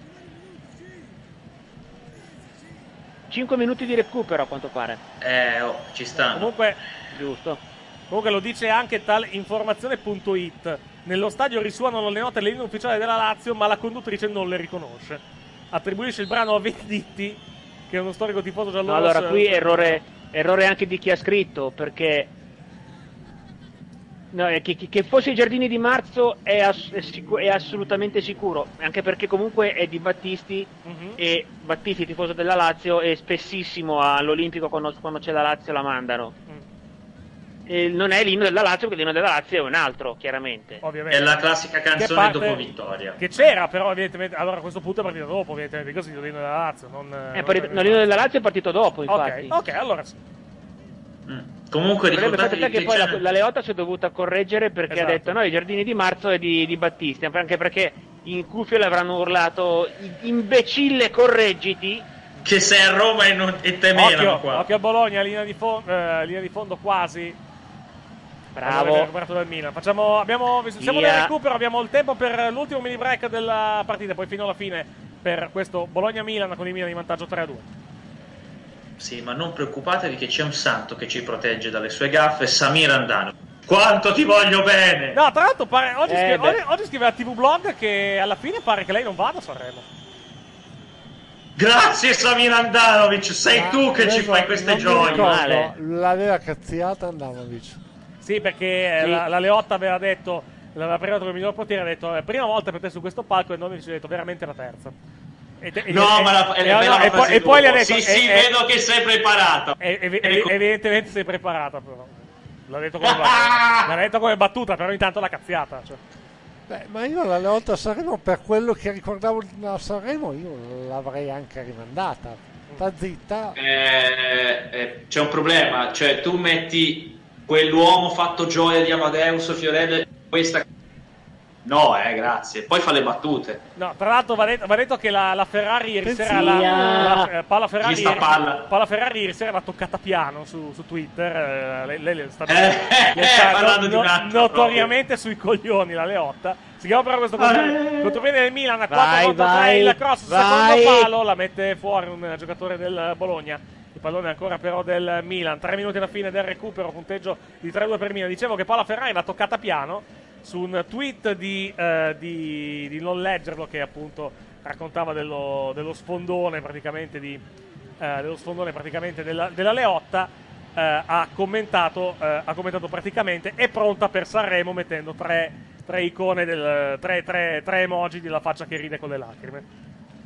cinque minuti di recupero a quanto pare. Eh, oh, ci stanno. Comunque, Giusto. comunque lo dice anche tal informazione punto it. Nello stadio risuonano le note dell'inno ufficiale della Lazio, ma la conduttrice non le riconosce. Attribuisce il brano a Venditti, che è uno storico tifoso No, giallorosso. allora qui errore, errore anche di chi ha scritto, perché no, è che, che- che fosse i Giardini di Marzo è, ass- è sicu- è assolutamente sicuro, anche perché comunque è di Battisti Mhm. e Battisti tifoso della Lazio e spessissimo all'Olimpico quando, quando c'è la Lazio la mandano. Mm. E non è l'inno della Lazio, perché l'inno della Lazio è un altro, chiaramente. Ovviamente. È la classica Che canzone parte- dopo vittoria. Che c'era, però, evidentemente. Allora a questo punto è partita dopo, evidentemente. Così l'inno della Lazio. Non, È non partito- c'era- no, l'inno della Lazio è partito dopo, infatti. Ok, ok, allora sì. Comunque Vorrebbe ricordate sapere che che poi la, c'è- la Leotta si è dovuta correggere perché Esatto. ha detto no, i giardini di marzo è di, di Battisti, anche perché in cuffia le avranno urlato imbecille correggiti. che sei a Roma e, non, e te menano Occhio, qua. occhio a Bologna, linea di, fo- eh, linea di fondo quasi. Bravo. Pallone recuperato dal Milan. Facciamo, abbiamo, siamo Via. nel recupero, abbiamo il tempo per l'ultimo mini break della partita, poi fino alla fine per questo Bologna-Milan con il Milan in vantaggio tre a due. Sì, ma non preoccupatevi che c'è un santo che ci protegge dalle sue gaffe, Samir Andano. Quanto ti voglio bene! No, tra l'altro pare, oggi, Eh, scrive, beh. oggi, oggi scrive a T V Blog che alla fine pare che lei non vada a Sanremo. Grazie Samir Andanovic, sei Ah, tu che ci adesso fai queste non mi gioie. ricordo, l'aveva cazziata Andanovic. Sì, perché Sì. La, la Leotta aveva detto, l'aveva premiato come miglior portiere, ha detto eh, prima volta per te su questo palco e non mi ci ha detto veramente la terza. E, te- e- No, e- ma la, e- è e- bella la e poi, frase e poi le ha dopo. detto Sì, sì, e- e- vedo che sei preparato. e- ev- Ecco. evidentemente sei preparata però. L'ha detto come battuta, l'ha detto come battuta, però intanto l'ha cazziata. Cioè. Beh, ma io la lotta a Sanremo, per quello che ricordavo a Sanremo, io l'avrei anche rimandata. Sta zitta. Eh, eh, c'è un problema, cioè tu metti quell'uomo fatto gioia di Amadeus Fiorello, questa no, eh, grazie. Poi fa le battute. No, tra l'altro va detto, va detto che la, la Ferrari ieri sera la, Zia. la- eh, Paola Ferrari, Chi sta palla? Paola Ferrari ieri sera l'ha toccata piano su, su Twitter. eh, lei, lei le sta, Eh, le sta parlando di un altro notoriamente sui coglioni la Leotta. Si chiama però questo contro- contropiede del Milan a quattro Vai, contro tre, vai, il cross vai. secondo palo, la mette fuori un giocatore del Bologna. Il pallone ancora però del Milan. Tre minuti alla fine del recupero, punteggio di tre a due per Milan. Dicevo che Paola Ferrari l'ha toccata piano su un tweet di, eh, di, di non leggerlo, che appunto raccontava dello, dello sfondone praticamente di, eh, dello sfondone praticamente della, della Leotta. eh, ha commentato eh, ha commentato praticamente è pronta per Sanremo, mettendo tre, tre icone del, tre, tre, tre emoji della faccia che ride con le lacrime.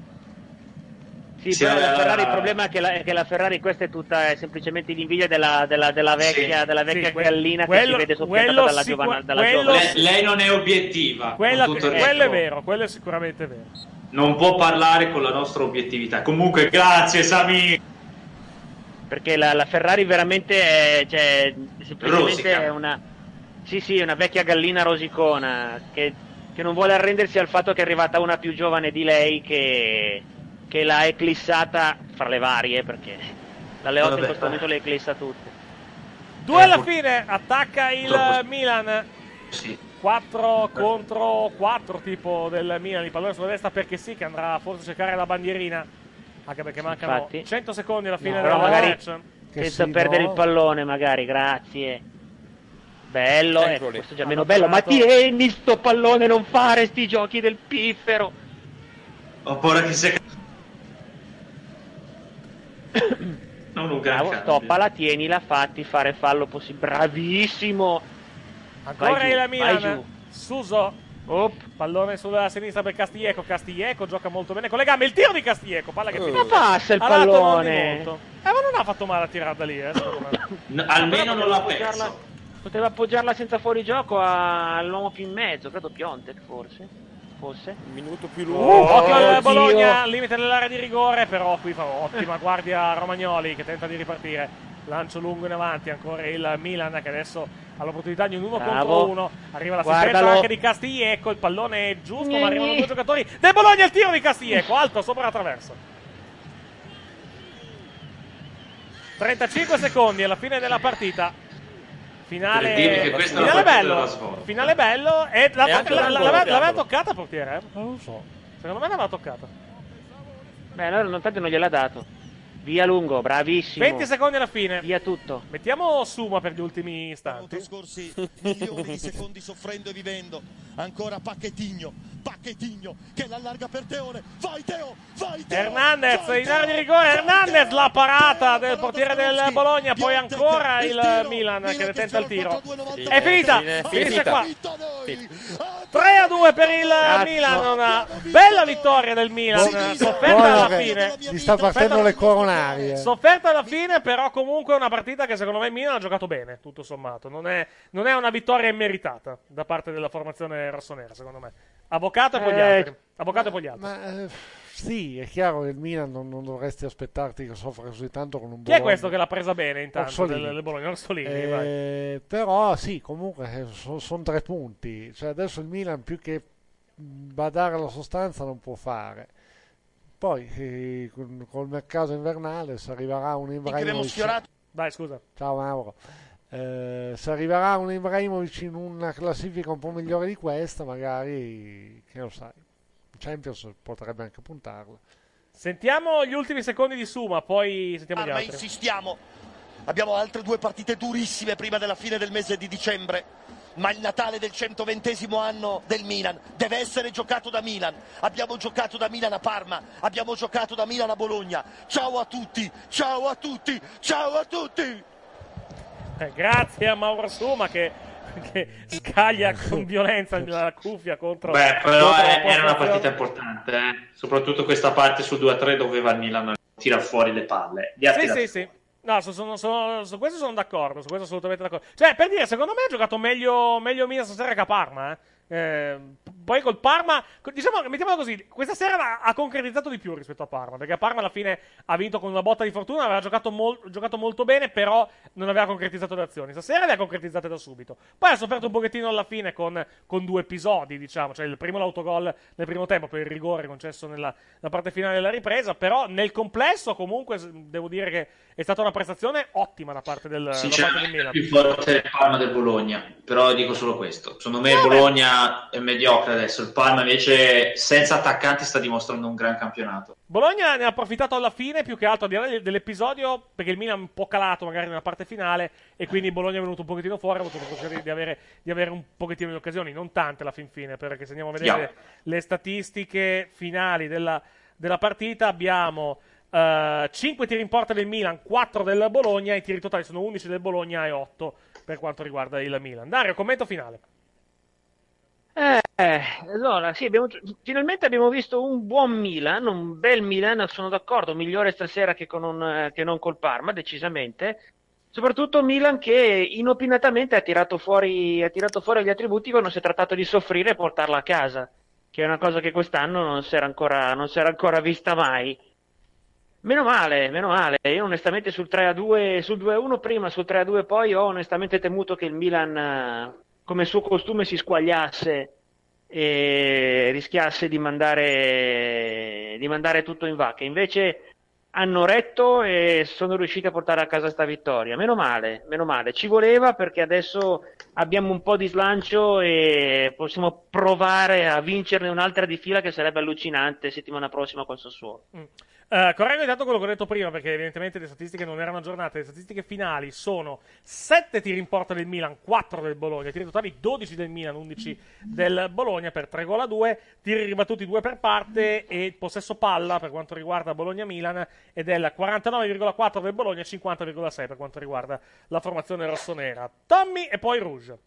Sì, Sì, però la eh, Ferrari, il problema è che la, è che la Ferrari questa è tutta è semplicemente l'invidia della, della, della vecchia, Sì. della vecchia Sì, que- gallina quello- che si vede soppiantata quello dalla, sicur- giovane, dalla quello giovane. Lei, lei non è obiettiva. Quella, con tutto il quello è rispetto. vero, quello è sicuramente vero. Non può parlare con la nostra obiettività. Comunque, grazie Samir. Perché la, la Ferrari veramente è, cioè, semplicemente Rosica. è una sì sì una vecchia gallina rosicona che, che non vuole arrendersi al fatto che è arrivata una più giovane di lei che, che l'ha eclissata fra le varie, perché la Leotta Vabbè, in questo eh. momento le eclissa tutte. Due alla Eh, pur- fine, attacca il Purtroppo- Milan. Sì. quattro contro quattro tipo del Milan, il pallone sulla destra perché sì, che andrà forse a cercare la bandierina, anche perché mancano Infatti. cento secondi alla fine No, della però magari- match. Che senza sì, perdere no? il pallone magari, grazie. Bello, ecco, Eccoli. questo è già Hanno meno bello, ma toccato- tieni sto pallone, non fare sti giochi del piffero. Ho paura che sia. Non un gran Bravo, cambio. stoppala, tienila, fatti fare fallo possibile. Bravissimo. Ancora Vai giù, il Milan. vai giù. Suso, Op. pallone sulla sinistra per Castiglieco. Castiglieco gioca molto bene con le gambe. Il tiro di Castiglieco, palla che Oh. finisce. Ma passa il A lato non di pallone. molto. Eh, ma non ha fatto male a tirare da lì, eh, secondo me. No, almeno non l'ha Appoggiarla- perso. Poteva appoggiarla senza fuorigioco a- all'uomo più in mezzo, credo Piontek forse. Fosse. Un minuto più Uh, lungo. occhio al Oddio. Bologna, al limite dell'area di rigore, però qui fa ottima guardia Romagnoli che tenta di ripartire. Lancio lungo in avanti, ancora il Milan che adesso ha l'opportunità di un uno Bravo. contro uno. Arriva l'assistenza Guardalo. anche di Castiglieco, il pallone è giusto, Gni, ma arrivano gni. due giocatori del Bologna, il tiro di Castiglieco, alto sopra la traversa. trentacinque secondi alla fine della partita. Finale, Per dire che questa è la finale partita bello, della svolta. finale bello e la- E anche la- la- la- l'aveva la- l'aveva toccata portiere, eh? Non lo so. Secondo me l'aveva toccata. Beh, allora non tanto non gliel'ha dato. Via lungo, bravissimo. venti secondi alla fine. Via tutto. Mettiamo Suma per gli ultimi istanti. trascorsi milioni di secondi soffrendo e vivendo. Ancora Pacchetigno, Pacchetigno che l'allarga per Teone. Vai Teo, vai Teo. Hernandez vai, in area di Teo, rigore, vai, Hernandez Teo, la parata Teo, del portiere del Brodowski, Bologna, poi Piontek, ancora il tiro, Milan che Milan tenta il tiro. sfiora quattro due È finita, Fine, finisce finita. qua. Vinto noi. tre a due per il Cazzo. Milan, una bella vittoria del Milan, sofferta Buono alla che fine. gli sta partendo le coronarie. Sofferta alla fine, però comunque è una partita che secondo me il Milan ha giocato bene, tutto sommato. Non è, non è una vittoria immeritata da parte della formazione rossonera, secondo me. Avvocato e poi gli Eh, altri. Avvocato e poi gli altri. Ma eh, sì, è chiaro che il Milan non, non dovresti aspettarti che soffra così tanto con un Chi Bologna. è questo che l'ha presa bene intanto Orsolini. del, del Bologna? Orsolini, Eh, vai. però sì, comunque sono son tre punti. Cioè, adesso il Milan più che badare alla sostanza non può fare. Poi eh, con, col mercato invernale se arriverà un Ibrahimovic. Vai, scusa. Ciao Mauro. Eh, se arriverà un Ibrahimovic in una classifica un po' migliore di questa, magari, che lo sai, Champions potrebbe anche puntarla. Sentiamo gli ultimi secondi di Suma, poi sentiamo gli Ma altri. insistiamo, abbiamo altre due partite durissime prima della fine del mese di dicembre, ma il Natale del centoventesimo anno del Milan deve essere giocato da Milan. Abbiamo giocato da Milan a Parma, abbiamo giocato da Milan a Bologna. Ciao a tutti, ciao a tutti, ciao a tutti. Eh, grazie a Mauro Suma che, che scaglia con violenza la cuffia contro. Beh, però contro la è- era una postazione. partita importante, eh. Soprattutto questa parte sul due a tre doveva il Milan tirare fuori le palle. Li ha Sì, tirate sì, sì. No, su, sono- sono- su questo sono d'accordo, su questo assolutamente d'accordo. Cioè, per dire, secondo me ha giocato meglio, meglio Milan stasera che a Parma, eh. Eh, poi col Parma, diciamo, mettiamola così, questa sera ha concretizzato di più rispetto a Parma, perché a Parma alla fine ha vinto con una botta di fortuna, aveva giocato, mol- giocato molto bene, però non aveva concretizzato le azioni. Stasera le ha concretizzate da subito. Poi ha sofferto un pochettino alla fine con, con due episodi, diciamo, cioè il primo l'autogol nel primo tempo per il rigore concesso nella, nella parte finale della ripresa, però nel complesso comunque s- devo dire che è stata una prestazione ottima da parte del, da parte del Sinceramente Milan. è più forte il Parma del Bologna, però dico solo questo. Secondo me il Bologna è mediocre adesso, il Parma invece senza attaccanti sta dimostrando un gran campionato. Bologna ne ha approfittato alla fine, più che altro al di là dell'episodio, perché il Milan è un po' calato magari nella parte finale e quindi Bologna è venuto un pochettino fuori, ha avuto l'occasione di avere, di avere un pochettino di occasioni, non tante alla fin fine, perché se andiamo a vedere Yeah. le statistiche finali della, della partita abbiamo uh, cinque tiri in porta del Milan, quattro del Bologna, i tiri totali sono undici del Bologna e otto per quanto riguarda il Milan. Dario, commento finale. Eh, allora, sì, abbiamo, finalmente abbiamo visto un buon Milan, un bel Milan, sono d'accordo, migliore stasera che, con un, che non col Parma, decisamente. Soprattutto Milan che inopinatamente ha tirato fuori, ha tirato fuori gli attributi quando si è trattato di soffrire e portarla a casa, che è una cosa che quest'anno non si era ancora, non si era ancora vista mai. Meno male, meno male. Io onestamente sul tre a due, sul due a uno prima, sul tre a due poi ho onestamente temuto che il Milan, eh, come suo costume, si squagliasse e rischiasse di mandare, di mandare tutto in vacca. Invece hanno retto e sono riusciti a portare a casa sta vittoria. Meno male, meno male. Ci voleva perché adesso abbiamo un po' di slancio e possiamo provare a vincerne un'altra di fila che sarebbe allucinante settimana prossima col Sassuolo. Mm. Uh, correggo intanto quello che ho detto prima, perché evidentemente le statistiche non erano aggiornate. Le statistiche finali sono sette tiri in porta del Milan, quattro del Bologna, tiri totali dodici del Milan, undici del Bologna per tre gol a due, tiri ribattuti due per parte e possesso palla per quanto riguarda Bologna-Milan è del quarantanove virgola quattro del Bologna e cinquanta virgola sei per quanto riguarda la formazione rossonera. Tommy e poi Rouge.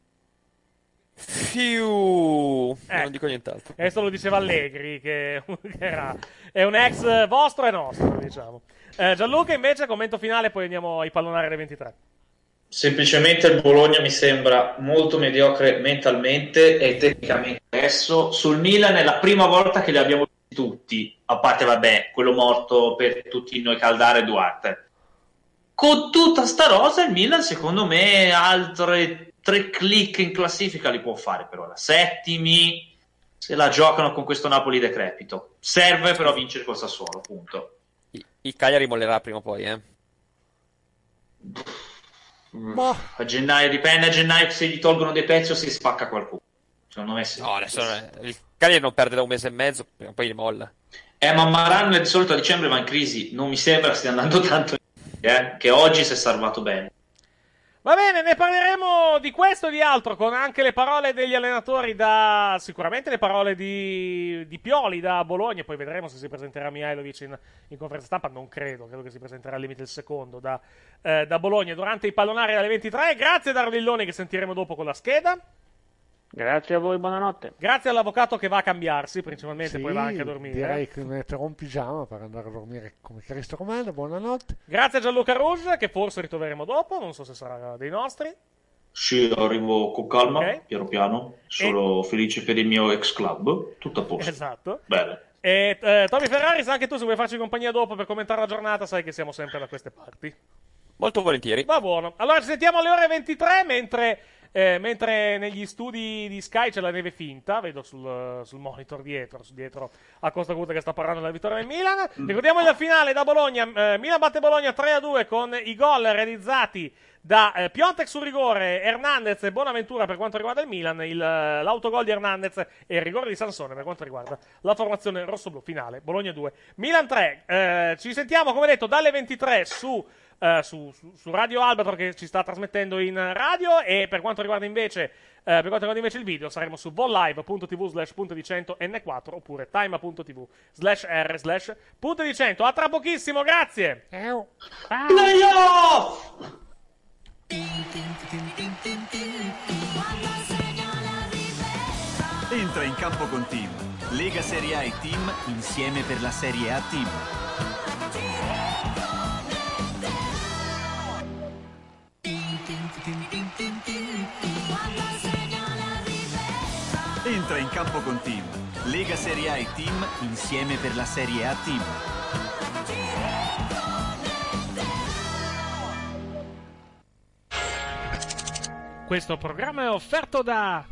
Fiu. Eh. Non dico nient'altro. Questo lo diceva Allegri, che che era, è un ex vostro e nostro, diciamo. Eh, Gianluca, invece, commento finale, poi andiamo ai pallonari alle ventitré. Semplicemente il Bologna mi sembra molto mediocre mentalmente e tecnicamente adesso. Sul Milan è la prima volta che li abbiamo visti tutti, a parte vabbè, quello morto per tutti noi Caldara e Duarte. Con tutta sta rosa il Milan secondo me altre tre click in classifica li può fare, però la settimi se la giocano con questo Napoli decrepito. Serve però vincere col Sassuolo, punto. Il, il Cagliari mollerà prima o poi, eh. Ma... A gennaio dipende, a gennaio se gli tolgono dei pezzi o si spacca qualcuno. Secondo me sì. No, adesso non è- il Cagliari non perde da un mese e mezzo, prima o poi li molla. Eh, ma Maran di solito a dicembre va in crisi, non mi sembra stia andando tanto in crisi, eh, che oggi si è salvato bene. Va bene, ne parleremo di questo e di altro, con anche le parole degli allenatori da... sicuramente le parole di, di Pioli da Bologna, poi vedremo se si presenterà Mihailovic in, in conferenza stampa, non credo, credo che si presenterà al limite il secondo da, eh, da Bologna durante i pallonari alle ventitré. Grazie a Darlilloni che sentiremo dopo con la scheda. Grazie a voi, buonanotte. Grazie all'avvocato che va a cambiarsi, principalmente, Sì, poi va anche a dormire. direi che metterò un pigiama per andare a dormire come Cristo comanda. Buonanotte. Grazie a Gianluca Rouge, che forse ritroveremo dopo, non so se sarà dei nostri. Sì, arrivo con calma, Ok. piano piano, sono felice per il mio ex club, tutto a posto. Esatto. Bene. E eh, Tommy Ferraris, anche tu se vuoi farci compagnia dopo per commentare la giornata, sai che siamo sempre da queste parti. Molto volentieri. Va buono. Allora ci sentiamo alle ore ventitré, mentre, eh, mentre negli studi di Sky c'è la neve finta, vedo sul, sul monitor dietro, su dietro a Costa Curta che sta parlando della vittoria del Milan. Ricordiamo la finale da Bologna, eh, Milan batte Bologna tre a due con i gol realizzati da eh, Piontek sul rigore, Hernandez e Bonaventura per quanto riguarda il Milan, il, l'autogol di Hernandez e il rigore di Sansone per quanto riguarda la formazione rossoblù. Finale Bologna due, Milan tre. Eh, ci sentiamo come detto dalle ventitré su, eh, su, su, su Radio Albatro che ci sta trasmettendo in radio, e per quanto riguarda invece eh, per quanto riguarda invece il video saremo su vollive.tv slash punto di cento N quattro oppure time.tv slash r slash punto di cento. A tra pochissimo, grazie. Playoff! Entra in campo con Team, Lega Serie A e Team insieme per la Serie A Team. Entra in campo con Team, Lega Serie A e Team insieme per la Serie A Team. Questo programma è offerto da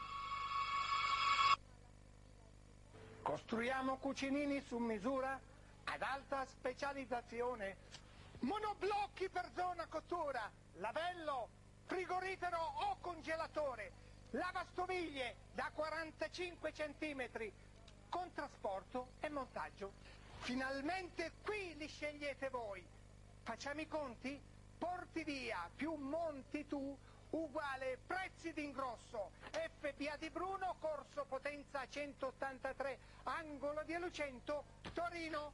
Costruiamo cucinini su misura ad alta specializzazione, monoblocchi per zona cottura, lavello, frigorifero o congelatore, lavastoviglie da quarantacinque centimetri, con trasporto e montaggio. Finalmente qui li scegliete voi. Facciamo i conti? Porti via più monti tu uguale prezzi d'ingrosso. F P A di Bruno, corso Potenza centottantatré, angolo di Lucento, Torino.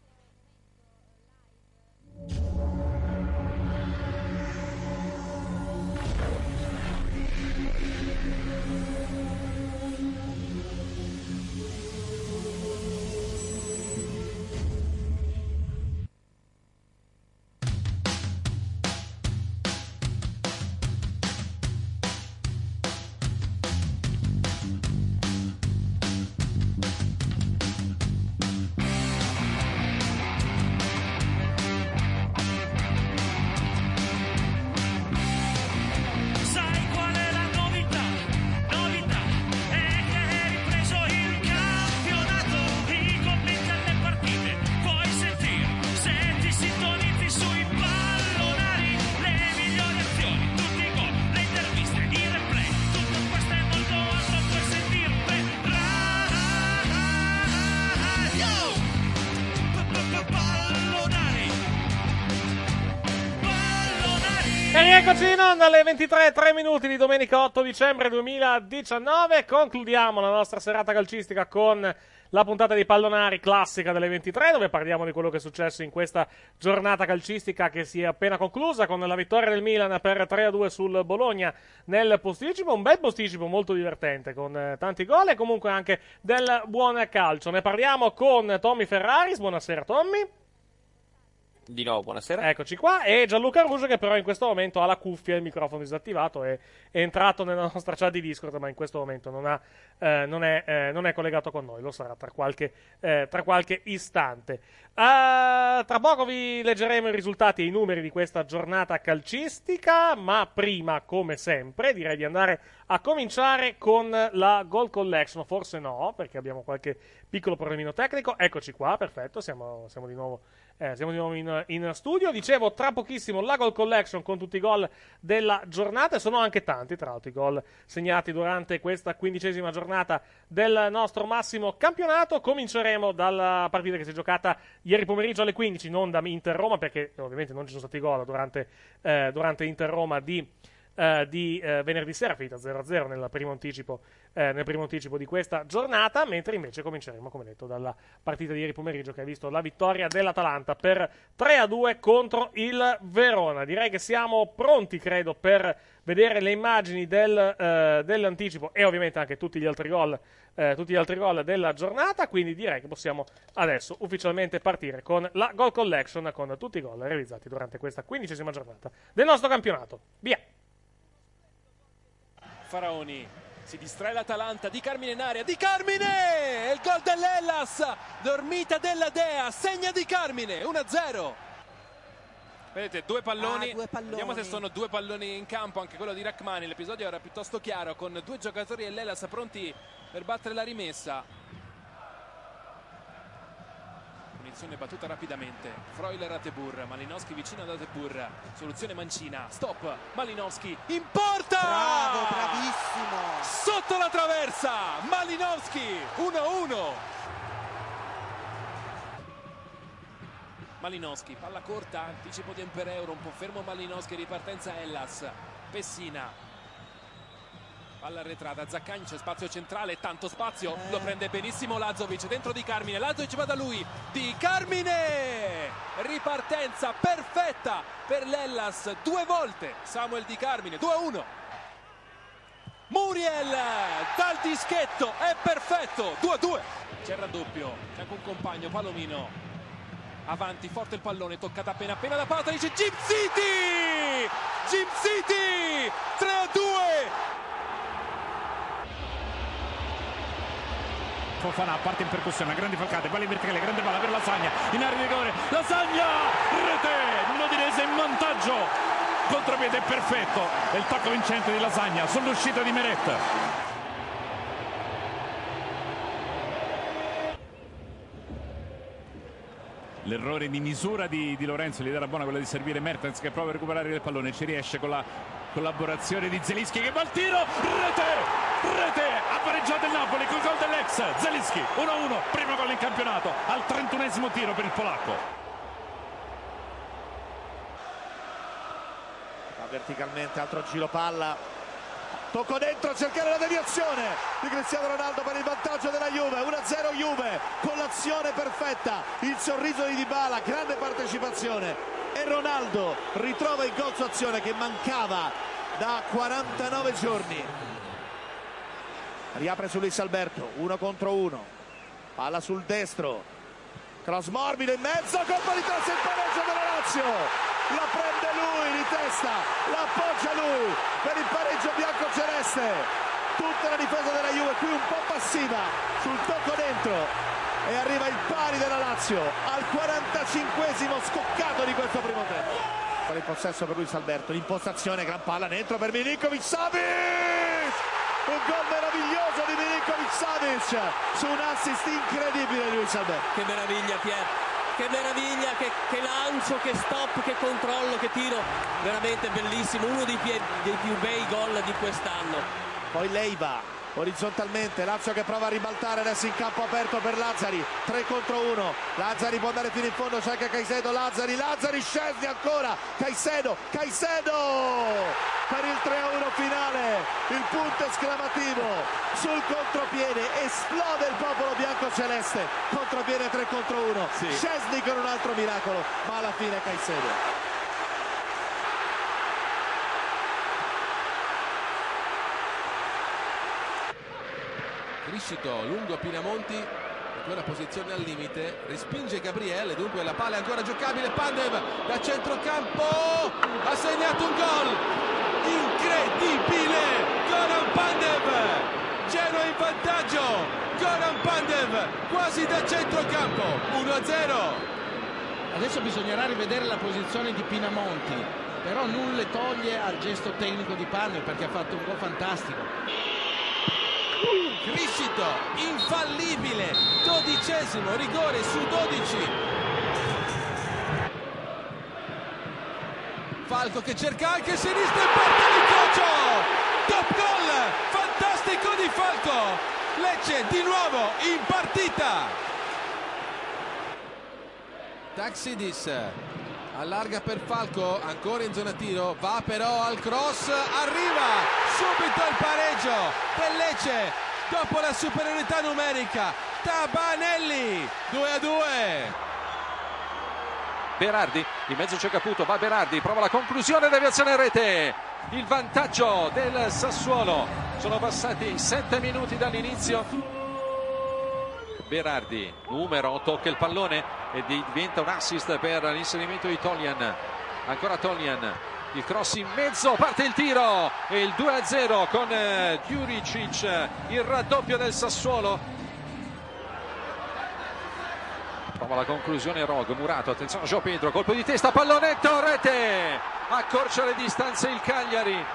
Eccoci in onda alle ventitré e tre minuti di domenica otto dicembre duemiladiciannove. Concludiamo la nostra serata calcistica con la puntata di Pallonari classica delle ventitré, dove parliamo di quello che è successo in questa giornata calcistica che si è appena conclusa con la vittoria del Milan per tre a due sul Bologna nel posticipo. Un bel posticipo molto divertente con eh, tanti gol e comunque anche del buon calcio. Ne parliamo con Tommy Ferraris. Buonasera Tommy. Di nuovo, buonasera. Eccoci qua. E Gianluca Ruggio che però in questo momento ha la cuffia e il microfono disattivato, è, è entrato nella nostra chat di Discord, ma in questo momento non, ha, eh, non, è, eh, non è collegato con noi, lo sarà tra qualche, eh, tra qualche istante. Uh, tra poco vi leggeremo i risultati e i numeri di questa giornata calcistica, ma prima, come sempre, direi di andare a cominciare con la Goal Collection. Forse no, perché abbiamo qualche piccolo problemino tecnico. Eccoci qua, perfetto, siamo, siamo di nuovo... Eh, siamo di nuovo in, in studio. Dicevo, tra pochissimo la Goal Collection con tutti i gol della giornata, e sono anche tanti tra l'altro i gol segnati durante questa quindicesima giornata del nostro massimo campionato. Cominceremo dalla partita che si è giocata ieri pomeriggio alle quindici, non da Inter-Roma, perché ovviamente non ci sono stati gol durante, eh, durante Inter-Roma di Uh, di uh, venerdì sera, finita zero a zero nel primo anticipo, uh, nel primo anticipo di questa giornata, mentre invece cominceremo, come detto, dalla partita di ieri pomeriggio che ha visto la vittoria dell'Atalanta per tre a due contro il Verona. Direi che siamo pronti, credo, per vedere le immagini del, uh, dell'anticipo e ovviamente anche tutti gli altri gol uh, tutti gli altri gol della giornata, quindi direi che possiamo adesso ufficialmente partire con la Goal Collection, con tutti i gol realizzati durante questa quindicesima giornata del nostro campionato. Via! Faraoni Si distrae l'Atalanta, Di Carmine in area, Di Carmine! Il gol dell'Hellas, dormita della Dea, segna Di Carmine, uno a zero. Vedete, due palloni. Ah, due palloni. Vediamo se sono due palloni in campo, anche quello di Rachmani. L'episodio era piuttosto chiaro, con due giocatori dell'Hellas pronti per battere la rimessa. Punizione battuta rapidamente. Freuler a Tebur, Malinowski vicino ad Tebur. Soluzione Mancina, stop, Malinowski in porta! Bravo, bravissimo! Sotto la traversa, Malinowski, uno a uno. Malinowski, palla corta, anticipo di Empereuro, un po' fermo Malinowski, ripartenza Hellas. Pessina, palla arretrata, Zaccagni, c'è spazio centrale, tanto spazio, eh. lo prende benissimo Lazovic, dentro Di Carmine, Lazovic va da lui, Di Carmine! Ripartenza perfetta per l'Hellas, due volte Samuel Di Carmine, due a uno. Muriel dal dischetto, è perfetto, due a due. C'è il raddoppio, c'è anche un compagno, Palomino. Avanti, forte il pallone, toccata appena appena da Paolo, dice Gym City! Gym City! tre a due! Fofana parte in percussione, una grande falcata, palla in verticale, grande palla per Lasagna, in area di rigore, Lasagna! Rete! L'Udinese in vantaggio! Contropiede perfetto, è il tocco vincente di Lasagna sull'uscita di Meret. L'errore di misura di, di Lorenzo, l'idea era buona quella di servire Mertens che prova a recuperare il pallone, ci riesce con la collaborazione di Zelinski che va al tiro, rete, rete, ha pareggiato il Napoli col gol dell'ex Zelinski, uno a uno, primo gol in campionato, al trentunesimo tiro per il polacco. Va verticalmente, altro giro palla. Tocco dentro a cercare la deviazione di Cristiano Ronaldo per il vantaggio della Juve, uno a zero Juve con l'azione perfetta, il sorriso di Dybala, grande partecipazione e Ronaldo ritrova il gol su azione che mancava da quarantanove giorni. Riapre su Luis Alberto, uno contro uno, palla sul destro, cross morbido in mezzo, colpo di testa, il pareggio della Lazio. La prende lui di testa, la appoggia lui per il pareggio bianco-celeste. Tutta la difesa della Juve qui un po' passiva sul tocco dentro e arriva il pari della Lazio al quarantacinquesimo scoccato di questo primo tempo. Per il possesso per Luis Alberto, l'impostazione, gran palla dentro per Milinkovic-Savic! Un gol meraviglioso di Milinkovic-Savic su un assist incredibile di Luis Alberto. Che meraviglia Pier! Che meraviglia, che, che lancio, che stop, che controllo, che tiro, veramente bellissimo, uno dei, pie, dei più bei gol di quest'anno. Poi Leiva, orizzontalmente, Lazio che prova a ribaltare, adesso in campo aperto per Lazzari, tre contro uno, Lazzari può andare fino in fondo, c'è anche Caicedo, Lazzari, Lazzari, Szczesny ancora, Caicedo, Caicedo! Per il tre a uno finale, il punto esclamativo sul contropiede, esplode il popolo bianco-celeste, contropiede tre contro uno, sì. Szczesny con un altro miracolo, ma alla fine Caicedo. Criscito lungo Pinamonti, in quella posizione al limite, respinge Gabriele, dunque la palla è ancora giocabile, Pandev da centrocampo, ha segnato un gol, incredibile, Goran Pandev, Genoa in vantaggio, Goran Pandev quasi da centrocampo, uno a zero. Adesso bisognerà rivedere la posizione di Pinamonti, però nulla toglie al gesto tecnico di Pandev perché ha fatto un gol fantastico. Criscito, infallibile, dodicesimo rigore su dodici. Falco che cerca anche sinistra e parte di Cocio. Top gol, fantastico di Falco. Lecce di nuovo in partita. Taxidis allarga per Falco, ancora in zona tiro, va però al cross, arriva subito il pareggio del Lecce. Dopo la superiorità numerica, Tabanelli, due a due. Berardi, in mezzo c'è Caputo, va Berardi, prova la conclusione, deviazione in rete, il vantaggio del Sassuolo. Sono passati sette minuti dall'inizio. Berardi, numero, tocca il pallone e diventa un assist per l'inserimento di Tolian. Ancora Tolian, il cross in mezzo, parte il tiro e il due a zero con eh, Juricic, il raddoppio del Sassuolo. Prova la conclusione Rog, Murato, attenzione a João Pedro, colpo di testa, pallonetto, rete, accorcia le distanze il Cagliari.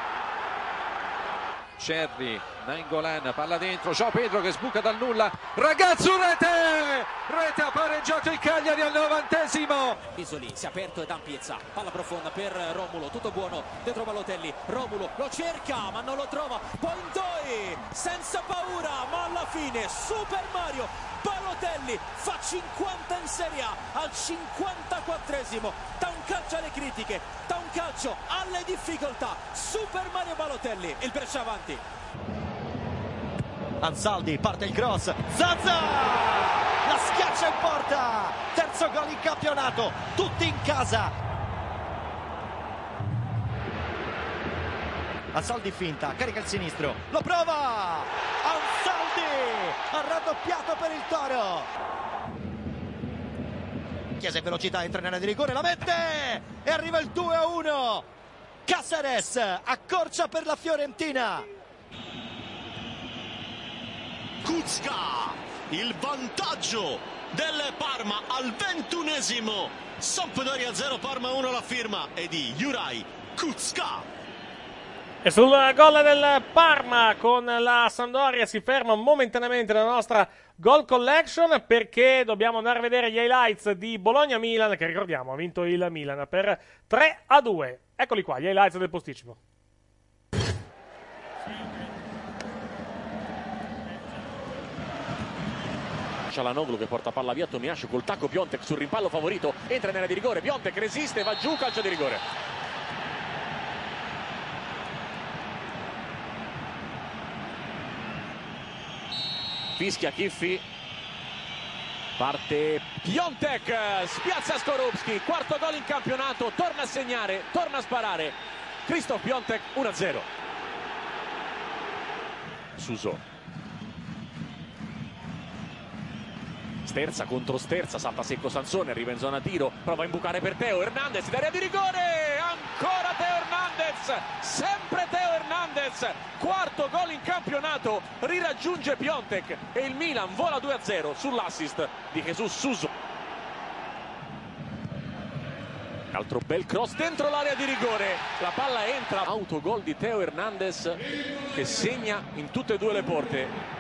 Cerri, Nainggolan, palla dentro, João Pedro che sbuca dal nulla, ragazzo, rete! Rete, ha pareggiato il Cagliari al novantesimo. Pisoli si è aperto e dà Piezza, palla profonda per Romulo, tutto buono dentro Balotelli, Romulo lo cerca ma non lo trova, Pondoi senza paura ma alla fine Super Mario Balotelli fa cinquanta in Serie A al cinquantaquattresimo, da un calcio alle critiche, da un calcio alle difficoltà, Super Mario Balotelli, il Brescia avanti. Ansaldi, parte il cross, Zaza! La schiaccia in porta! Terzo gol in campionato, tutti in casa! Ansaldi finta, carica il sinistro, lo prova! Ansaldi! Ha raddoppiato per il Toro! Chiesa in velocità, entra in area di rigore, la mette! E arriva il due a uno! Cáceres accorcia per la Fiorentina! Kucka, il vantaggio del Parma al ventunesimo. Sampdoria zero, Parma uno, la firma è di Juraj Kucka. E sul gol del Parma con la Sampdoria si ferma momentaneamente la nostra goal collection, perché dobbiamo andare a vedere gli highlights di Bologna-Milan, che ricordiamo ha vinto il Milan per tre a due. Eccoli qua, gli highlights del posticipo. Çalhanoğlu che porta palla via, Tomiascio col tacco, Piontek sul rimpallo favorito, entra nell'area di rigore, Piontek resiste, va giù, calcio di rigore. Fischia Chiffi, parte Piontek, spiazza Skorupski, quarto gol in campionato, torna a segnare, torna a sparare Krzysztof Piontek, uno a zero. Suso, Sterza contro Sterza, salta secco Sansone, arriva in zona tiro, prova a imbucare per Teo Hernandez, in area di rigore, ancora Teo Hernandez, sempre Teo Hernandez, quarto gol in campionato, riraggiunge Piontek e il Milan vola due a zero sull'assist di Jesus Suso. Altro bel cross dentro l'area di rigore, la palla entra, autogol di Teo Hernandez che segna in tutte e due le porte.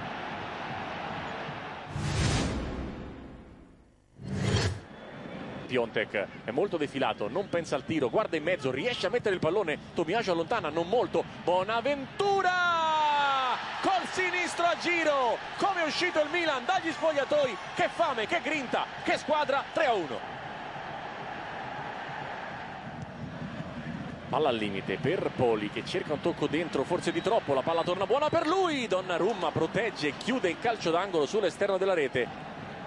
Piontek è molto defilato, non pensa al tiro, guarda in mezzo, riesce a mettere il pallone, Tomiascio allontana, non molto, Bonaventura col sinistro a giro, come è uscito il Milan dagli spogliatoi, che fame, che grinta, che squadra, tre a uno. Palla al limite per Poli che cerca un tocco dentro, forse di troppo, la palla torna buona per lui, Donnarumma protegge, chiude in calcio d'angolo sull'esterno della rete.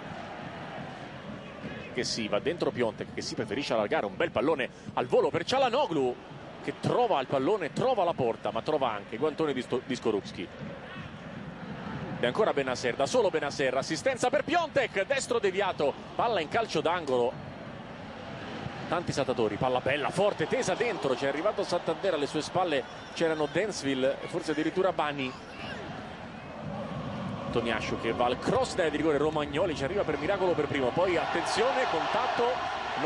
Che si va dentro Piontek, che si preferisce allargare, un bel pallone al volo per Çalhanoğlu che trova il pallone, trova la porta, ma trova anche i guantoni di, di Skorupski. E ancora Bennacer, da solo Bennacer, assistenza per Piontek, destro deviato, palla in calcio d'angolo, tanti saltatori, palla bella, forte, tesa dentro, c'è arrivato Santander, alle sue spalle c'erano Densville e forse addirittura Bani. Tomiascio che va al cross da di rigore, Romagnoli ci arriva per miracolo per primo, poi attenzione, contatto, no.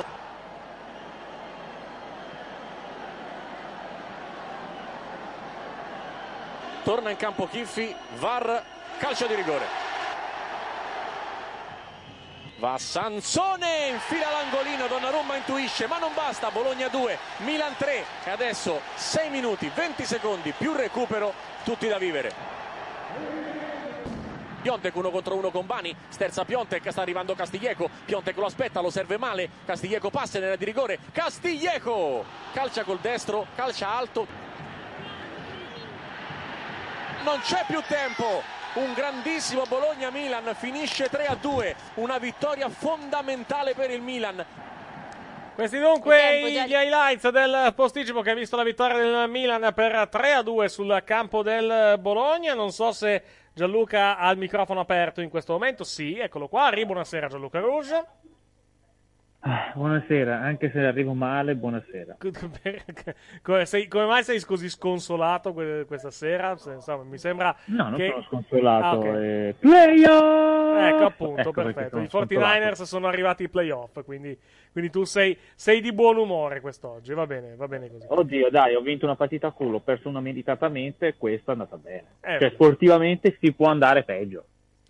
Torna in campo Chiffi, V A R, calcio di rigore, va Sansone, infila l'angolino, Donnarumma intuisce ma non basta, Bologna due, Milan tre e adesso sei minuti, venti secondi più recupero, tutti da vivere. Piontek uno contro uno con Bani, sterza Piontek, sta arrivando Castillejo, Piontek lo aspetta, lo serve male, Castillejo passa nella di rigore, Castillejo calcia col destro, calcia alto, non c'è più tempo, un grandissimo Bologna-Milan, finisce tre a due, una vittoria fondamentale per il Milan. Questi dunque gli highlights del posticipo che ha visto la vittoria del Milan per tre a due sul campo del Bologna. Non so se Gianluca ha il microfono aperto in questo momento. Sì, eccolo qua. Buonasera Gianluca Rouge. Ah, buonasera, anche se arrivo male, buonasera. Come, sei, come mai sei così sconsolato que- questa sera? Se- Insomma, mi sembra No, non che... sono sconsolato. Ah, ok. eh, Playoff! Ecco appunto, Ecco perché perfetto. sono I quarantanovers sono arrivati ai playoff, quindi, quindi tu sei, sei di buon umore quest'oggi. Va bene, va bene così. Oddio, dai, ho vinto una partita a culo, ho perso una meritatamente e questa è andata bene. Eh, cioè, sportivamente si può andare peggio.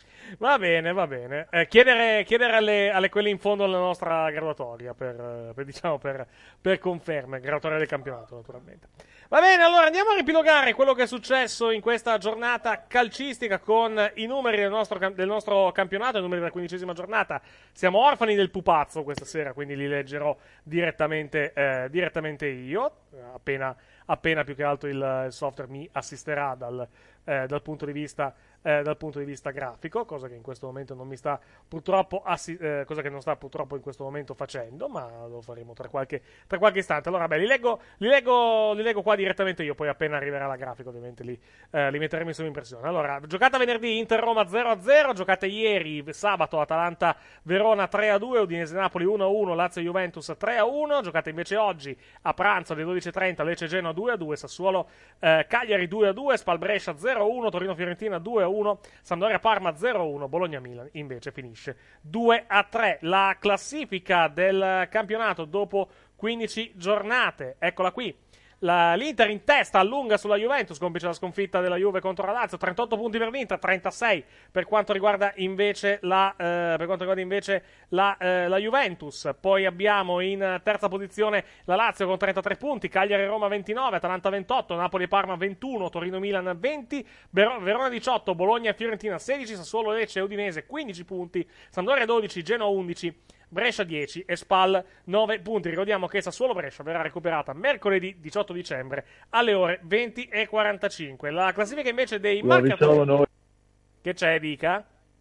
Va bene, va bene. Eh, chiedere chiedere alle, alle quelle in fondo alla nostra graduatoria per, per, diciamo, per, per conferme, graduatoria del campionato naturalmente. Va bene, allora andiamo a ripilogare quello che è successo in questa giornata calcistica con i numeri del nostro, del nostro campionato, i numeri della quindicesima giornata. Siamo orfani del pupazzo questa sera, quindi li leggerò direttamente, eh, direttamente io, appena, appena più che altro il, il software mi assisterà dal, eh, dal punto di vista Eh, dal punto di vista grafico, cosa che in questo momento non mi sta purtroppo assi- eh, cosa che non sta purtroppo in questo momento facendo, ma lo faremo tra qualche, tra qualche istante. Allora, beh, li leggo, li leggo, li leggo qua direttamente io, poi appena arriverà la grafica ovviamente li, eh, li metteremo in sovrimpressione. Allora, giocata venerdì Inter-Roma zero a zero, giocate ieri sabato Atalanta-Verona tre a due, Udinese-Napoli uno a uno, Lazio-Juventus tre a uno, giocate invece oggi a pranzo alle dodici e trenta Lecce-Genoa due a due, Sassuolo-Cagliari eh, due a due, Spal-Brescia zero a uno, Torino-Fiorentina due a uno, Sampdoria-Parma zero a uno, Bologna-Milan invece finisce due a tre. La classifica del campionato dopo quindici giornate, eccola qui. La, L'Inter in testa allunga sulla Juventus, complice la sconfitta della Juve contro la Lazio, trentotto punti per l'Inter, trentasei per quanto riguarda invece la, eh, per quanto riguarda invece la, eh, la Juventus. Poi abbiamo in terza posizione la Lazio con trentatré punti, Cagliari e Roma ventinove, Atalanta ventotto, Napoli e Parma ventuno, Torino Milan venti, Ver- Verona diciotto, Bologna e Fiorentina sedici, Sassuolo, Lecce e Udinese quindici punti, Sampdoria dodici, Genoa undici, Brescia dieci e Spal nove punti. Ricordiamo che Sassuolo-Brescia verrà recuperata mercoledì diciotto dicembre alle ore venti e quarantacinque. La classifica invece dei Lo marcatori. diciamo noi. Che c'è, dica?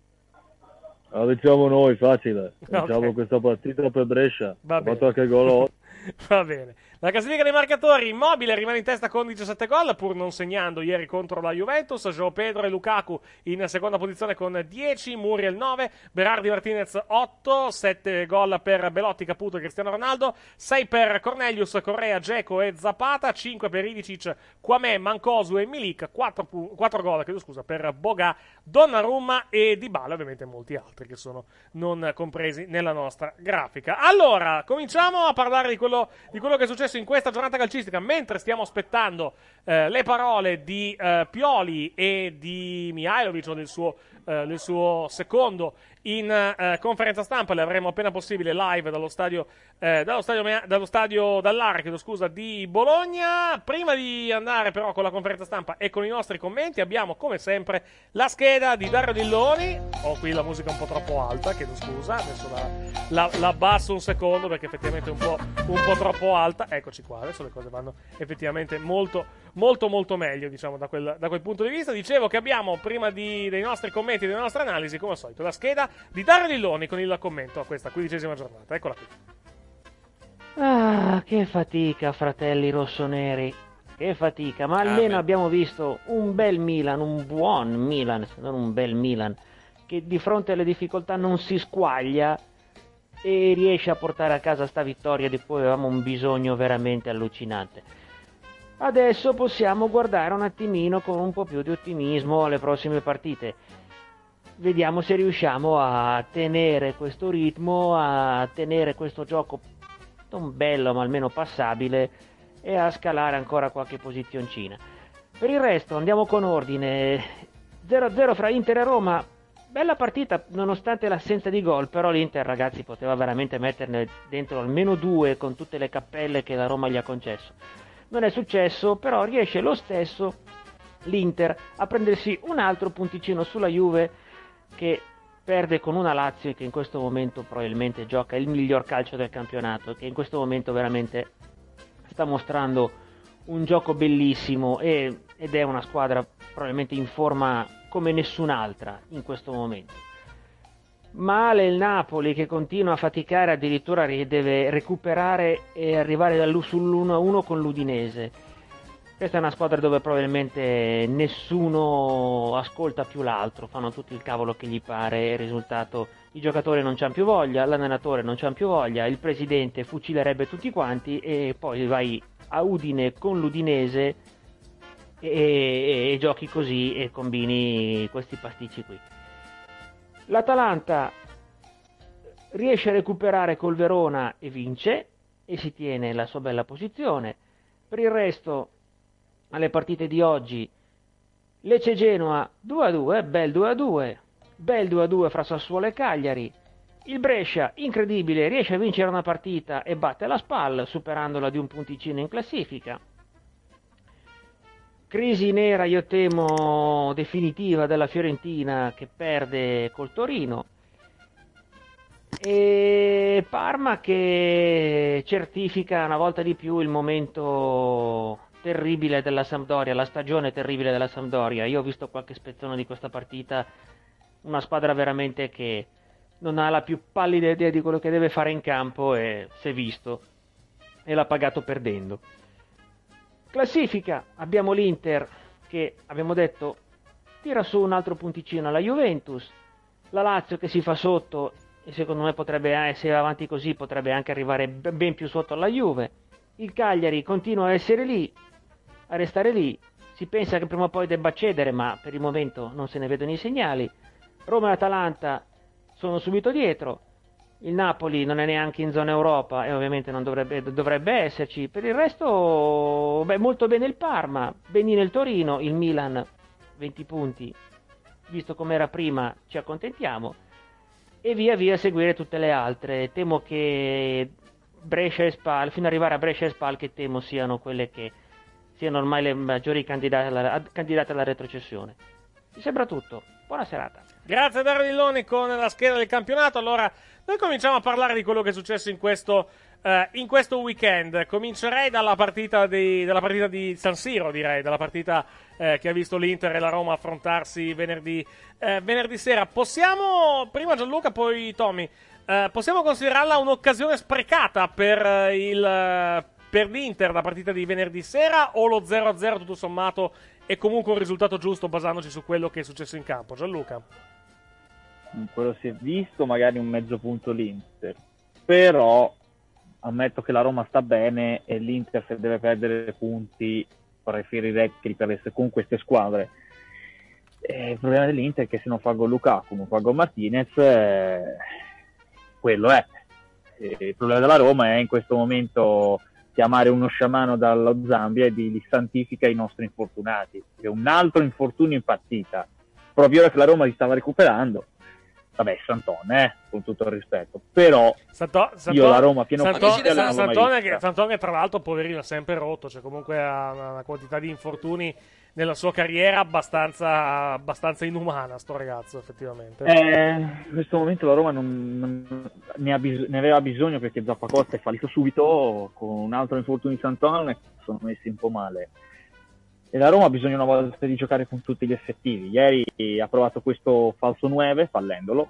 Lo diciamo noi, facile. Ok. Diciamo questa partita per Brescia. Va Ha bene. fatto anche gol oggi. Va bene. La classifica dei marcatori: Immobile rimane in testa con diciassette gol, pur non segnando ieri contro la Juventus. João Pedro e Lukaku in seconda posizione con dieci, Muriel nove, Berardi Martinez otto, sette gol per Belotti, Caputo e Cristiano Ronaldo, sei per Cornelius, Correa, Dzeko e Zapata, cinque per Ilicic, Kwame, Mancosu e Milik, quattro, quattro gol chiedo scusa, per Boga, Donnarumma e Dybala, ovviamente molti altri che sono non compresi nella nostra grafica. Allora, cominciamo a parlare di quello, di quello che è successo in questa giornata calcistica, mentre stiamo aspettando eh, le parole di eh, Pioli e di Mihajlovic o del suo, eh, del suo secondo in eh, conferenza stampa. Le avremo appena possibile live dallo stadio eh, dallo stadio, dallo stadio Dallara, chiedo scusa, di Bologna. Prima di andare però con la conferenza stampa e con i nostri commenti abbiamo come sempre la scheda di Dario Dilloni. Ho qui la musica un po' troppo alta, chiedo scusa, adesso la, la, la abbasso un secondo perché effettivamente è un po', un po' troppo alta. Eccoci qua, adesso le cose vanno effettivamente molto molto molto meglio, diciamo, da quel, da quel punto di vista. Dicevo che abbiamo, prima di, dei nostri commenti e delle nostre analisi, come al solito, la scheda di Dario Dilloni con il commento a questa quindicesima giornata. Eccola qui. Ah, che fatica, fratelli rossoneri. Che fatica, ma almeno Ah, abbiamo visto un bel Milan, un buon Milan, non un bel Milan, che di fronte alle difficoltà non si squaglia e riesce a portare a casa sta vittoria di cui avevamo un bisogno veramente allucinante. Adesso possiamo guardare un attimino con un po' più di ottimismo alle prossime partite. Vediamo se riusciamo a tenere questo ritmo, a tenere questo gioco non bello ma almeno passabile e a scalare ancora qualche posizioncina. Per il resto andiamo con ordine. zero a zero fra Inter e Roma. Bella partita nonostante l'assenza di gol, però l'Inter, ragazzi, poteva veramente metterne dentro almeno due con tutte le cappelle che la Roma gli ha concesso. Non è successo, però riesce lo stesso l'Inter a prendersi un altro punticino sulla Juve, che perde con una Lazio che in questo momento probabilmente gioca il miglior calcio del campionato, che in questo momento veramente sta mostrando un gioco bellissimo e, ed è una squadra probabilmente in forma come nessun'altra in questo momento. Male il Napoli, che continua a faticare, addirittura deve recuperare e arrivare sull'uno a uno con l'Udinese. Questa è una squadra dove probabilmente nessuno ascolta più l'altro, fanno tutti il cavolo che gli pare, il risultato, i giocatori non c'hanno più voglia, l'allenatore non c'ha più voglia, il presidente fucilerebbe tutti quanti e poi vai a Udine con l'Udinese e, e, e giochi così e combini questi pasticci qui. L'Atalanta riesce a recuperare col Verona e vince e si tiene la sua bella posizione. Per il resto, alle partite di oggi, Lecce-Genoa due a due, bel due a due, bel due a due fra Sassuolo e Cagliari. Il Brescia, incredibile, riesce a vincere una partita e batte la Spal, superandola di un punticino in classifica. Crisi nera, io temo, definitiva della Fiorentina che perde col Torino. E Parma che certifica una volta di più il momento terribile della Sampdoria, la stagione terribile della Sampdoria. Io ho visto qualche spezzone di questa partita, una squadra veramente che non ha la più pallida idea di quello che deve fare in campo e si è visto e l'ha pagato perdendo. Classifica, abbiamo l'Inter che abbiamo detto tira su un altro punticino alla Juventus, la Lazio che si fa sotto e secondo me potrebbe, se va avanti così, potrebbe anche arrivare ben più sotto alla Juve. Il Cagliari continua a essere lì, a restare lì, si pensa che prima o poi debba cedere, ma per il momento non se ne vedono i segnali. Roma e Atalanta sono subito dietro, il Napoli non è neanche in zona Europa e ovviamente non dovrebbe, dovrebbe esserci. Per il resto, beh, molto bene il Parma, benino il Torino, il Milan venti punti, visto come era prima ci accontentiamo. E via via a seguire tutte le altre. Temo che Brescia e Spal, fino ad arrivare a Brescia e Spal, che temo siano quelle che siano ormai le maggiori candidate alla, candidate alla retrocessione. Mi sembra tutto. Buona serata. Grazie Dario Dilloni con la scheda del campionato. Allora, noi cominciamo a parlare di quello che è successo in questo, uh, in questo weekend. Comincerei dalla partita di, dalla partita di San Siro, direi, dalla partita eh, che ha visto l'Inter e la Roma affrontarsi venerdì, eh, venerdì sera. Possiamo, prima Gianluca, poi Tommy, eh, possiamo considerarla un'occasione sprecata per, eh, il, per l'Inter, la partita di venerdì sera, o lo zero a zero tutto sommato è comunque un risultato giusto basandoci su quello che è successo in campo? Gianluca? Quello si è visto, magari un mezzo punto l'Inter, però ammetto che la Roma sta bene e l'Inter, se deve perdere punti, preferirei che li perdesse con queste squadre. E il problema dell'Inter è che se non fa gol Lukaku, non fa gol Martinez, eh, quello è. E il problema della Roma è in questo momento chiamare uno sciamano dallo Zambia e di li santifica i nostri infortunati. È un altro infortunio in partita, proprio ora che la Roma li stava recuperando. Vabbè, Sant'One, eh, con tutto il rispetto, però Santo, Santo, io la Roma pieno Sant'One, Sant'One, Sant'One, che, Sant'One tra l'altro poverino è sempre rotto, cioè comunque ha una, una quantità di infortuni nella sua carriera abbastanza, abbastanza inumana, sto ragazzo, effettivamente. Eh, in questo momento la Roma non, non ne, ha bis- ne aveva bisogno, perché Zappacosta è fallito subito, con un altro infortunio di Sant'One sono messi un po' male. E la Roma ha bisogno una volta di giocare con tutti gli effettivi. Ieri ha provato questo falso nove fallendolo.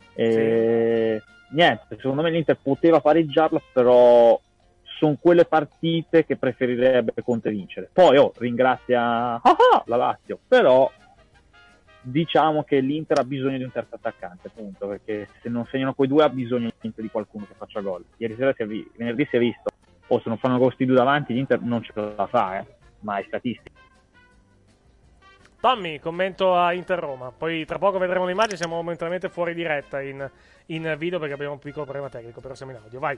E sì. Niente, secondo me l'Inter poteva pareggiarla, però sono quelle partite che preferirebbe Conte vincere. Poi oh, ringrazia ah ah, la Lazio, però diciamo che l'Inter ha bisogno di un terzo attaccante, appunto, perché se non segnano quei due ha bisogno di qualcuno che faccia gol. Ieri sera si è vi- venerdì si è visto, o oh, se non fanno gol sti due davanti l'Inter non ce la fa, eh, ma è statistica. Tommy, commento a Inter-Roma. Poi tra poco vedremo le immagini, siamo momentaneamente fuori diretta in, in video perché abbiamo un piccolo problema tecnico, però siamo in audio. Vai.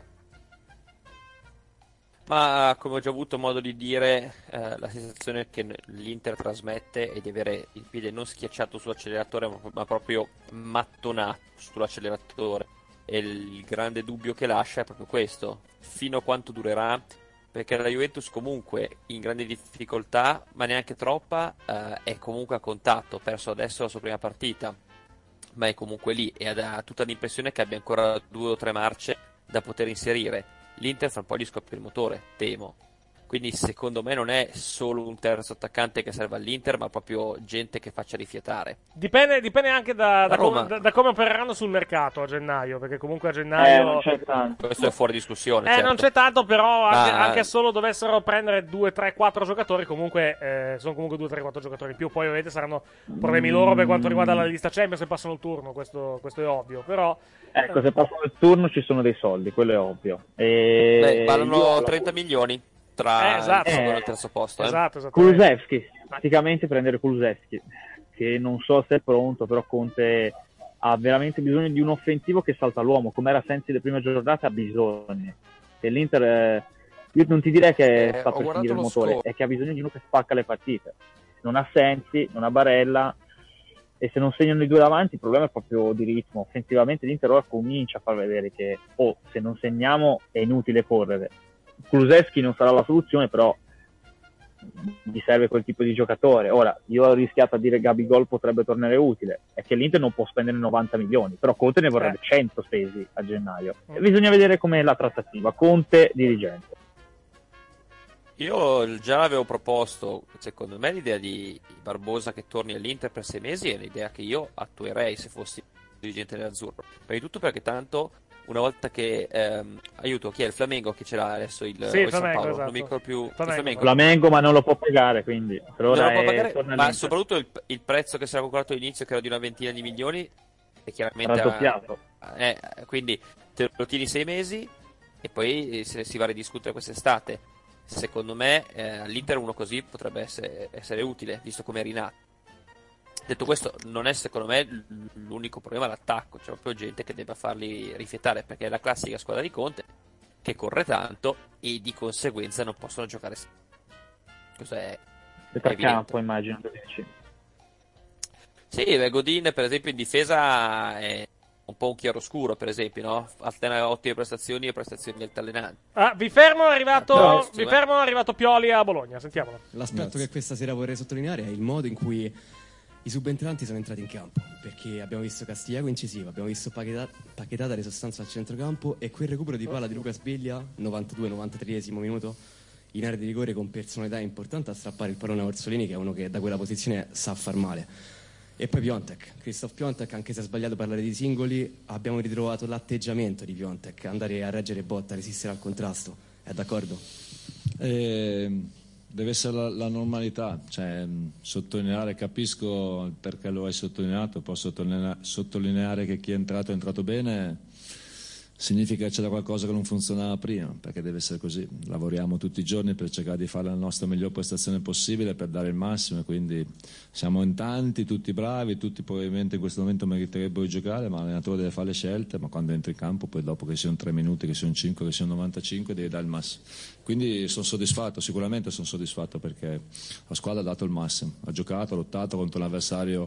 Ma come ho già avuto modo di dire, eh, la sensazione che l'Inter trasmette è di avere il piede non schiacciato sull'acceleratore, ma, ma proprio mattonato sull'acceleratore. E il grande dubbio che lascia è proprio questo: fino a quanto durerà? Perché la Juventus comunque in grande difficoltà, ma neanche troppa, eh, è comunque a contatto, ha perso adesso la sua prima partita, ma è comunque lì e ha tutta l'impressione che abbia ancora due o tre marce da poter inserire. L'Inter fra un po' gli scoppia il motore, temo. Quindi secondo me non è solo un terzo attaccante che serve all'Inter, ma proprio gente che faccia rifiatare. Dipende, dipende anche da, da, Roma. come, da, da come opereranno sul mercato a gennaio, perché comunque a Eh, gennaio... non c'è tanto. Questo è fuori discussione. Eh, certo. non c'è tanto, però anche, Ma- anche solo dovessero prendere due, tre, quattro giocatori, comunque eh, sono comunque due, tre, quattro giocatori in più. Poi ovviamente saranno problemi loro per quanto riguarda la lista Champions se passano il turno, questo, questo è ovvio. Però Ecco, se passano il turno ci sono dei soldi, quello è ovvio. E Beh, io parlano la- trenta milioni tra Eh, esatto. il secondo e Eh, il terzo posto. eh. esatto, esatto. Kulusevski, praticamente prendere Kulusevski, che non so se è pronto, però Conte ha veramente bisogno di un offensivo che salta l'uomo, come era Sensi le prime giornate ha bisogno. E l'Inter, eh, io non ti direi che Eh, sta ho per guardato finire il lo motore, score. è che ha bisogno di uno che spacca le partite. Non ha Sensi, non ha Barella, e se non segnano i due davanti il problema è proprio di ritmo. Offensivamente l'Inter ora comincia a far vedere che oh, se non segniamo è inutile correre. Kulusevski non sarà la soluzione, però gli serve quel tipo di giocatore. Ora, io ho rischiato a dire Gabigol potrebbe tornare utile, è che l'Inter non può spendere novanta milioni, però Conte ne vorrebbe Eh. cento spesi a gennaio. E bisogna vedere com'è la trattativa, Conte dirigente. Io già l'avevo proposto, secondo me l'idea di Barbosa che torni all'Inter per sei mesi è l'idea che io attuerei se fossi dirigente dell'Azzurro. Prima di tutto perché tanto una volta che ehm, aiuto, chi è il Flamengo che ce l'ha adesso il, Sì, o il San Flamengo, Paolo, esatto. non mi ricordo più il Flamengo. Flamengo. Flamengo, ma non lo può pagare, quindi per ora Non lo può è- pagare, torna ma all'Inter. soprattutto il, il prezzo che si era calcolato all'inizio, che era di una ventina di milioni, è chiaramente Raddoppiato. eh, quindi te lo tieni sei mesi e poi se ne si va a ridiscutere quest'estate. Secondo me eh, all'Inter uno così potrebbe essere, essere utile, visto come è rinato. Detto questo, non è secondo me l- l'unico problema l'attacco, c'è proprio gente che debba farli rifiatare, perché è la classica squadra di Conte che corre tanto e di conseguenza non possono giocare. Questo è, è evidente. Campo, immagino che dici. Sì, beh, Godin per esempio in difesa è un po' un chiaroscuro, per esempio, no? Alterna ottime prestazioni e prestazioni altalenanti. Ah, vi fermo, è arrivato, No, vi eh. fermo, è arrivato Pioli a Bologna, sentiamolo. L'aspetto che questa sera vorrei sottolineare è il modo in cui i subentranti sono entrati in campo, perché abbiamo visto Castigliaco incisivo, abbiamo visto Paquetá, Paquetá dare sostanza al centrocampo e quel recupero di palla di Luca Sbiglia, novantadue novantatreesimo minuto, in area di rigore con personalità importante a strappare il pallone a Orsolini, che è uno che da quella posizione sa far male. E poi Piontek, Christoph Piontek, anche se ha sbagliato a parlare di singoli, abbiamo ritrovato l'atteggiamento di Piontek, andare a reggere botta, resistere al contrasto. È d'accordo? Eh, deve essere la, la normalità, cioè mh, sottolineare, capisco il perché lo hai sottolineato, posso sottolineare, sottolineare che chi è entrato è entrato bene, significa che c'era qualcosa che non funzionava prima, perché deve essere così. Lavoriamo tutti i giorni per cercare di fare la nostra miglior prestazione possibile, per dare il massimo, e quindi siamo in tanti, tutti bravi, tutti probabilmente in questo momento meriterebbero di giocare, ma l'allenatore deve fare le scelte, ma quando entri in campo, poi dopo che siano tre minuti, che siano cinque, che siano novantacinque, devi dare il massimo. Quindi sono soddisfatto, sicuramente sono soddisfatto, perché la squadra ha dato il massimo, ha giocato, ha lottato contro un avversario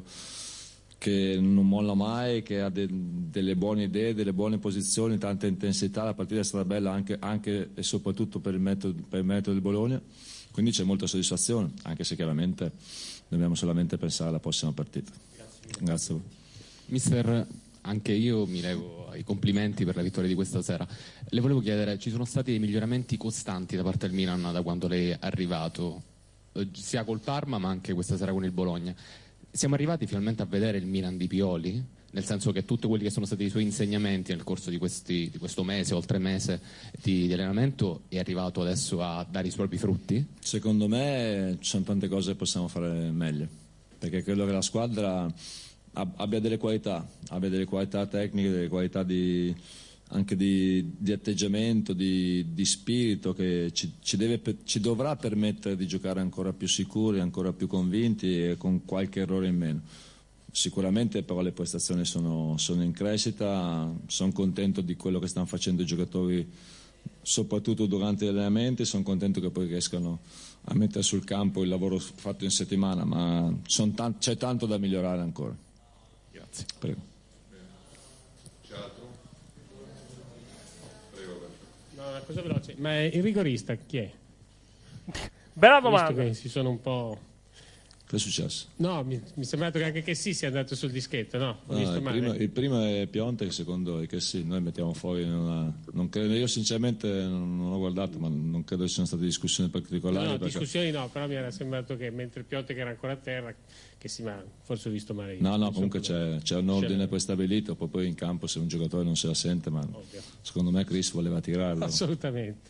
che non molla mai, che ha de- delle buone idee, delle buone posizioni, tanta intensità. La partita è stata bella anche, anche e soprattutto per il metodo, per il metodo di Bologna, quindi c'è molta soddisfazione, anche se chiaramente dobbiamo solamente pensare alla prossima partita. Grazie, Grazie a voi. Mister, anche io mi levo ai complimenti per la vittoria di questa sera. Le volevo chiedere, ci sono stati dei miglioramenti costanti da parte del Milan da quando lei è arrivato, eh, sia col Parma ma anche questa sera con il Bologna. Siamo arrivati finalmente a vedere il Milan di Pioli, nel senso che tutti quelli che sono stati i suoi insegnamenti nel corso di, questi, di questo mese, oltre mese di, di allenamento, è arrivato adesso a dare i propri frutti? Secondo me ci sono tante cose che possiamo fare meglio, perché credo che la squadra abbia delle qualità, abbia delle qualità tecniche, delle qualità di, anche di, di atteggiamento, di, di spirito, che ci, ci, deve, ci dovrà permettere di giocare ancora più sicuri, ancora più convinti e con qualche errore in meno. Sicuramente però le prestazioni sono, sono in crescita, sono contento di quello che stanno facendo i giocatori soprattutto durante gli allenamenti, sono contento che poi riescano a mettere sul campo il lavoro fatto in settimana, ma tan- c'è tanto da migliorare ancora. Grazie. Prego. No, una cosa veloce. Ma il rigorista chi è? Bella Visto domanda. che si sono un po'... Che è successo? No, mi, mi è sembrato che anche che sì sia andato sul dischetto, no? Ho No, visto il, male. primo, il primo è Pionte, il secondo è che sì, noi mettiamo fuori. Una, non credo, io sinceramente non, non ho guardato, ma non credo ci siano state discussioni particolari. No, no, perché... discussioni no, però mi era sembrato che mentre Pionte che era ancora a terra, che sì, ma forse ho visto male io. No, no, Non so comunque cosa. c'è, c'è un ordine C'è- prestabilito, poi, poi in campo se un giocatore non se la sente, ma Ovvio. secondo me Chris voleva tirarlo. Assolutamente.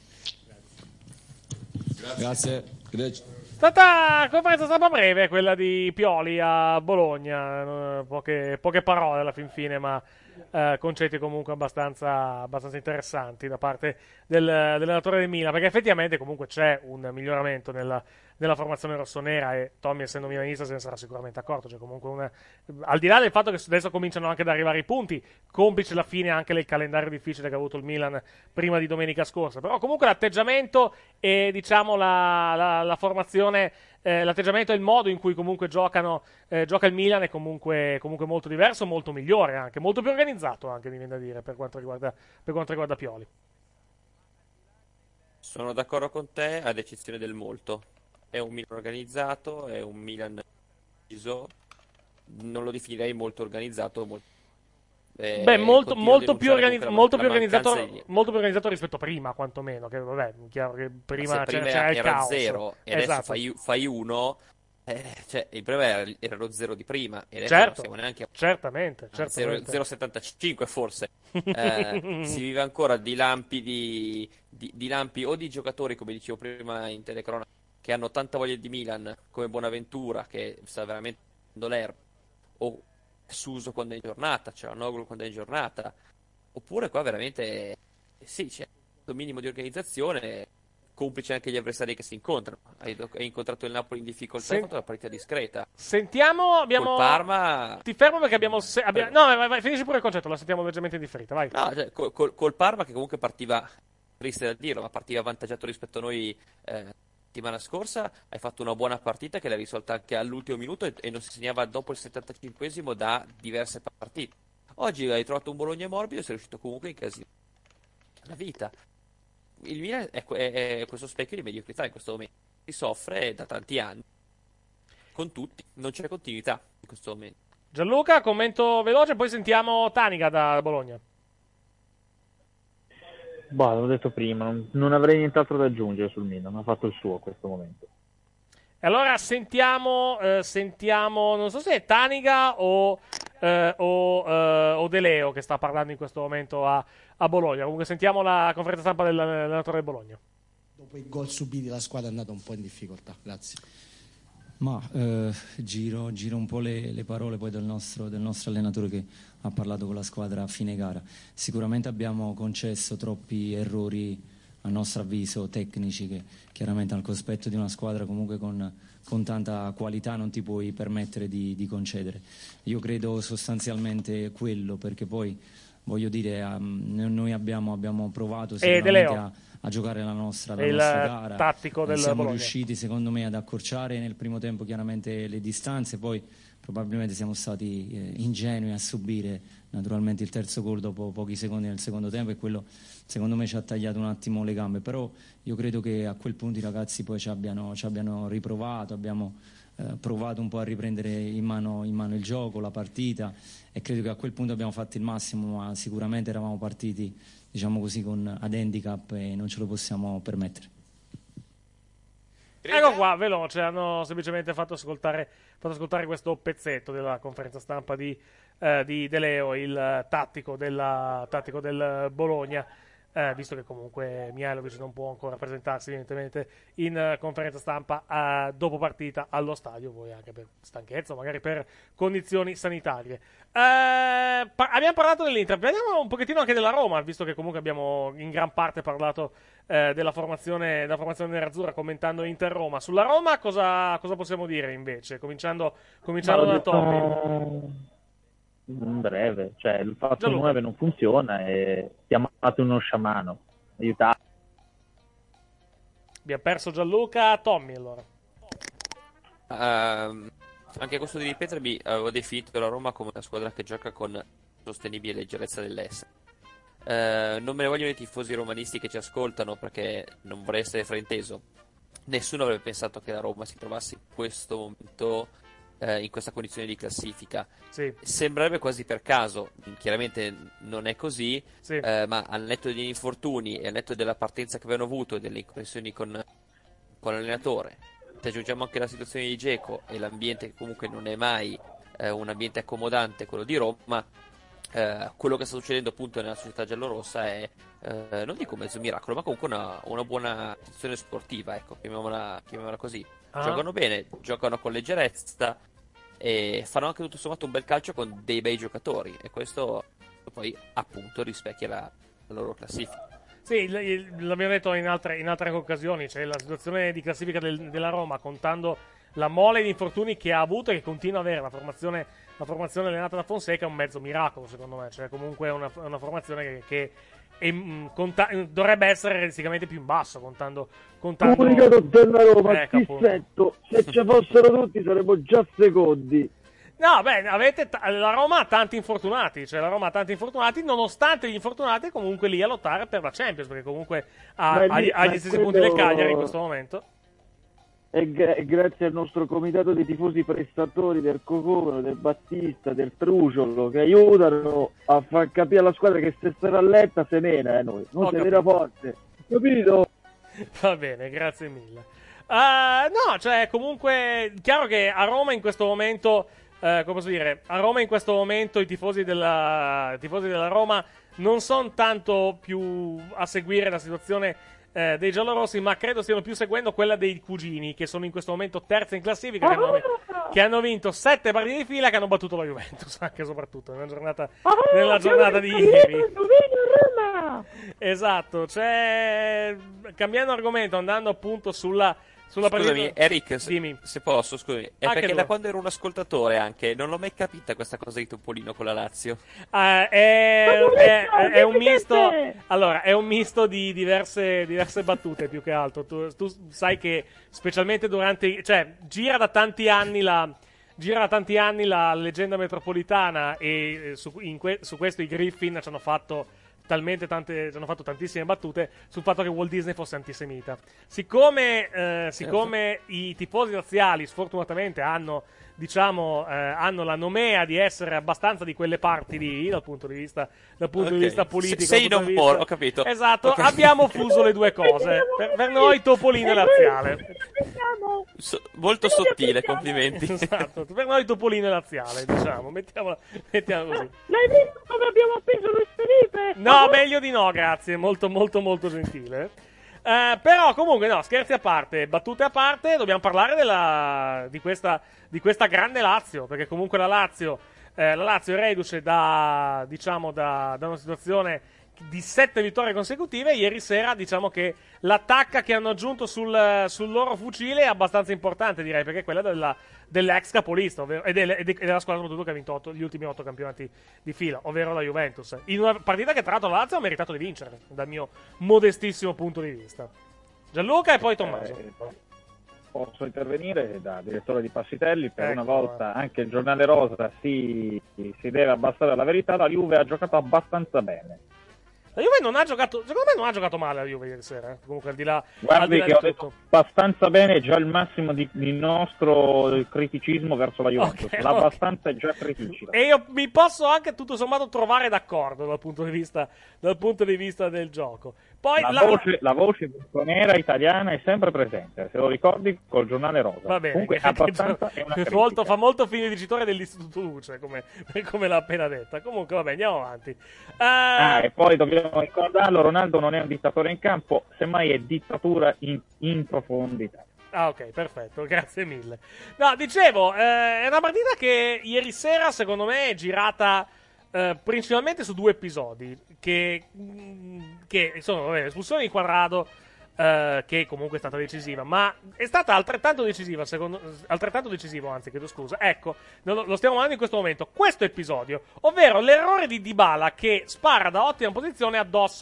Grazie. Grazie. È stata conferenza stampa breve quella di Pioli a Bologna, eh, poche, poche parole alla fin fine, ma eh, concetti comunque abbastanza, abbastanza interessanti da parte del, dell'allenatore del Milan, perché effettivamente comunque c'è un miglioramento nella, nella formazione rossonera e Tommy, essendo milanista, se ne sarà sicuramente accorto. Cioè, comunque una, al di là del fatto che adesso cominciano anche ad arrivare i punti, complice la fine anche del calendario difficile che ha avuto il Milan prima di domenica scorsa, però comunque l'atteggiamento e diciamo la, la, la formazione, eh, l'atteggiamento e il modo in cui comunque giocano, eh, gioca il Milan è comunque, comunque molto diverso, molto migliore anche, molto più organizzato anche, mi viene da dire, per quanto riguarda, per quanto riguarda Pioli. Sono d'accordo con te, ad eccezione del molto. È un Milan organizzato, è un Milan deciso, non lo definirei molto organizzato, molto... Eh, Beh, molto, continuo a molto, più, denunciare organizz- comunque la molto, man- più la organizzato, mancanza di- molto più organizzato rispetto a prima, quantomeno. Che vabbè, è chiaro che prima, Se c'era, prima c'era il era caos. zero e Esatto. adesso fai, fai uno, eh, cioè il problema era, era lo zero di prima e adesso Certo, non siamo neanche a certamente, zero certamente. virgola settantacinque forse. Eh, si vive ancora di lampi di, di, di lampi o di giocatori, come dicevo prima in telecronaca, che hanno tanta voglia di Milan, come Bonaventura che sta veramente dando l'erba, o Suso quando è in giornata, cioè Noglu quando è in giornata, oppure qua veramente eh, sì, c'è un minimo di organizzazione, complice anche gli avversari che si incontrano. Hai, hai incontrato il Napoli in difficoltà, Sen- hai fatto una partita discreta. Sentiamo, abbiamo... Col Parma... Ti fermo perché abbiamo... Se... abbia- No, vai, vai, finisci pure il concetto, la sentiamo leggermente in differita, vai. No, cioè, col, col- col Parma che comunque partiva, triste da dirlo, ma partiva avvantaggiato rispetto a noi eh, settimana scorsa, hai fatto una buona partita che l'hai risolta anche all'ultimo minuto e, e non si segnava dopo il settantacinquesimo da diverse partite. Oggi hai trovato un Bologna morbido e sei riuscito comunque in casino. La vita. Il Milan è, è, è questo specchio di mediocrità in questo momento. Si soffre da tanti anni. Con tutti, non c'è continuità in questo momento. Gianluca, commento veloce, poi sentiamo Tanica da Bologna. Bah, l'ho detto prima, non- non avrei nient'altro da aggiungere sul Milan, ha fatto il suo a questo momento. E allora sentiamo, eh, sentiamo, non so se è Tanica o, eh, o, eh, o De Leo che sta parlando in questo momento a, a Bologna. Comunque sentiamo la conferenza stampa dell'allenatore del Bologna. Dopo i gol subiti la squadra è andata un po' in difficoltà. Grazie. Ma eh, giro, giro un po' le, le parole poi del nostro, del nostro allenatore che ha parlato con la squadra a fine gara. Sicuramente abbiamo concesso troppi errori, a nostro avviso, tecnici, che chiaramente al cospetto di una squadra comunque con, con tanta qualità non ti puoi permettere di, di concedere. Io credo sostanzialmente quello, perché poi voglio dire, um, noi abbiamo, abbiamo provato sicuramente a, a giocare la nostra, la Il nostra gara. tattico del Siamo Bologna. riusciti secondo me ad accorciare nel primo tempo chiaramente le distanze, poi probabilmente siamo stati eh, ingenui a subire naturalmente il terzo gol dopo pochi secondi nel secondo tempo, e quello secondo me ci ha tagliato un attimo le gambe, però io credo che a quel punto i ragazzi poi ci abbiano, ci abbiano riprovato, abbiamo eh, provato un po' a riprendere in mano, in mano il gioco, la partita, e credo che a quel punto abbiamo fatto il massimo, ma sicuramente eravamo partiti, diciamo così, con ad handicap e non ce lo possiamo permettere. Ecco qua, veloce, hanno semplicemente fatto ascoltare, fatto ascoltare questo pezzetto della conferenza stampa di, eh, di De Leo, il tattico, della, tattico del Bologna, eh, visto che comunque Mihajlovic non può ancora presentarsi evidentemente in eh, conferenza stampa eh, dopo partita allo stadio, poi anche per stanchezza, magari per condizioni sanitarie. Eh, pa- abbiamo parlato dell'Inter, vediamo un pochettino anche della Roma, visto che comunque abbiamo in gran parte parlato eh, della formazione, della formazione nerazzurra commentando Inter-Roma. Sulla Roma cosa, cosa possiamo dire invece? Cominciando, cominciando Ma da l'ho detto Tommy. in breve, cioè il fatto Gianluca. nove non funziona e chiamate uno sciamano, aiutate. Abbiamo perso Gianluca, Tommy allora. Ehm, anche a costo di ripetermi, avevo definito la Roma come una squadra che gioca con sostenibile leggerezza dell'essere. Eh, non me ne vogliono i tifosi romanisti che ci ascoltano, perché non vorrei essere frainteso, nessuno avrebbe pensato che la Roma si trovasse in questo momento, eh, in questa condizione di classifica. Sì. Sembrerebbe quasi per caso, chiaramente non è così, sì. eh, ma al netto degli infortuni e al netto della partenza che avevano avuto e delle connessioni con, con l'allenatore, se aggiungiamo anche la situazione di Dzeko e l'ambiente che comunque non è mai eh, un ambiente accomodante, quello di Roma, eh, quello che sta succedendo appunto nella società giallorossa è, eh, non dico mezzo miracolo, ma comunque una, una buona situazione sportiva, ecco, chiamiamola, chiamiamola così. Ah. Giocano bene, giocano con leggerezza e fanno anche tutto sommato un bel calcio con dei bei giocatori, e questo poi appunto rispecchia la, la loro classifica. Sì, l- il- l'abbiamo detto in altre, in altre occasioni, cioè la situazione di classifica del- della Roma, contando la mole di infortuni che ha avuto e che continua a avere la formazione, la formazione allenata da Fonseca, è un mezzo miracolo secondo me, cioè comunque è una, è una formazione che, che è, mh, conta- dovrebbe essere realisticamente più in basso, contando... contando... Comunicato della Roma, Ecco, appunto. difetto, se ci fossero tutti saremmo già secondi. No, beh, avete t- la Roma ha tanti infortunati, cioè la Roma ha tanti infortunati, nonostante gli infortunati è comunque lì a lottare per la Champions, perché comunque ha, Ma ha, lì- ha ma gli stessi quello- punti del Cagliari in questo momento. E gra- e grazie al nostro comitato dei tifosi prestatori del Cocomero, del Battista, del Truciolo, che aiutano a far capire alla squadra che se sarà letta se mena, eh, noi, non Ho se capito. mena forte, capito? Va bene, grazie mille. Uh, no, cioè comunque chiaro che a Roma in questo momento, uh, come posso dire, a Roma in questo momento i tifosi della, i tifosi della Roma non sono tanto più a seguire la situazione eh, dei giallorossi, ma credo stiano più seguendo quella dei cugini, che sono in questo momento terza in classifica, che hanno, che hanno vinto sette partite di fila, che hanno battuto la Juventus, anche e soprattutto nella giornata, nella giornata di ieri. Esatto, cioè cambiando argomento, andando appunto sulla sulla Scusami, partita... Eric, se, Dimmi. se posso, scusami, è Anche perché tu. da quando ero un ascoltatore anche, non l'ho mai capita questa cosa di Topolino con la Lazio. Ah, è, è, è un misto. Allora, è un misto di diverse, diverse battute più che altro. Tu, tu sai che specialmente durante, cioè, gira da tanti anni la. Gira da tanti anni la leggenda metropolitana, e eh, su, in que- su questo i Griffin ci hanno fatto talmente tante, ci hanno fatto tantissime battute sul fatto che Walt Disney fosse antisemita. Siccome, eh, siccome i tifosi razziali sfortunatamente hanno, diciamo, eh, hanno la nomea di essere abbastanza di quelle parti lì dal punto di vista, dal punto Ok. di vista politico, Se- sei dal punto no di more, vista- ho capito. Esatto, Ok. abbiamo fuso le due cose. Per, per noi Topolino è laziale. So- molto sottile, complimenti. Esatto, per noi Topolino è laziale, diciamo, mettiamola, mettiamola così. L'hai visto come abbiamo appeso Luis Felipe? No, meglio di no, grazie, molto molto molto gentile. Eh, però comunque no, scherzi a parte, battute a parte, dobbiamo parlare della, di, questa, di questa grande Lazio, perché comunque la Lazio, eh, la Lazio è reduce da, diciamo, da, da una situazione di sette vittorie consecutive. Ieri sera diciamo che l'attacca che hanno aggiunto sul, sul loro fucile è abbastanza importante, direi, perché è quella della, dell'ex capolista, ovvero, e, del- e de- e della squadra soprattutto che ha vinto otto- gli ultimi otto campionati di fila, ovvero la Juventus, in una partita che tra l'altro la Lazio ha meritato di vincere, dal mio modestissimo punto di vista. Gianluca e poi Tommaso. Eh, posso intervenire da direttore di Passitelli? Per Ecco, una volta anche il giornale rosa si, si deve abbassare alla verità. La Juve ha giocato abbastanza bene. La Juve non ha giocato, secondo me non ha giocato male la Juve ieri sera, eh. Comunque al di là, al di Guardi là che di ho tutto. detto abbastanza bene, è già il massimo di, di nostro criticismo verso la Juventus. Ok, L'abbastanza è già criticità. E io mi posso anche tutto sommato trovare d'accordo dal punto di vista, dal punto di vista del gioco. Poi La, la- voce, la voce nera italiana è sempre presente, se lo ricordi col giornale rosa. Va bene, Comunque che- abbastanza è una che- critica. molto, fa molto fine dicitore dell'Istituto Luce, come, come l'ha appena detta. Comunque, vabbè, andiamo avanti. Eh, Ah, e poi dobbiamo ricordarlo, Ronaldo non è un dittatore in campo, semmai è dittatura in, in profondità. Ah, ok, perfetto, grazie mille. No, dicevo, eh, è una partita che ieri sera, secondo me, è girata eh, principalmente su due episodi. Che, mm, che sono, vabbè, l'espulsione di Quadrado, eh, che comunque è stata decisiva, ma è stata altrettanto decisiva, secondo, altrettanto decisivo, anzi, chiedo scusa. Ecco, lo, lo stiamo vedendo in questo momento, questo episodio, ovvero l'errore di Dybala che spara da ottima posizione addosso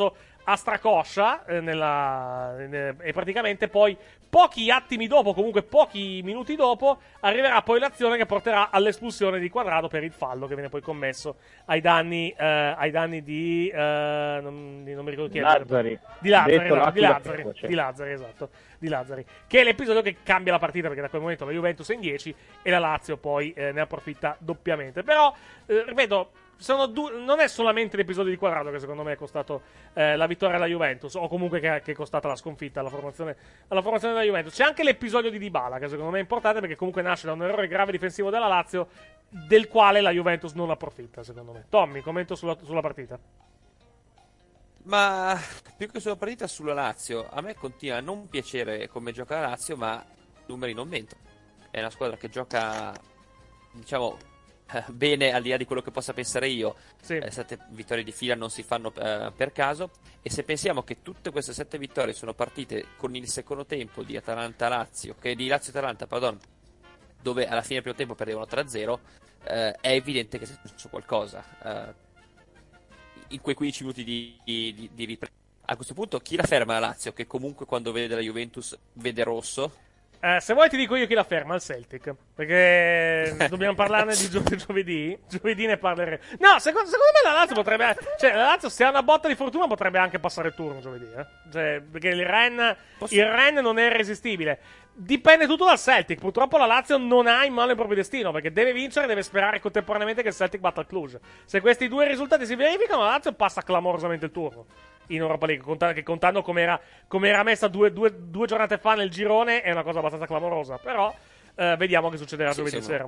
a stracoscia eh, nella, eh, e praticamente poi pochi attimi dopo, comunque pochi minuti dopo, arriverà poi l'azione che porterà all'espulsione di Quadrado per il fallo che viene poi commesso ai danni, eh, ai danni di, eh, non, di non mi ricordo chi è Lazzari. di Lazzari, Detto no, di, L'Aquila Lazzari Feroce. di Lazzari, esatto, di Lazzari, che è l'episodio che cambia la partita, perché da quel momento la Juventus è in dieci e la Lazio poi eh, ne approfitta doppiamente. Però eh, ripeto, sono du- non è solamente l'episodio di Quadrado che secondo me è costato eh, la vittoria alla Juventus, o comunque che, che è costata la sconfitta alla formazione, alla formazione della Juventus. C'è anche l'episodio di Dybala, che secondo me è importante, perché comunque nasce da un errore grave difensivo della Lazio, del quale la Juventus non approfitta, secondo me. Tommy, commento sulla, sulla partita. Ma più che sulla partita, sulla Lazio, a me continua a non piacere come gioca la Lazio, ma i numeri non mentono. È una squadra che gioca, diciamo, bene, al di là di quello che possa pensare io. Sì. Eh, sette vittorie di fila non si fanno eh, per caso, e se pensiamo che tutte queste sette vittorie sono partite con il secondo tempo di Atalanta-Lazio, che di Lazio-Atalanta, pardon, dove alla fine del primo tempo perdevano tre a zero, eh, è evidente che si è successo qualcosa eh, in quei quindici minuti di, di, di ripresa. A questo punto chi la ferma la Lazio, che comunque quando vede la Juventus vede rosso? Eh, se vuoi ti dico io chi la ferma, il Celtic, perché dobbiamo parlarne di gio- giovedì. Giovedì ne parleremo. No, secondo, secondo me la Lazio potrebbe, cioè la Lazio, se ha una botta di fortuna, potrebbe anche passare il turno giovedì, eh? Cioè, perché il Ren, il Ren non è irresistibile. Dipende tutto dal Celtic. Purtroppo la Lazio non ha in mano il proprio destino, perché deve vincere e deve sperare contemporaneamente che il Celtic batta il Cluj. Se questi due risultati si verificano, la Lazio passa clamorosamente il turno in Europa League, contando, che contando come era, come era messa due, due, due giornate fa nel girone, è una cosa abbastanza clamorosa. Però eh, vediamo che succederà Sì, giovedì siamo, sera.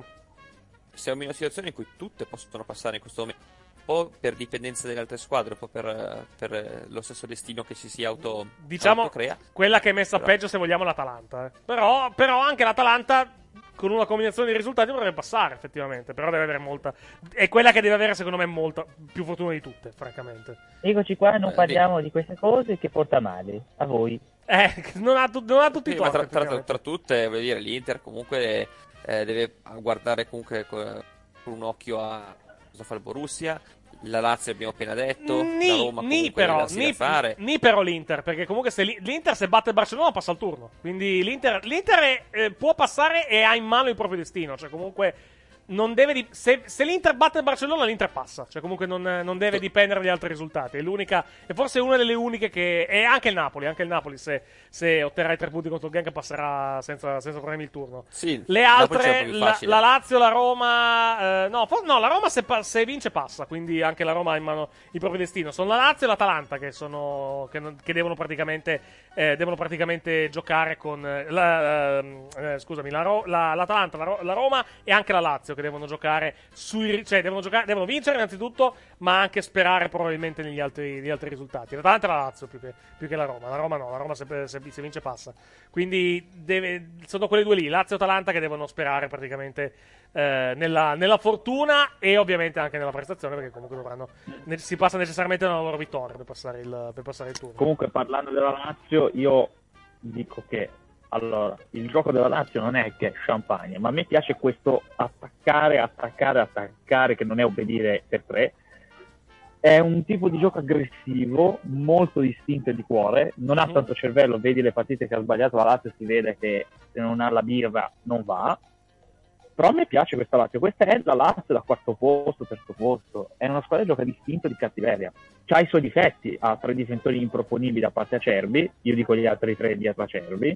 Siamo in una situazione in cui tutte possono passare in questo momento, un po' per dipendenza delle altre squadre, un po' per, per lo stesso destino che ci si auto Diciamo autocrea. quella che è messa Però- peggio, se vogliamo, l'Atalanta. Eh. Però, però anche l'Atalanta, con una combinazione di risultati, potrebbe passare effettivamente. Però deve avere molta. È quella che deve avere, secondo me, molta più fortuna di tutte, francamente. Eccoci qua, non Eh, parliamo di queste cose che porta male a voi. Eh, non ha, tu- non ha tutti i Sì, ma torti. tra, tra- effettivamente. tra tutte, voglio dire, l'Inter comunque eh, deve guardare comunque co- con un occhio a cosa fa il Borussia. La Lazio abbiamo appena detto, la Ni, Roma ni comunque però, darsi da ni, fare. ni però l'Inter, perché comunque se l'I- l'Inter se batte il Barcellona passa il turno. Quindi l'Inter, l'Inter è- eh, può passare e ha in mano il proprio destino. Cioè comunque non deve di- se, se l'Inter batte il Barcellona, l'Inter passa. Cioè comunque non, non deve dipendere dagli altri risultati. È l'unica, è forse una delle uniche che... E anche il Napoli, anche il Napoli se, se otterrà i tre punti contro il Genk passerà senza, senza problemi il turno. Sì, Le Napoli c'è un altre, po' più la, facile. la Lazio, la Roma, eh, no, for- no, la Roma se, pa- se vince passa, quindi anche la Roma ha in mano il proprio destino. Sono la Lazio e l'Atalanta che sono che, non- che devono praticamente eh, devono praticamente giocare con eh, la, eh, scusami, la Ro- la- l'Atalanta, la, Ro- la Roma e anche la Lazio che devono giocare sui ri- cioè devono giocare, devono vincere innanzitutto, ma anche sperare probabilmente negli altri, negli altri risultati. L'Atalanta e la Lazio più che, più che la Roma. La Roma no, la Roma se, se, se vince passa. Quindi deve, sono quelle due lì, Lazio e Atalanta, che devono sperare praticamente eh, nella, nella fortuna e ovviamente anche nella prestazione, perché comunque dovranno ne- si passa necessariamente dalla loro vittoria per passare il, per passare il turno. Comunque, parlando della Lazio, io dico che allora il gioco della Lazio non è che è champagne, ma a me piace questo attaccare, attaccare, attaccare, che non è obbedire per tre. È un tipo di gioco aggressivo, molto distinto e di cuore, non ha tanto cervello. Vedi le partite che ha sbagliato la Lazio, si vede che se non ha la birra non va. Però a me piace questa Lazio, questa è la Lazio da quarto posto, terzo posto, è una squadra che gioca distinto, di cattiveria. C'ha i suoi difetti, ha tre difensori improponibili da parte Acerbi, io dico gli altri tre dietro Acerbi.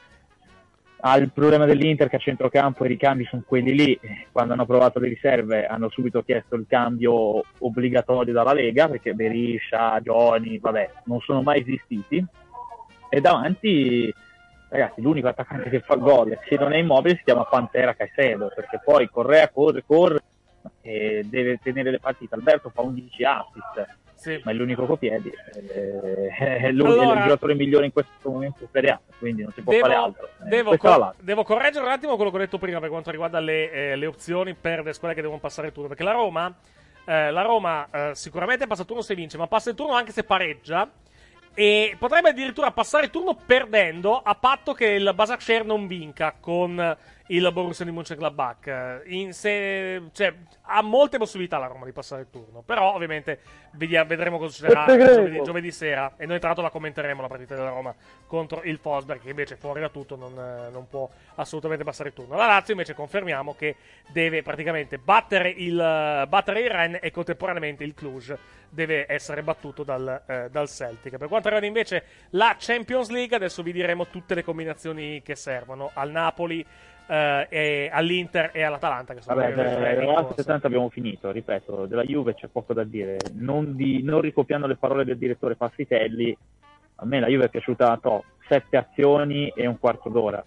Ha il problema dell'Inter che a centrocampo i ricambi sono quelli lì, quando hanno provato le riserve hanno subito chiesto il cambio obbligatorio dalla Lega, perché Beriscia, Gioni, vabbè, non sono mai esistiti. E davanti, ragazzi, l'unico attaccante che fa gol, se non è Immobile, si chiama Pantera Caicedo, perché poi Correa corre, corre e deve tenere le partite. Alberto fa undici assist, sì, ma è l'unico copiedi, eh, è lui, Allora- è il giocatore migliore in questo momento Serie A, quindi non si può Devo, fare altro. Eh, devo, questa è la co- Lazio. devo correggere un attimo quello che ho detto prima per quanto riguarda le, eh, le opzioni per le squadre che devono passare il turno, perché la Roma, eh, la Roma eh, sicuramente passa il turno se vince, ma passa il turno anche se pareggia, e potrebbe addirittura passare il turno perdendo, a patto che il Başakşehir non vinca con il Borussia di Mönchengladbach. In se, cioè, ha molte possibilità la Roma di passare il turno, però ovviamente vediamo, vedremo cosa succederà giovedì, giovedì sera, e noi tra l'altro la commenteremo la partita della Roma contro il Wolfsberg, che invece fuori da tutto non, non può assolutamente passare il turno. La Lazio invece confermiamo che deve praticamente battere il, battere il Rennes e contemporaneamente il Cluj deve essere battuto dal, eh, dal Celtic. Per quanto riguarda invece la Champions League, adesso vi diremo tutte le combinazioni che servono al Napoli, eh, e all'Inter e all'Atalanta, che sono Vabbè, le tre in della corsa. settanta abbiamo finito, ripeto, della Juve c'è poco da dire, non, di, non ricopiando le parole del direttore Passitelli. A me la Juve è piaciuta to, sette azioni e un quarto d'ora,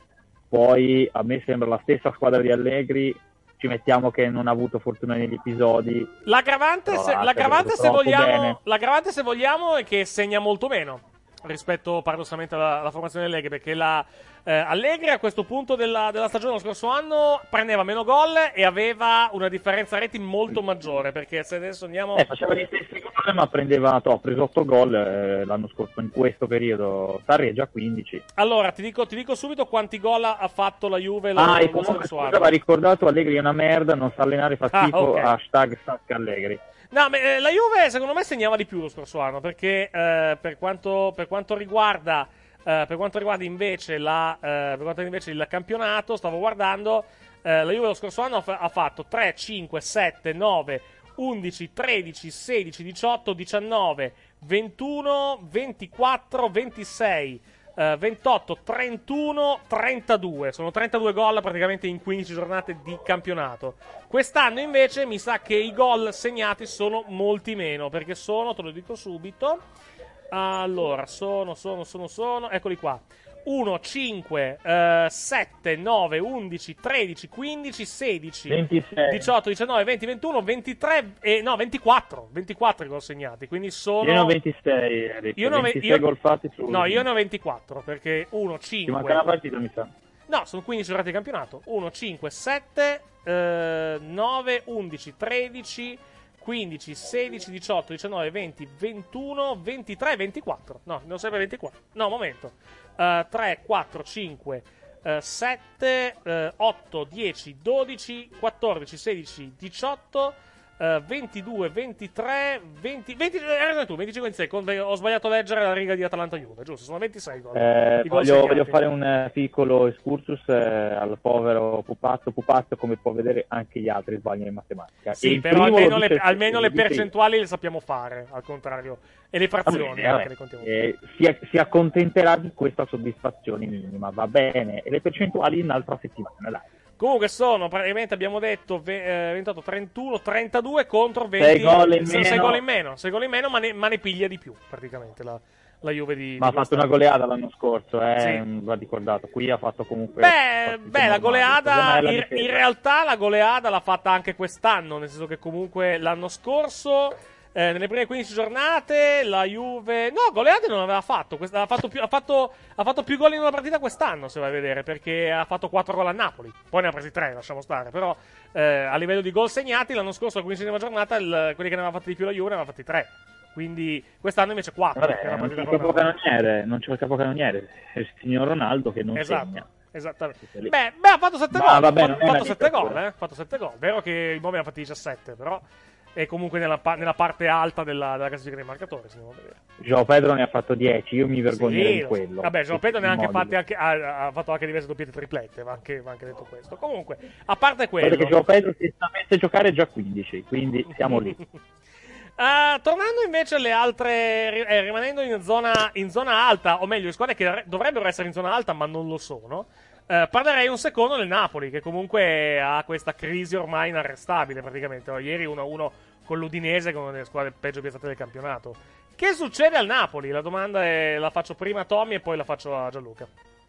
poi a me sembra la stessa squadra di Allegri, ci mettiamo che non ha avuto fortuna negli episodi. L'aggravante, se, l'aggravante, se vogliamo, l'aggravante se vogliamo è che segna molto meno rispetto paradossalmente alla, alla formazione Allegri, perché la eh, Allegri a questo punto della, della stagione lo scorso anno prendeva meno gol e aveva una differenza reti molto maggiore, perché se adesso andiamo eh, faceva gli stessi gol ma prendeva to, ha preso otto gol eh, l'anno scorso, in questo periodo Sarri è già quindici. Allora ti dico, ti dico subito quanti gol ha fatto la Juve lo, ah lo e comunque scorso scusa, va ricordato, Allegri è una merda, non sa allenare, fa schifo, ah, okay. Hashtag stacca Allegri. No, ma, eh, la Juve secondo me segnava di più lo scorso anno, perché eh, per, quanto, per quanto riguarda eh, per quanto riguarda invece la eh, per quanto invece il campionato, stavo guardando, eh, la Juve lo scorso anno ha, fa- ha fatto tre, cinque, sette, nove, undici, tredici, sedici, diciotto, diciannove, ventuno, ventiquattro, ventisei, Uh, ventotto, trentuno, trentadue. Sono trentadue gol praticamente in quindici giornate di campionato. Quest'anno invece mi sa che i gol segnati sono molti meno, perché sono, te lo dico subito. Allora, sono, sono, sono, sono, eccoli qua. uno, cinque, sette, nove, undici, tredici, quindici, sedici, ventisei. diciotto, diciannove, venti, ventuno, ventitré, e no, ventiquattro. ventiquattro gol segnati, quindi sono... Io ne ho ventisei, Eric. Io ne ho ventisei io... gol fatti su... No, io ne ho ventiquattro, perché uno, cinque... Ti manca una partita, mi sa. No, sono quindici giornate di campionato. uno, cinque, sette, nove, undici, tredici... quindici, sedici, diciotto, diciannove, venti, ventuno, ventitré, ventiquattro. No, non serve ventiquattro. No, momento. Uh, tre, quattro, cinque, uh, sette, uh, otto, dieci, dodici, quattordici, sedici, diciotto, uh, ventidue, ventitré, venti, venti, eh, tu, venticinque, ventisei. Con, ho sbagliato a leggere la riga di Atalanta-Juve, giusto? Sono ventisei gol. Eh, I gol voglio, segnati. voglio fare un eh, piccolo excursus eh, al povero Pupazzo. Pupazzo, come può vedere, anche gli altri sbagliano in matematica. E Sì, il però primo almeno lo le, dice- almeno lo le dice- percentuali le sappiamo fare, al contrario. E le frazioni Vabbè, anche le contiamo. eh, si, si accontenterà di questa soddisfazione minima, va bene, e le percentuali in un'altra settimana, dai. Comunque sono, praticamente abbiamo detto ve- eh, ventotto, trentuno, trentadue contro venti. Sei gol in sei- sei meno. gol in meno, sei gol in meno, ma ne, ma ne piglia di più, praticamente, la, la Juve di... Ma ha di fatto quest'anno. una goleada l'anno scorso, eh, Sì. va ricordato. Qui ha fatto comunque... Beh, partite beh, la normali. goleada, Il problema è la in, difesa. in realtà la goleada l'ha fatta anche quest'anno, nel senso che comunque l'anno scorso, eh, nelle prime quindici giornate, la Juve... No, goleade non aveva fatto, questa- ha, fatto più, ha, fatto, ha fatto più gol in una partita quest'anno, se vai a vedere, perché ha fatto quattro gol a Napoli, poi ne ha presi tre, lasciamo stare, però eh, a livello di gol segnati, l'anno scorso, alla quindicesima giornata, il- quelli che ne aveva fatti di più la Juve ne aveva fatti tre, quindi quest'anno invece quattro. Vabbè, che è una non partita c'è il proprio- capocannoniere, non c'è il capocannoniere, è il signor Ronaldo che non Esatto. segna. Esattamente. Lì. Beh, beh, ha fatto sette Ma gol. vabbè, Ha non è fatto una sette dittatura. gol, eh. Ha fatto sette gol. Vero che il Mome ha fatti diciassette, però è comunque nella, pa- nella parte alta della, della classifica dei marcatori, se andiamo a vedere. Joao Pedro ne ha fatto dieci, io mi vergognerei Sì, di lo- quello. Vabbè, Joao Pedro ne ha anche Immobile. fatti anche, ha, ha fatto anche diverse doppiette e triplette, va anche, va anche detto questo. Comunque, a parte Guarda quello, che Joao Pedro si sta messo a giocare già quindici, quindi siamo lì. Uh, tornando invece alle altre, ri- eh, rimanendo in zona, in zona alta, o meglio, le squadre che re- dovrebbero essere in zona alta ma non lo sono, uh, parlerei un secondo del Napoli, che comunque ha questa crisi ormai inarrestabile praticamente. Oh, ieri uno a uno con l'Udinese, con una delle squadre peggio piazzate del campionato. Che succede al Napoli? La domanda è, la faccio prima a Tommy e poi la faccio a Gianluca.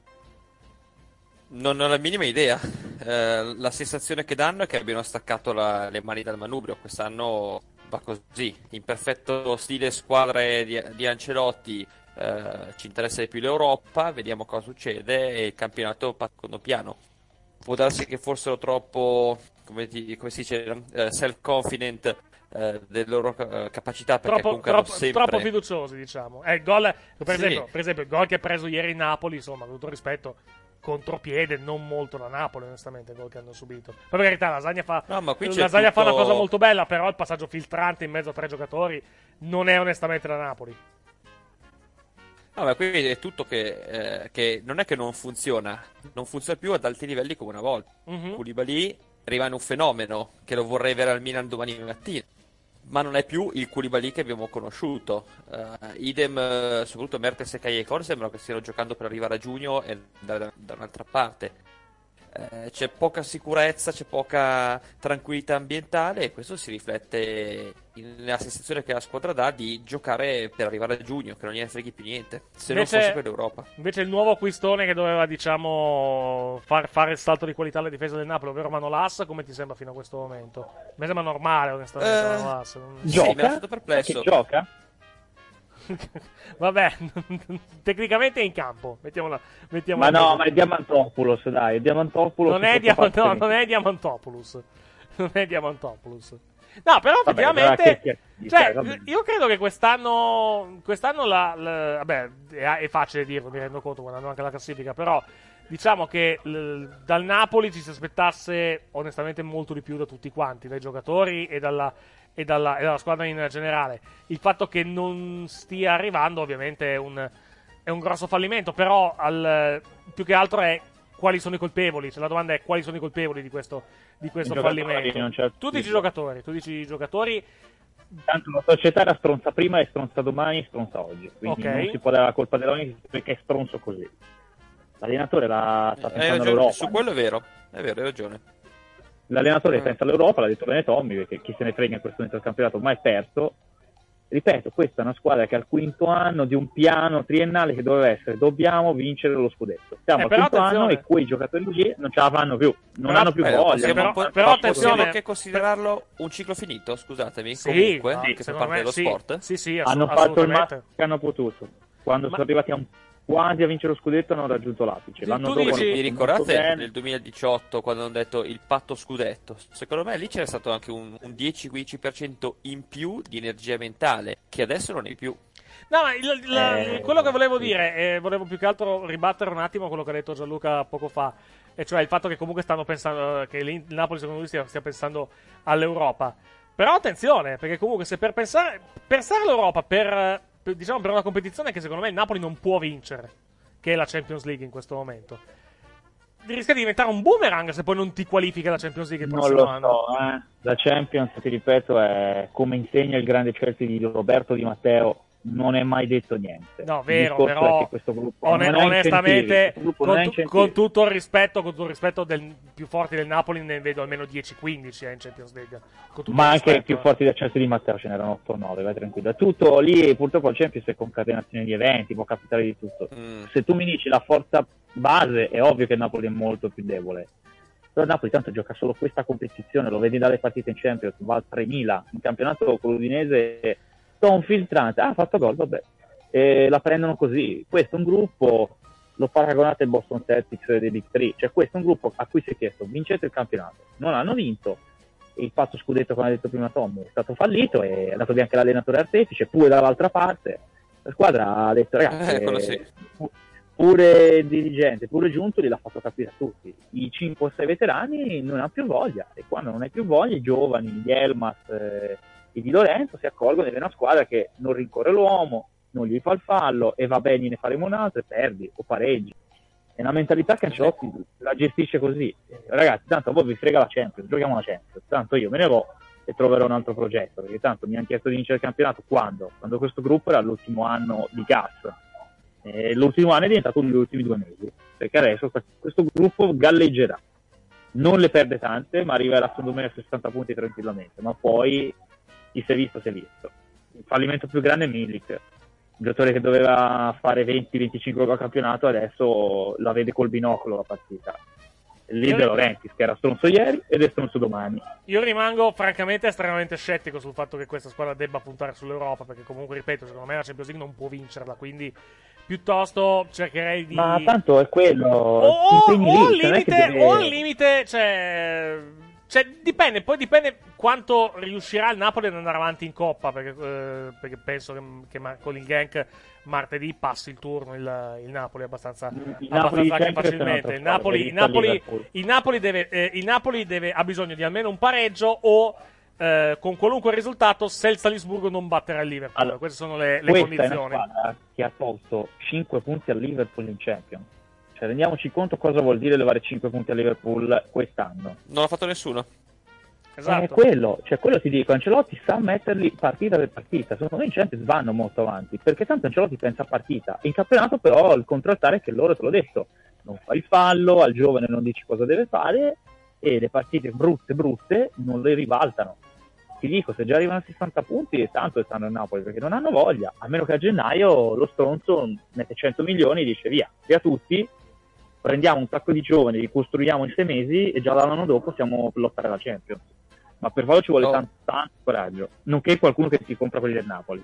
Non ho la minima idea. Eh, la sensazione che danno è che abbiano staccato la- le mani dal manubrio. Quest'anno va così. In perfetto stile squadre di, di Ancelotti, eh, ci interessa di più l'Europa, vediamo cosa succede, e il campionato va secondo piano. Può darsi che fossero troppo, come, ti- come si dice, eh, self-confident eh, delle loro eh, capacità, perché Troppo, comunque hanno troppo, sempre... troppo fiduciosi, diciamo. Eh, il gol, per, Sì. esempio, per esempio, il gol che ha preso ieri in Napoli, insomma, con tutto rispetto, contropiede non molto da Napoli, onestamente, quello che hanno subito. Per verità, Lasagna fa, No, ma qui c'è Lasagna fa tutto- una cosa molto bella, però il passaggio filtrante in mezzo a tre giocatori non è onestamente da Napoli. No, ma qui è tutto che, eh, che non è che non funziona, non funziona più ad alti livelli come una volta. Mhm. Koulibaly rimane un fenomeno che lo vorrei vedere al Milan domani mattina, ma non è più il Koulibaly che abbiamo conosciuto. Eh, idem, eh, soprattutto Mertens e Callecor sembrano che stiano giocando per arrivare a giugno e andare da, da un'altra parte. Eh, c'è poca sicurezza, c'è poca tranquillità ambientale e questo si riflette nella sensazione che la squadra dà di giocare per arrivare a giugno, che non gliene freghi più niente, se Invece- non fosse per l'Europa. Invece il nuovo acquistone che doveva, diciamo, far, fare il salto di qualità alla difesa del Napoli, ovvero Manolas, come ti sembra fino a questo momento? Mi sembra normale, onestamente, Eh, Manolas. Non- Sì, mi ha lasciato perplesso. Che gioca? Vabbè, tecnicamente è in campo. Mettiamola, mettiamola Ma no, così. ma è Diamantopoulos, dai, è Diamantopoulos. non, è sotto Diama- parte no, di- non è Diamantopoulos. Non è Diamantopoulos. No, però Vabbè, effettivamente, guarda che- cioè, vabbè. io credo che quest'anno, quest'anno la, la- vabbè, è, è facile dirlo, mi rendo conto guardando anche la classifica, però diciamo che l- dal Napoli ci si aspettasse onestamente molto di più da tutti quanti, dai giocatori e dalla, e dalla, e dalla squadra in generale. Il fatto che non stia arrivando ovviamente è un, è un grosso fallimento, però al, più che altro è quali sono i colpevoli, cioè la domanda è quali sono i colpevoli di questo, di questo I giocatori, fallimento. non c'è Tu dici dubbio. giocatori, tu dici giocatori. Tanto la società era stronza prima e stronza domani e stronza oggi. Quindi Ok. non si può dare la colpa dell'Oni perché è stronzo così. L'allenatore la sta Hai pensando ragione, all'Europa. su quello è vero, è vero, hai ragione. L'allenatore Eh. pensa all'Europa, l'ha detto bene Tommy, perché chi se ne frega in questo momento del campionato ormai è perso. Ripeto, questa è una squadra che è al quinto anno di un piano triennale che doveva essere dobbiamo vincere lo scudetto. Siamo Eh, al però quinto anno attenzione. e quei giocatori lì non ce la fanno più, non Però- hanno più Eh, voglia. possiamo, non- po- non- però non- attenzione- possiamo anche considerarlo un ciclo finito, scusatemi, Sì, comunque, no, anche per secondo parte me dello sì. sport. Sì, sì, assu- hanno fatto il assolutamente. massimo che hanno potuto. Quando Ma- sono arrivati a un- quasi a vincere lo scudetto hanno raggiunto l'apice. L'anno Tu dopo dici, hanno vi fatto ricordate molto bene. nel duemiladiciotto quando hanno detto il patto scudetto? Secondo me lì c'era stato anche un, un dieci-quindici per cento in più di energia mentale, che adesso non è più. No, ma il- il- Eh, quello che volevo sì. dire, e volevo più che altro ribattere un attimo quello che ha detto Gianluca poco fa, e cioè il fatto che comunque stanno pensando, che l'In- il Napoli secondo lui stia, stia pensando all'Europa. Però attenzione, perché comunque se per pensare, pensare all'Europa per, per, diciamo, per una competizione che secondo me il Napoli non può vincere, che è la Champions League in questo momento, rischia di diventare un boomerang se poi non ti qualifica la Champions League il Non prossimo lo anno. so, eh. La Champions, ti ripeto, è come insegna il grande Chelsea di Roberto Di Matteo, non è mai detto niente. No, Il vero, discorso però è che questo gruppo one- non ha onestamente, incentivi, questo gruppo non con, ha tu- incentivi. con tutto il rispetto, con tutto il rispetto del più forti del Napoli, ne vedo almeno dieci quindici eh, in Champions League. Con tutto Ma il anche i rispetto, più eh. forti del Chelsea di Matteo ce n'erano otto o nove, vai tranquillo. È tutto lì, purtroppo il Champions è concatenazione di eventi, può capitare di tutto. Mm. Se tu mi dici la forza base, è ovvio che il Napoli è molto più debole. Però il Napoli tanto gioca solo questa competizione, lo vedi dalle partite in Champions, va al tremila. In campionato con l'Udinese, sto un filtrante, ah ha fatto gol, vabbè. E la prendono così. Questo è un gruppo, lo paragonate al Boston Celtics dei Big Three, cioè questo è un gruppo a cui si è chiesto vincete il campionato, non hanno vinto, e il patto scudetto, come ha detto prima Tom, è stato fallito e è andato via anche l'allenatore artefice, pure dall'altra parte la squadra ha detto ragazzi Eh, quello sì. eh, pu- pure il dirigente, pure Giuntoli l'ha fatto capire a tutti, i cinque o sei veterani non hanno più voglia, e quando non hai più voglia i giovani, gli Elmas eh, e Di Lorenzo si accorgono di una squadra che non rincorre l'uomo, non gli fa il fallo e va bene, ne faremo un altro e perdi o pareggi. È una mentalità che Ancelotti la gestisce così. Eh, ragazzi, tanto a voi vi frega la Champions, giochiamo la Champions, tanto io me ne vo e troverò un altro progetto, perché tanto mi hanno chiesto di vincere il campionato quando? Quando questo gruppo era all'ultimo anno di gas. E l'ultimo anno è diventato gli ultimi due mesi, perché adesso questo gruppo galleggerà. Non le perde tante, ma arriverà secondo me a sessanta punti tranquillamente, ma poi chi si è visto si è visto. Il fallimento più grande è Milik, un giocatore che doveva fare venti venticinque gol al campionato, adesso la vede col binocolo la partita. Lì De Laurentiis, che era stronzo ieri ed è stronzo domani. Io rimango francamente estremamente scettico sul fatto che questa squadra debba puntare sull'Europa, perché comunque, ripeto, secondo me la Champions League non può vincerla, quindi piuttosto cercherei di... Ma tanto è quello, o, ti impegni o al lì, cioè non è che limite, deve- o al limite, cioè, Cioè, dipende, poi dipende quanto riuscirà il Napoli ad andare avanti in Coppa, perché, eh, perché penso che, che ma- con il Genk martedì passi il turno il, il Napoli abbastanza, Il abbastanza Napoli anche Genk facilmente. è Il un'altra Napoli, il squadra, Napoli, Liverpool. il Napoli, deve, eh, il Napoli deve, ha bisogno di almeno un pareggio o eh, con qualunque risultato se il Salisburgo non batterà il Liverpool. Allora, Queste sono le, le Questa condizioni. è una squadra che ha tolto cinque punti al Liverpool in Champions. Cioè, rendiamoci conto cosa vuol dire levare cinque punti al Liverpool quest'anno. Non l'ha fatto nessuno. Esatto. È quello, cioè quello ti dico, Ancelotti sa metterli partita per partita. Secondo me in Champions vanno molto avanti, perché tanto Ancelotti pensa a partita. In campionato però il contraltare è che loro, te l'ho detto, non fai il fallo, al giovane non dici cosa deve fare e le partite brutte brutte non le ribaltano. Ti dico, se già arrivano a sessanta punti, tanto stanno in Napoli, perché non hanno voglia, a meno che a gennaio lo stronzo mette cento milioni e dice via, via tutti, prendiamo un sacco di giovani, li costruiamo in sei mesi e già l'anno dopo siamo per lottare la Champions. Ma per farlo ci vuole Oh. tanto, tanto coraggio, nonché qualcuno che si compra quelli del Napoli.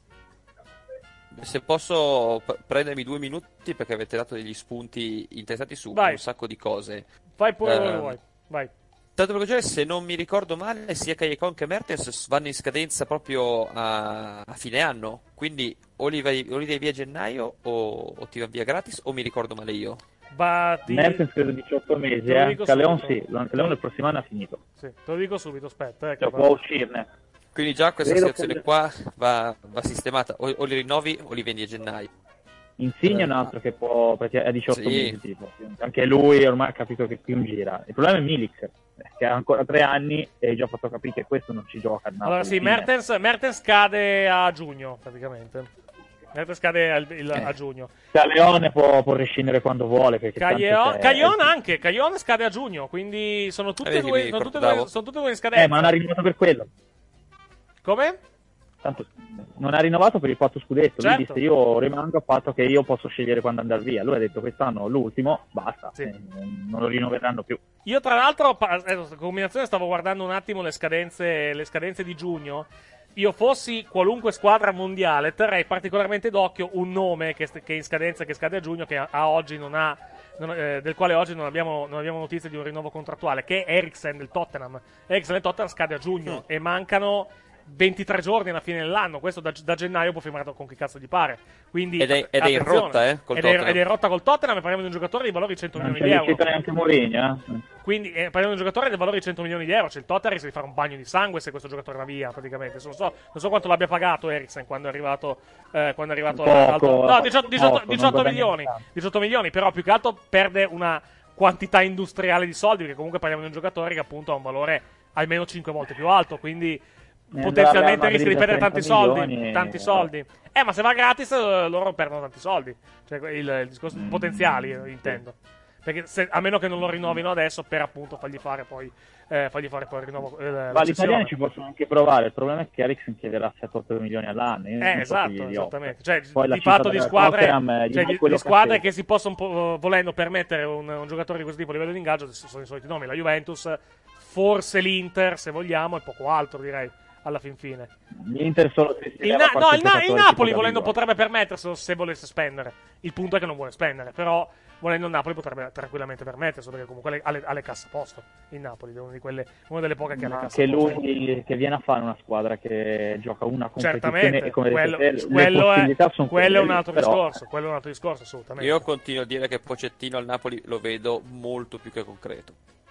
Se posso p- prendermi due minuti perché avete dato degli spunti interessanti su Vai. un sacco di cose. Fai pure quello che Ehm, vuoi. Vai. Tanto per cominciare, se non mi ricordo male, sia Callecon che Mertens vanno in scadenza proprio a, a fine anno. Quindi o li, vai, o li dai via a gennaio o, o ti va via gratis, o mi ricordo male io. Va, ti- Mertens credo diciotto mesi, te lo eh. dico Caleon subito. sì, Caleon il prossimo anno ha finito. Sì, te lo dico subito, aspetta. Eh, che Cioè, va- può uscirne. Quindi già questa Credo situazione che- qua va, va sistemata. O, o li rinnovi o li vendi a gennaio. Insigne è un altro che può, perché ha diciotto Sì. mesi tipo. Anche lui ormai ha capito che più non gira. Il problema è Milik, che ha ancora tre anni e hai già fatto capire che questo non ci gioca. al Napoli. Allora sì, Fine. Mertens, Mertens cade a giugno, praticamente. Mertens cade al- il- a giugno. Caleone può, può rescindere quando vuole. Perché tanto Caglion, c'è- Caglion anche, Caglion scade a giugno, quindi sono tutte, Eh, e due, mi sono tutte, e ricordavo. due, sono tutte e due in scadenza. Eh, ma non ha rinnovato per quello. Come? Tanto non ha rinnovato per il fatto scudetto. Certo. Lui disse io rimango a patto che io posso scegliere quando andare via. Lui ha detto quest'anno l'ultimo, basta, Sì. eh, non lo rinnoveranno più. Io tra l'altro, pa- eh, questa combinazione, stavo guardando un attimo le scadenze, le scadenze di giugno. Io fossi qualunque squadra mondiale, terrei particolarmente d'occhio un nome che, che è in scadenza, che scade a giugno, che a, a oggi non ha, non- eh, del quale oggi non abbiamo, non abbiamo notizie di un rinnovo contrattuale, che è Eriksen del Tottenham. Eriksen del Tottenham scade a giugno e mancano ventitré giorni alla fine dell'anno. Questo da, da gennaio può firmare con chi cazzo gli pare. Quindi, Ed è- ed è in attenzione. rotta, eh, col ed, è, Tottenham. ed è in rotta col Tottenham e parliamo di un giocatore di valore di cento Non milioni c'è di euro. riuscito neanche Mourinho. Eh? Quindi eh, parliamo di un giocatore del valore di cento milioni di euro. Cioè il Tottenham rischia di fare un bagno di sangue se questo giocatore va via, praticamente. Non so, non so quanto l'abbia pagato Eriksen quando è arrivato, eh, quando è arrivato Poco, al- no, diciotto, diciotto- poco, non diciotto guadagna milioni. tanto. diciotto milioni, però più che altro perde una quantità industriale di soldi, perché comunque parliamo di un giocatore che appunto ha un valore almeno cinque volte più alto, quindi potenzialmente andare al rischia di Madrid a perdere tanti trenta soldi, milioni e- tanti soldi. Eh, ma se va gratis eh, loro perdono tanti soldi. Cioè il, il discorso Mm. potenziali, eh, intendo. Perché se- a meno che non lo rinnovino adesso per appunto fargli fare poi eh, fargli fare poi il rinnovo eh, la Ma gli cessione. italiani ci possono anche provare. Il problema è che Eriksen chiederà sette otto milioni all'anno. Io non Eh, so esatto, chi gli esattamente. offre. Cioè, Poi la di cifra fatto di del squadre, Tottenham, eh, gli cioè, dà di, quello di squadre che che si possono, po- volendo permettere un, un giocatore di questo tipo a livello di ingaggio, sono i soliti nomi. La Juventus, forse l'Inter, se vogliamo, e poco altro, direi, alla fin fine. L'Inter solo se si Il, leva Na- no, qualche il, Na- il giocatore Napoli tipo volendo Gabigol. potrebbe permetterselo se volesse spendere. Il punto è che non vuole spendere, però volendo il Napoli potrebbe tranquillamente permetterselo, perché comunque ha le, ha le casse a posto. Il Napoli è una, di quelle, una delle poche che ha le Ma casse anche a posto. lui che viene a fare una squadra che gioca una competizione Certamente, e come quello, vedete te, le quello è, possibilità sono quello è quelle un lì, altro però- discorso. Quello è un altro discorso, assolutamente. Io continuo a dire che Pochettino al Napoli lo vedo molto più che concreto.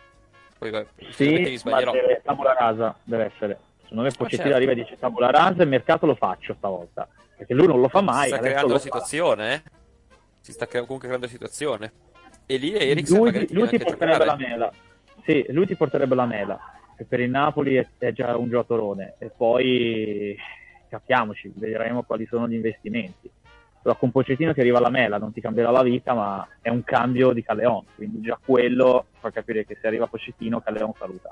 Poi vabbè, sicuramente mi Sì, ma sbaglierò. deve, tabula rasa deve essere. Secondo me Pochettino certo. arriva e dice tabula rasa e il mercato lo faccio stavolta. Perché lui non lo fa mai. Si sta adesso creando lo la fa. situazione, eh? Si sta cre- comunque creando la situazione. E lì Eriksen Lui, magari ti lui viene ti anche a porterebbe la giocare. mela. Sì, lui ti porterebbe la mela. Che per il Napoli è, è già un giocatorone. E poi capiamoci, vedremo quali sono gli investimenti. Però con Pochettino che arriva alla mela non ti cambierà la vita, ma è un cambio di Caleon. Quindi già quello fa capire che se arriva Pochettino, Caleon saluta.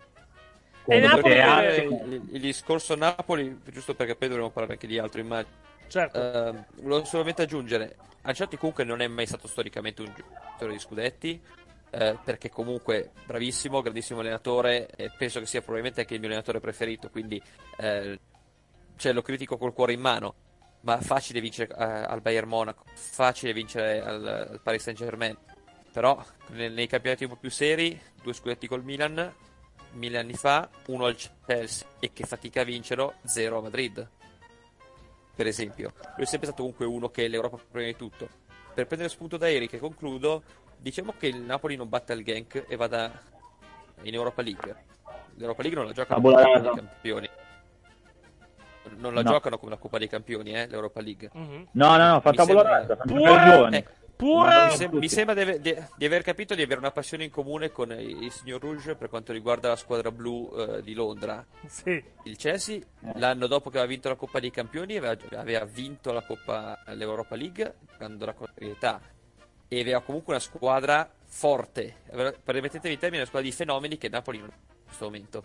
E Come Napoli che deve- anche- il, il discorso Napoli, giusto perché poi dovremo parlare anche di altro, immagino. Certo. Eh, volevo solamente aggiungere, Ancelotti comunque non è mai stato storicamente un giocatore di scudetti, eh, perché comunque bravissimo, grandissimo allenatore, e penso che sia probabilmente anche il mio allenatore preferito, quindi eh, cioè, lo critico col cuore in mano, ma facile vincere eh, al Bayern Monaco, facile vincere al, al Paris Saint Germain, però nei, nei campionati un po' più seri, due scudetti col Milan, mille anni fa, uno al Chelsea e che fatica a vincerlo, zero a Madrid, per esempio. Lui è sempre stato comunque uno che l'Europa prima di tutto. Per prendere spunto da Eric, e concludo, diciamo che il Napoli non batta il Genk e vada in Europa League. L'Europa League non la gioca come la Coppa dei Campioni. Non la No. giocano come la Coppa dei Campioni, eh, l'Europa League. Mm-hmm. No, no, no, fa Mi tabula sembra- rasa, fanno Pure- giocare i giovani. eh, Pure- mi, sem- mi sembra di, ave- di- di aver capito di avere una passione in comune con il, il signor Rouge per quanto riguarda la squadra blu eh, di Londra. Sì. Il Chelsea, l'anno dopo che aveva vinto la Coppa dei Campioni, aveva, aveva vinto la Coppa l'Europa League, giocando la contrarietà, e aveva comunque una squadra forte. Aveva- Permettetemi in termini, una squadra di fenomeni che Napoli non ha in questo momento.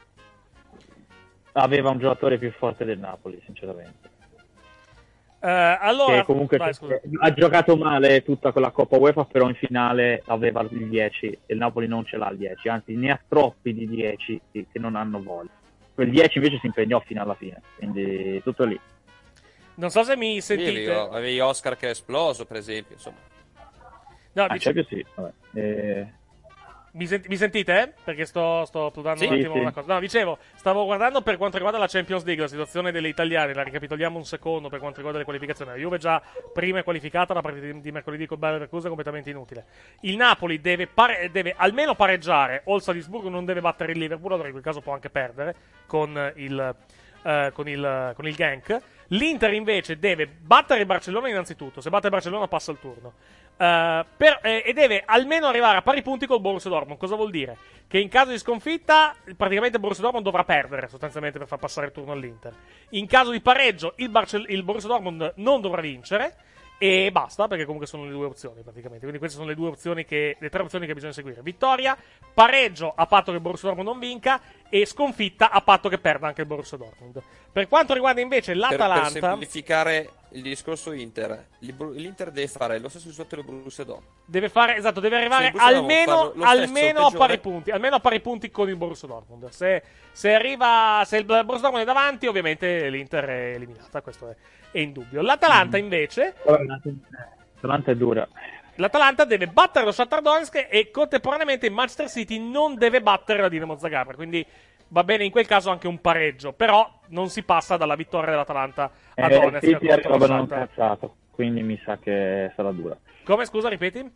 Aveva un giocatore più forte del Napoli, sinceramente. Eh, allora, Che comunque vai, scusa. ha giocato male tutta quella Coppa UEFA, però in finale aveva il dieci e il Napoli non ce l'ha il dieci, anzi ne ha troppi di dieci che non hanno voglia. Quel dieci invece si impegnò fino alla fine, quindi tutto lì. Non so se mi Sì, sentite. avevi, avevi Oscar che è esploso, per esempio. Insomma. No, Ah, dice- Champions sì, vabbè. Eh, Mi, senti- mi sentite? eh? Perché sto, sto pludando Sì, un attimo sì. una cosa. No, dicevo, stavo guardando per quanto riguarda la Champions League, la situazione delle italiane, la ricapitoliamo un secondo per quanto riguarda le qualificazioni. La Juve già prima è qualificata, la partita di, di mercoledì con Bayer Leverkusen è completamente inutile. Il Napoli deve, pare- deve almeno pareggiare, o il Salisburgo non deve battere il Liverpool, allora in quel caso può anche perdere con il, eh, con il, con il Genk. L'Inter invece deve battere il Barcellona innanzitutto, se batte il Barcellona passa il turno. Uh, per, eh, e deve almeno arrivare a pari punti col Borussia Dortmund. Cosa vuol dire? Che in caso di sconfitta praticamente il Borussia Dortmund dovrà perdere sostanzialmente per far passare il turno all'Inter. In caso di pareggio il, Barcel- il Borussia Dortmund non dovrà vincere e basta, perché comunque sono le due opzioni praticamente. Quindi queste sono le due opzioni che, le tre opzioni che bisogna seguire: vittoria, pareggio a patto che il Borussia Dortmund non vinca, e sconfitta a patto che perda anche il Borussia Dortmund. Per quanto riguarda invece Per, l'Atalanta, per semplificare il discorso Inter, il Bru- l'Inter deve fare lo stesso risultato del Borussia Dortmund. deve fare, esatto, deve arrivare Se il Borussia almeno, Dortmund fa lo stesso almeno o a pari peggiore- punti, almeno a pari punti con il Borussia Dortmund. Se, se arriva, se il Borussia Dortmund è davanti, ovviamente l'Inter è eliminata, questo è, è indubbio. L'Atalanta invece, L'Atalanta è dura. l'Atalanta deve battere lo Shakhtar Donetsk e contemporaneamente il Manchester City non deve battere la Dinamo Zagreb, quindi va bene in quel caso anche un pareggio, però non si passa dalla vittoria dell'Atalanta a Eh, Donetsk City contro lo arriva bello Shakhtar. incazzato, quindi mi sa che sarà dura. Come, scusa, ripeti?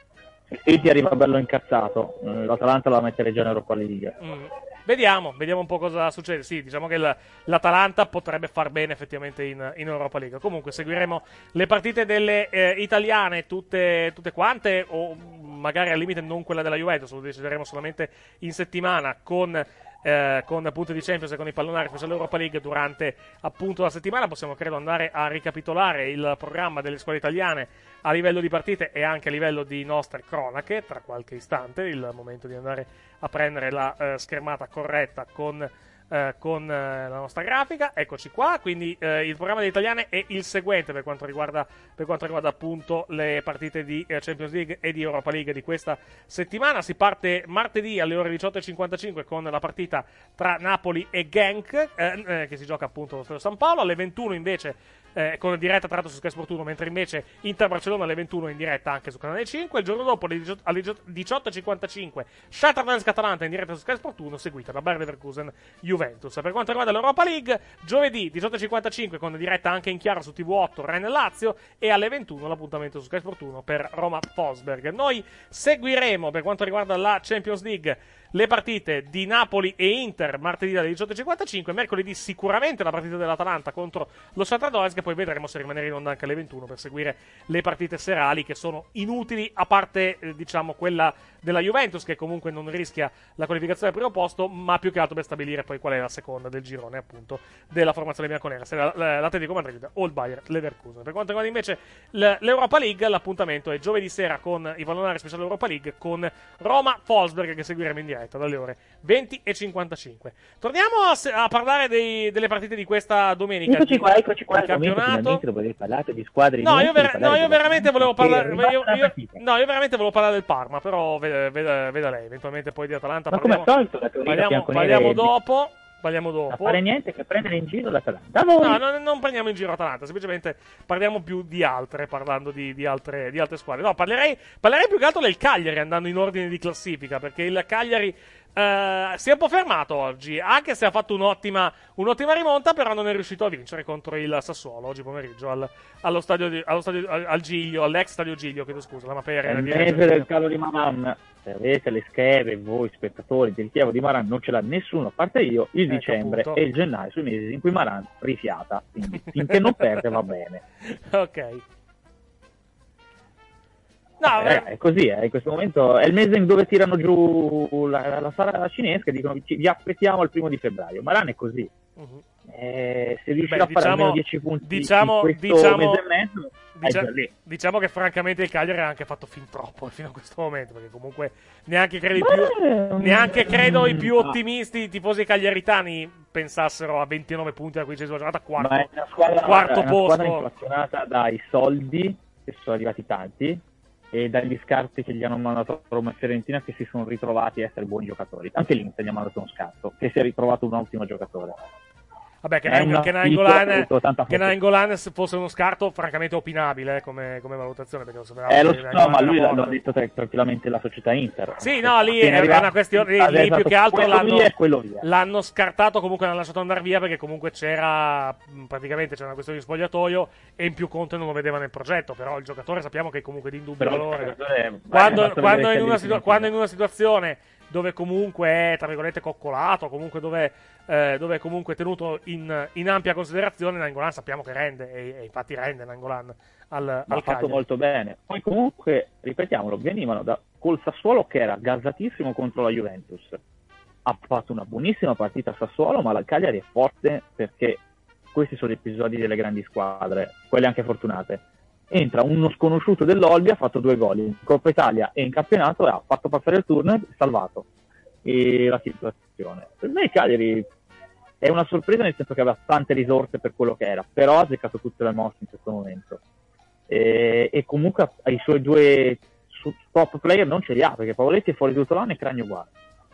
City arriva bello incazzato, eh, l'Atalanta la mettere già in Europa League. Mm. Vediamo, vediamo un po' cosa succede. Sì, diciamo che il- l'Atalanta potrebbe far bene effettivamente in, in Europa League. Comunque seguiremo le partite delle eh, italiane tutte, tutte quante, o magari al limite non quella della Juventus, lo decideremo solamente in settimana con, eh, con punti di Champions e con i pallonari speciale Europa League durante appunto la settimana. Possiamo credo andare a ricapitolare il programma delle squadre italiane a livello di partite e anche a livello di nostre cronache tra qualche istante, il momento di andare a prendere la eh, schermata corretta con, eh, con eh, la nostra grafica. Eccoci qua, quindi eh, il programma delle italiane è il seguente per quanto riguarda, per quanto riguarda appunto le partite di eh, Champions League e di Europa League di questa settimana. Si parte martedì alle ore diciotto e cinquantacinque con la partita tra Napoli e Genk, eh, eh, che si gioca appunto allo Stadio San Paolo. Alle ventuno invece Eh, con diretta tra l'altro su Sky Sport uno, mentre invece Inter Barcellona alle ventuno in diretta anche su Canale cinque. Il giorno dopo alle diciotto e cinquantacinque Shakhtar Donetsk Atalanta in diretta su Sky Sport uno, seguita da Bayer Leverkusen Juventus. Per quanto riguarda l'Europa League, giovedì diciotto e cinquantacinque con diretta anche in chiaro su T V otto Rennes Lazio, e alle ventuno l'appuntamento su Sky Sport uno per Roma Wolfsberg. Noi seguiremo per quanto riguarda la Champions League le partite di Napoli e Inter martedì alle diciotto e cinquantacinque, mercoledì sicuramente la partita dell'Atalanta contro lo Shakhtar Donetsk, e poi vedremo se rimanere in onda anche alle ventuno per seguire le partite serali, che sono inutili a parte eh, diciamo quella della Juventus, che comunque non rischia la qualificazione al primo posto, ma più che altro per stabilire poi qual è la seconda del girone appunto della formazione bianconera, se la- la- l'Atletico Madrid o il Bayer Leverkusen. Per quanto riguarda invece l- l'Europa League, l'appuntamento è giovedì sera con i pallonari speciale Europa League con Roma Wolfsberg, che seguiremo in diretta dalle ore venti e cinquantacinque. Torniamo a, se- a parlare dei- delle partite di questa domenica. Eccoci di- qua, eccoci qua, di il momento campionato. finalmente dopo aver parlato di squadre No, io, inutili, ver- parlare no, io della- veramente volevo che parlare. riguarda Io, la io- partita. no, io veramente volevo parlare del Parma, però veda, veda- veda lei. Eventualmente poi di Atalanta Ma come parliamo, al solito la teoria parliamo, bianconera parliamo è- dopo. Parliamo A dopo. fare niente che prendere in giro l'Atalanta. A voi. No, non, non prendiamo in giro Atalanta, semplicemente parliamo più di altre, parlando di, di altre, di altre squadre. No, parlerei, parlerei più che altro del Cagliari, andando in ordine di classifica, perché il Cagliari eh, si è un po' fermato oggi, anche se ha fatto un'ottima, un'ottima rimonta, però non è riuscito a vincere contro il Sassuolo oggi pomeriggio al, allo stadio, di, allo stadio al, al Giglio, all'ex stadio Giglio, chiedo scusa, la Mapera. È il mese del calo di Maran. Se avete le schede, voi spettatori del Chievo di Maran, non ce l'ha nessuno, a parte io, il Ecco, dicembre appunto. e il gennaio sui mesi in cui Maran rifiata, quindi finché non perde va bene. Ok. No, Eh, è così, eh. In questo momento è il mese in dove tirano giù la, la sala cinese, dicono ci- vi aspettiamo il primo di febbraio. Maran è così. Mhm. Eh, se riuscirà Beh, a fare diciamo- almeno dieci punti diciamo- in questo diciamo- mese e mezzo, è Dicia- già lì. diciamo che francamente il Cagliari ha anche fatto fin troppo fino a questo momento, perché comunque neanche credo i più, neanche credo i più ottimisti, i tifosi cagliaritani pensassero a ventinove punti alla quindicesima giornata, quarto, Ma è una squadra, quarto è una posto. squadra inflazionata dai soldi che sono arrivati tanti e dagli scarti che gli hanno mandato Roma e Fiorentina, che si sono ritrovati a essere buoni giocatori. Anche l'Inter gli ha mandato uno scarto, che si è ritrovato un ottimo giocatore. Vabbè, che, È Naing- una che piccola Nainggolan, avuto tanta che fortuna. Nainggolan fosse uno scarto francamente opinabile eh, come, come valutazione, perché lo sapevamo Eh, lo che so, Nainggolan ma era lui l'ha forte. l'ha detto tra- tranquillamente la società Inter. Sì, no, lì Appena è arrivato- una questione. Lì, ha lì più detto, che altro quello l'hanno, via e quello via. l'hanno scartato, comunque l'hanno lasciato andare via perché comunque c'era mh, praticamente c'era una questione di spogliatoio e in più Conte non lo vedeva nel progetto. Però il giocatore sappiamo che è comunque di indubbio Però il valore. giocatore- Quando, basta quando, vedere in che una lì situa- si quando in una situazione dove comunque è tra virgolette coccolato, comunque dove, eh, dove è comunque tenuto in, in ampia considerazione, Nainggolan sappiamo che rende, e, e infatti rende Nainggolan al, Ma al ha fatto Cagliari. molto bene. Poi comunque, ripetiamolo, venivano da, col Sassuolo che era gasatissimo contro la Juventus. Ha fatto una buonissima partita a Sassuolo, ma la Cagliari è forte perché questi sono gli episodi delle grandi squadre, quelle anche fortunate. Entra uno sconosciuto dell'Olbia, ha fatto due gol in Coppa Italia e in campionato, e ha fatto passare il turno e salvato e la situazione. Per me il Cagliari è una sorpresa, nel senso che aveva tante risorse per quello che era, però ha azzeccato tutte le mosse in questo momento. E, e comunque i suoi due su- top player non ce li ha, perché Pavoletti è fuori tutto l'anno e Cragno uguale.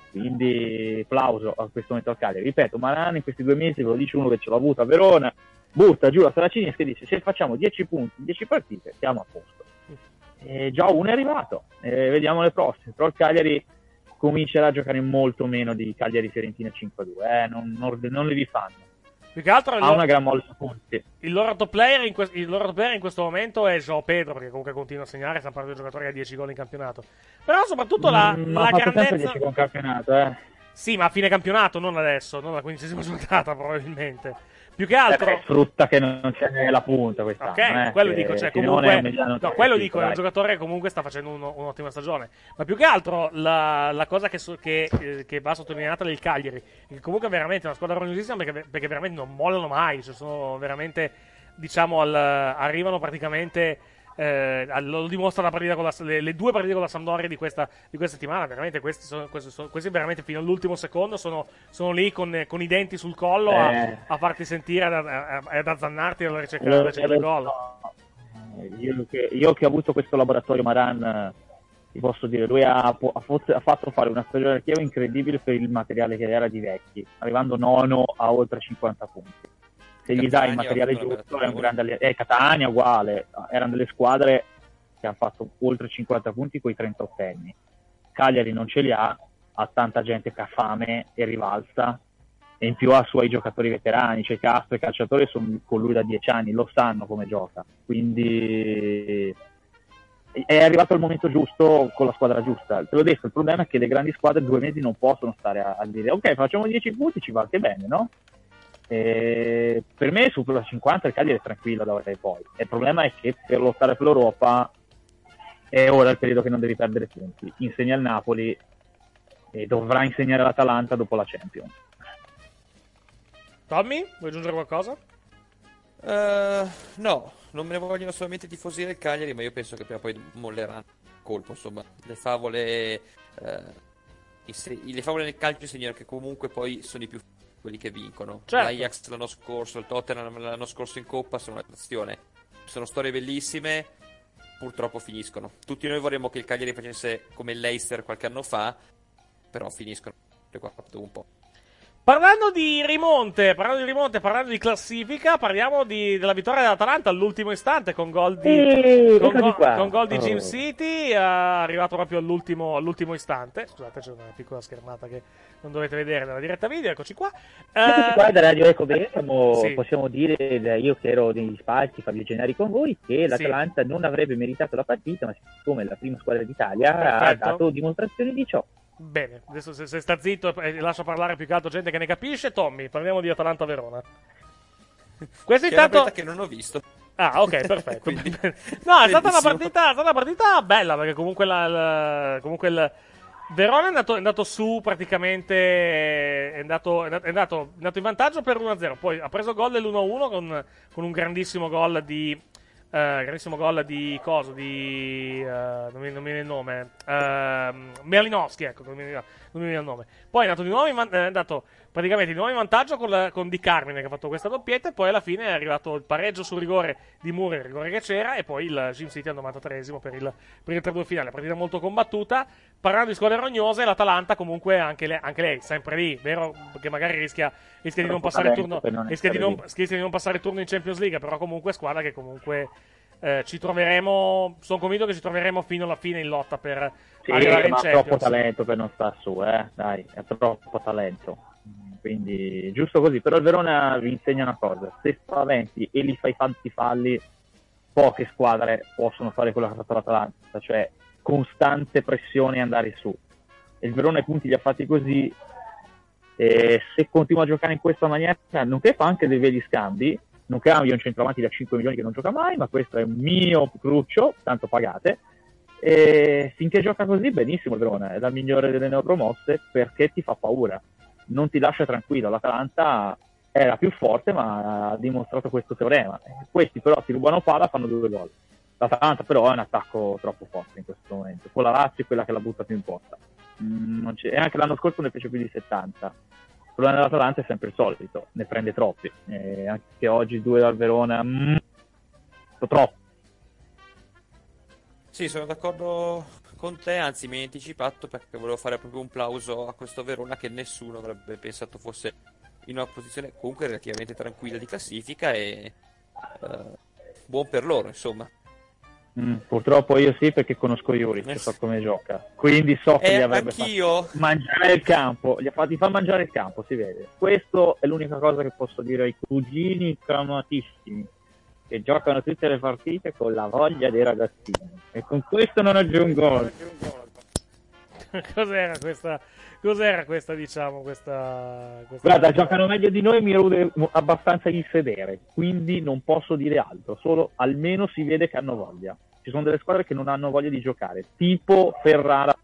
Quindi plauso a questo momento al Cagliari. Ripeto, Maran in questi due mesi, ve lo dice uno che ce l'ha avuta a Verona, butta giù la Saracinesca e dice: se facciamo dieci punti in dieci partite siamo a posto. E già uno è arrivato, e vediamo le prossime. Però il Cagliari comincerà a giocare molto meno di Cagliari Fiorentina cinque a due, eh? non, non, non li fanno. Più che altro il Ha loro- una gran molla su punti. Il loro top player in, que- il loro top player in questo momento è João Pedro, perché comunque continua a segnare, stiamo parlando di un giocatore che ha dieci gol in campionato. Però soprattutto la, Mm, la ha fatto sempre grandezza... dieci con campionato, eh. Sì, ma a fine campionato, non adesso, non la quindicesima giornata probabilmente. Più che altro... Eh beh, sfrutta che non c'è la punta quest'anno. Ok, eh, quello che dico, cioè Sinone comunque, è un mediano no, quello tecnico, dico, è un dai. giocatore che comunque sta facendo uno- un'ottima stagione. Ma più che altro la, la cosa che, so- che, eh, che va sottolineata del Cagliari, è che comunque è veramente una squadra rognosissima perché, perché veramente non mollano mai, cioè sono veramente, diciamo, al, arrivano praticamente, eh, al- lo dimostra la partita con la, le, le due partite con la Sampdoria di questa, di questa settimana, veramente questi, sono, questi, sono, questi veramente fino all'ultimo secondo sono, sono lì con, con i denti sul collo a, Eh. a farti sentire, ad, a- ad azzannarti alla ricerca, alla ricerca del gol. Io che, io che ho avuto questo laboratorio Maran, eh, ti posso dire, lui ha, ha, fo- ha fatto fare una stagione al Chievo incredibile per il materiale che era di vecchi, arrivando nono a oltre cinquanta punti. Se gli dai il Catania materiale ha fatto una giusto bella è un grande allenatore. Eh, Catania uguale, erano delle squadre che hanno fatto oltre cinquanta punti con i trentottenni. Cagliari non ce li ha, ha tanta gente che ha fame e rivalsa, e in più ha i suoi giocatori veterani, cioè Castro e i calciatori sono con lui da dieci anni, lo sanno come gioca, quindi è arrivato il momento giusto con la squadra giusta. Te l'ho detto, il problema è che le grandi squadre due mesi non possono stare a, a dire ok, facciamo dieci punti, ci va anche bene, no? E per me supera cinquanta il Cagliari è tranquillo da ora in poi. E il problema è che per lottare per l'Europa è ora il periodo che non devi perdere punti. Insegna il Napoli e dovrà insegnare l'Atalanta dopo la Champions. Tommy, vuoi aggiungere qualcosa? Eh, no, non me ne vogliono solamente i tifosi del Cagliari, ma io penso che prima o poi molleranno il colpo, insomma. Le favole, eh, inse- le favole nel calcio insegnano che comunque poi sono i più quelli che vincono. Certo. L'Ajax l'anno scorso, il Tottenham l'anno scorso in Coppa sono un'attrazione. Sono storie bellissime, purtroppo finiscono. Tutti noi vorremmo che il Cagliari facesse come il Leicester qualche anno fa, però finiscono dopo un po'. Parlando di rimonte, parlando di rimonte, parlando di classifica, parliamo di, della vittoria dell'Atalanta all'ultimo istante con gol di, Eeeh, con, eccoti gol, qua. con gol di Jim Oh. City, è arrivato proprio all'ultimo, all'ultimo istante. Scusate, c'è una piccola schermata che non dovete vedere nella diretta video, eccoci qua. Eccoci qua da Radio Eco Bergamo, sì. possiamo dire, eh, io che ero negli spalti, Fabio Gennari con voi, che l'Atalanta non avrebbe meritato la partita, ma siccome è la prima squadra d'Italia ha Perfetto. dato dimostrazioni di ciò. Bene, adesso se, se sta zitto e lascia parlare più che altro gente che ne capisce, Tommy, parliamo di Atalanta-Verona. Questo Che è una intanto... partita che non ho visto. Ah, ok, perfetto. Quindi, no, è stata una bellissimo. partita, è stata una partita bella, perché comunque, la, la- comunque il Verona è andato, è andato su praticamente, è andato, è andato, è andato è andato in vantaggio per uno a zero, poi ha preso gol dell'uno a uno con, con un grandissimo gol di... Uh, grandissimo gol di coso di uh, non, mi, non mi viene il nome uh, Malinowski, ecco, non mi, non mi viene il nome. Poi è andato di nuovo in, van- è andato praticamente di nuovo in vantaggio con, la, con Di Carmine, che ha fatto questa doppietta, e poi alla fine è arrivato il pareggio sul rigore di Murray, il rigore che c'era, e poi il Jim City al novantatreesimo per il, per il tre due finale. Partita molto combattuta. Parlando di squadre rognose, l'Atalanta comunque anche, le, anche lei sempre lì, vero, che magari rischia, rischia di non Troppo passare il talento turno per non rischia di essere non, lì. rischia di non passare il turno in Champions League, però comunque squadra che comunque eh, ci troveremo, sono convinto che ci troveremo fino alla fine in lotta per Sì, arrivare in ma ha Champions. troppo talento per non star su, eh, dai, è troppo talento. Quindi, giusto così. Però il Verona vi insegna una cosa: se spaventi e li fai tanti falli, poche squadre possono fare quello che ha fatto l'Atalanta, cioè costante pressione e andare su. E il Verona i punti li ha fatti così, e se continua a giocare in questa maniera, nonché fa anche dei veri scambi, non cambia un centravanti da cinque milioni che non gioca mai, ma questo è un mio cruccio, tanto pagate. E finché gioca così, benissimo il Verona, è la migliore delle neopromosse, perché ti fa paura, non ti lascia tranquillo. L'Atalanta era più forte, ma ha dimostrato questo teorema. Questi però ti rubano palla, fanno due gol. L'Atalanta però è un attacco troppo forte in questo momento, con la Lazio è quella che la butta più in porta. Mm, non c'è- e anche l'anno scorso ne fece più di settanta. Il problema dell'Atalanta è sempre il solito, ne prende troppi, e anche oggi due dal Verona, mm, troppo. Sì, sono d'accordo con te, anzi mi hai anticipato perché volevo fare proprio un plauso a questo Verona che nessuno avrebbe pensato fosse in una posizione comunque relativamente tranquilla di classifica e eh, buon per loro, insomma. Mm, purtroppo io sì, perché conosco Juric, Eh, so come gioca, quindi so che Eh, gli avrebbe anch'io. fatto mangiare il campo, gli ha fatti fa mangiare il campo, si vede. Questo è l'unica cosa che posso dire ai cugini camatissimi, che giocano tutte le partite con la voglia dei ragazzini, e con questo non aggiungo. Cos'era questa, cos'era questa, diciamo, questa... questa Guarda, giocano meglio di noi, mi rude abbastanza il sedere, quindi non posso dire altro, solo almeno si vede che hanno voglia. Ci sono delle squadre che non hanno voglia di giocare, tipo Ferrara.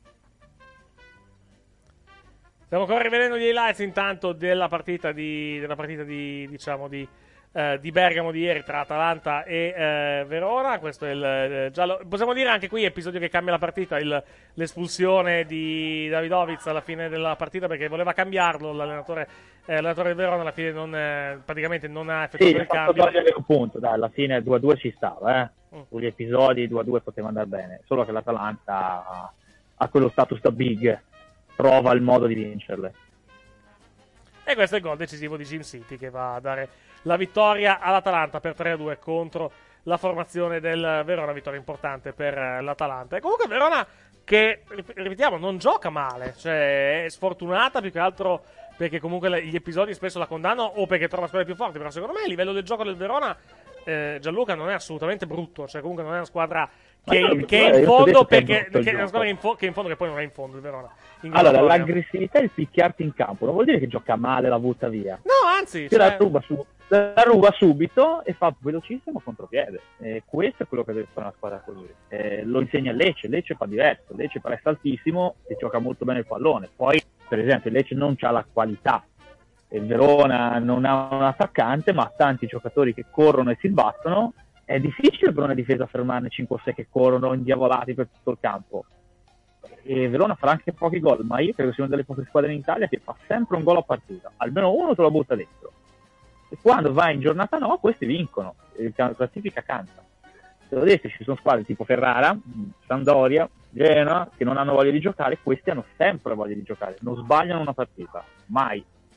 Stiamo ancora rivedendo gli highlights intanto della partita di, della partita di, diciamo, di, eh, di Bergamo di ieri tra Atalanta e eh, Verona. Questo è il eh, giallo. Possiamo dire anche qui episodio che cambia la partita, il- l'espulsione di Davidovic alla fine della partita, perché voleva cambiarlo l'allenatore, eh, l'allenatore del Verona, alla fine non, eh, praticamente non ha Sì, effettuato gli ha il fatto cambio. togliere un punto, dai, alla fine due a due ci stava, eh. Mm. Sugli episodi due a due poteva andare bene, solo che l'Atalanta ha, ha quello status da big, trova il modo di vincerle. E questo è il gol decisivo di Jim City, che va a dare la vittoria all'Atalanta per tre a due contro la formazione del Verona. Vittoria importante per eh, l'Atalanta. E comunque Verona che, rip- ripetiamo, non gioca male, cioè è sfortunata più che altro perché comunque le- gli episodi spesso la condannano o perché trova squadre più forti, però secondo me a livello del gioco del Verona eh, Gianluca non è assolutamente brutto, cioè comunque non è una squadra Ma che, no, che è io in ti ho fondo detto che è perché, brutto il che è una gioco. squadra che, in fo- che in fondo che poi non è in fondo il Verona. In Allora, graduatoria. l'aggressività e il picchiarti in campo non vuol dire che gioca male, la butta via. No, anzi, Ti la cioè- ruba, su- la ruba subito e fa velocissimo contropiede. E questo è quello che deve fare una squadra così. Eh, lo insegna Lecce, Lecce fa diverso, Lecce presta altissimo e gioca molto bene il pallone. Poi, per esempio, Lecce non ha la qualità, il Verona non ha un attaccante, ma ha tanti giocatori che corrono e si battono. È difficile per una difesa fermarne cinque o sei che corrono indiavolati per tutto il campo. E Verona farà anche pochi gol, ma io credo sia una delle poche squadre in Italia che fa sempre un gol a partita, almeno uno te lo butta dentro, e quando vai in giornata no, questi vincono, e la classifica canta. Te l'ho detto, ci sono squadre tipo Ferrara, Sampdoria, Genoa che non hanno voglia di giocare, questi hanno sempre voglia di giocare, non sbagliano una partita, mai.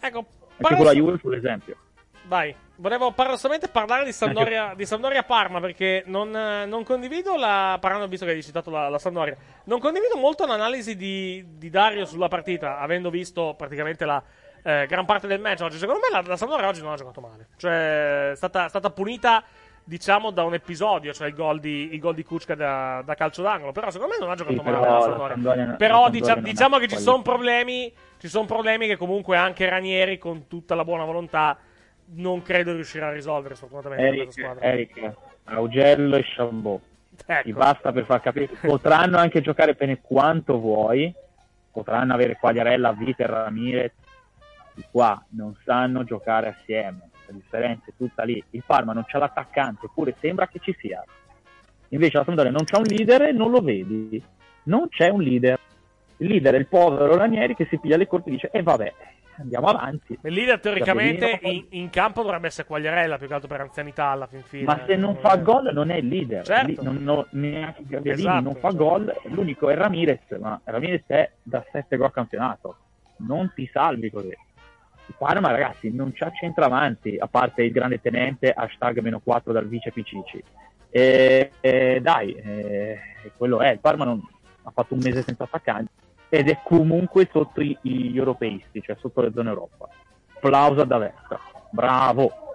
Ecco, Anche parlo con la so- Juve fu l'esempio. Vai, volevo par- solamente parlare di Sampdoria, di Sampdoria Parma, perché non, eh, non condivido la. Parlando, visto che hai citato la, la Sampdoria, non condivido molto l'analisi di, di Dario sulla partita, avendo visto praticamente la eh, gran parte del match oggi. Secondo me la, la Sampdoria oggi non ha giocato male, cioè è stata, stata punita, diciamo, da un episodio, cioè il gol di, il gol di Kučka da, da calcio d'angolo. Però secondo me non ha giocato Sì, male però la la Sampdoria. Sampdoria- Però la dicia- Sampdoria non diciamo ha che ci qualità. sono problemi, ci sono problemi che comunque anche Ranieri, con tutta la buona volontà, non credo riuscirà a risolvere, sfortunatamente, in questa Eric, squadra. Eric, Augello e Chabot. Ecco. Ti basta per far capire. Potranno anche giocare bene quanto vuoi, potranno avere Quagliarella, Viter, Ramirez. Di qua non sanno giocare assieme. La differenza è tutta lì. Il Parma non c'ha l'attaccante, eppure sembra che ci sia. Invece la Sampdoria non c'ha un leader e non lo vedi. Non c'è un leader. Il leader è il povero Ranieri che si piglia le corti e dice: e eh, vabbè, andiamo avanti. Il leader teoricamente Capellino. in, in campo dovrebbe essere Quagliarella, più che altro per anzianità alla fin fine. Ma se non fa gol non è il leader. Certo. Lì non, non, neanche Gabrielini Esatto, non fa esatto. gol, l'unico è Ramirez, ma Ramirez è da sette gol campionato. Non ti salvi così. Il Parma, ragazzi, non c'ha centravanti, a parte il grande tenente, hashtag meno quattro dal vice Picici. E, e dai, e, quello è. Il Parma non, ha fatto un mese senza attaccanti ed è comunque sotto i- gli europeisti, cioè sotto le zone Europa. Applauso ad Aversa. Bravo.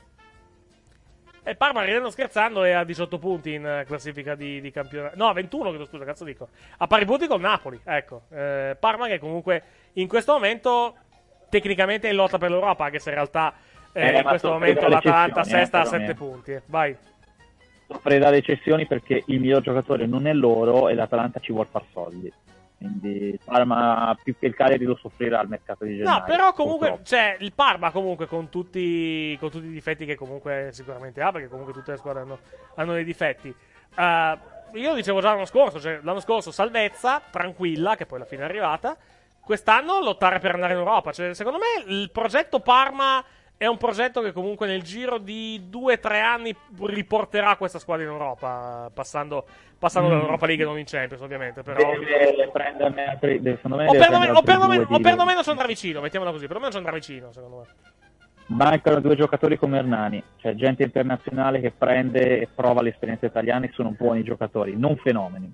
E Parma, ridendo scherzando, è a diciotto punti in eh, classifica di, di campionato. No, a ventuno, credo, scusa, cazzo dico. A pari punti con Napoli, ecco. Eh, Parma che comunque in questo momento tecnicamente è in lotta per l'Europa, anche se in realtà eh, Eh, in ma questo soffre momento dalle l'Atalanta eccezioni, eh, sesta a però, sette eh. punti. eh. Vai. Soffre dalle eccezioni perché il miglior giocatore non è loro e l'Atalanta ci vuol far soldi. Quindi il Parma più che il Cagliari lo soffrirà al mercato di gennaio. No, però comunque, purtroppo. cioè, il Parma comunque con tutti, con tutti i difetti che comunque sicuramente ha, perché comunque tutte le squadre hanno, hanno dei difetti. Eh, io lo dicevo già l'anno scorso, cioè l'anno scorso salvezza, tranquilla, che poi alla fine è arrivata. Quest'anno lottare per andare in Europa. Cioè, secondo me il progetto Parma è un progetto che comunque nel giro di due o tre anni riporterà questa squadra in Europa, passando, passando Mm. dall'Europa League e non in Champions, ovviamente. Però... Deve prenderne altri, deve- secondo me O deve perlomeno, o, prendere altri perlomeno, due o di- perlomeno ci andrà vicino, mettiamola così, perlomeno ci andrà vicino, secondo me. Mancano due giocatori come Hernani, cioè gente internazionale che prende e prova l'esperienza italiana e sono buoni giocatori, non fenomeni.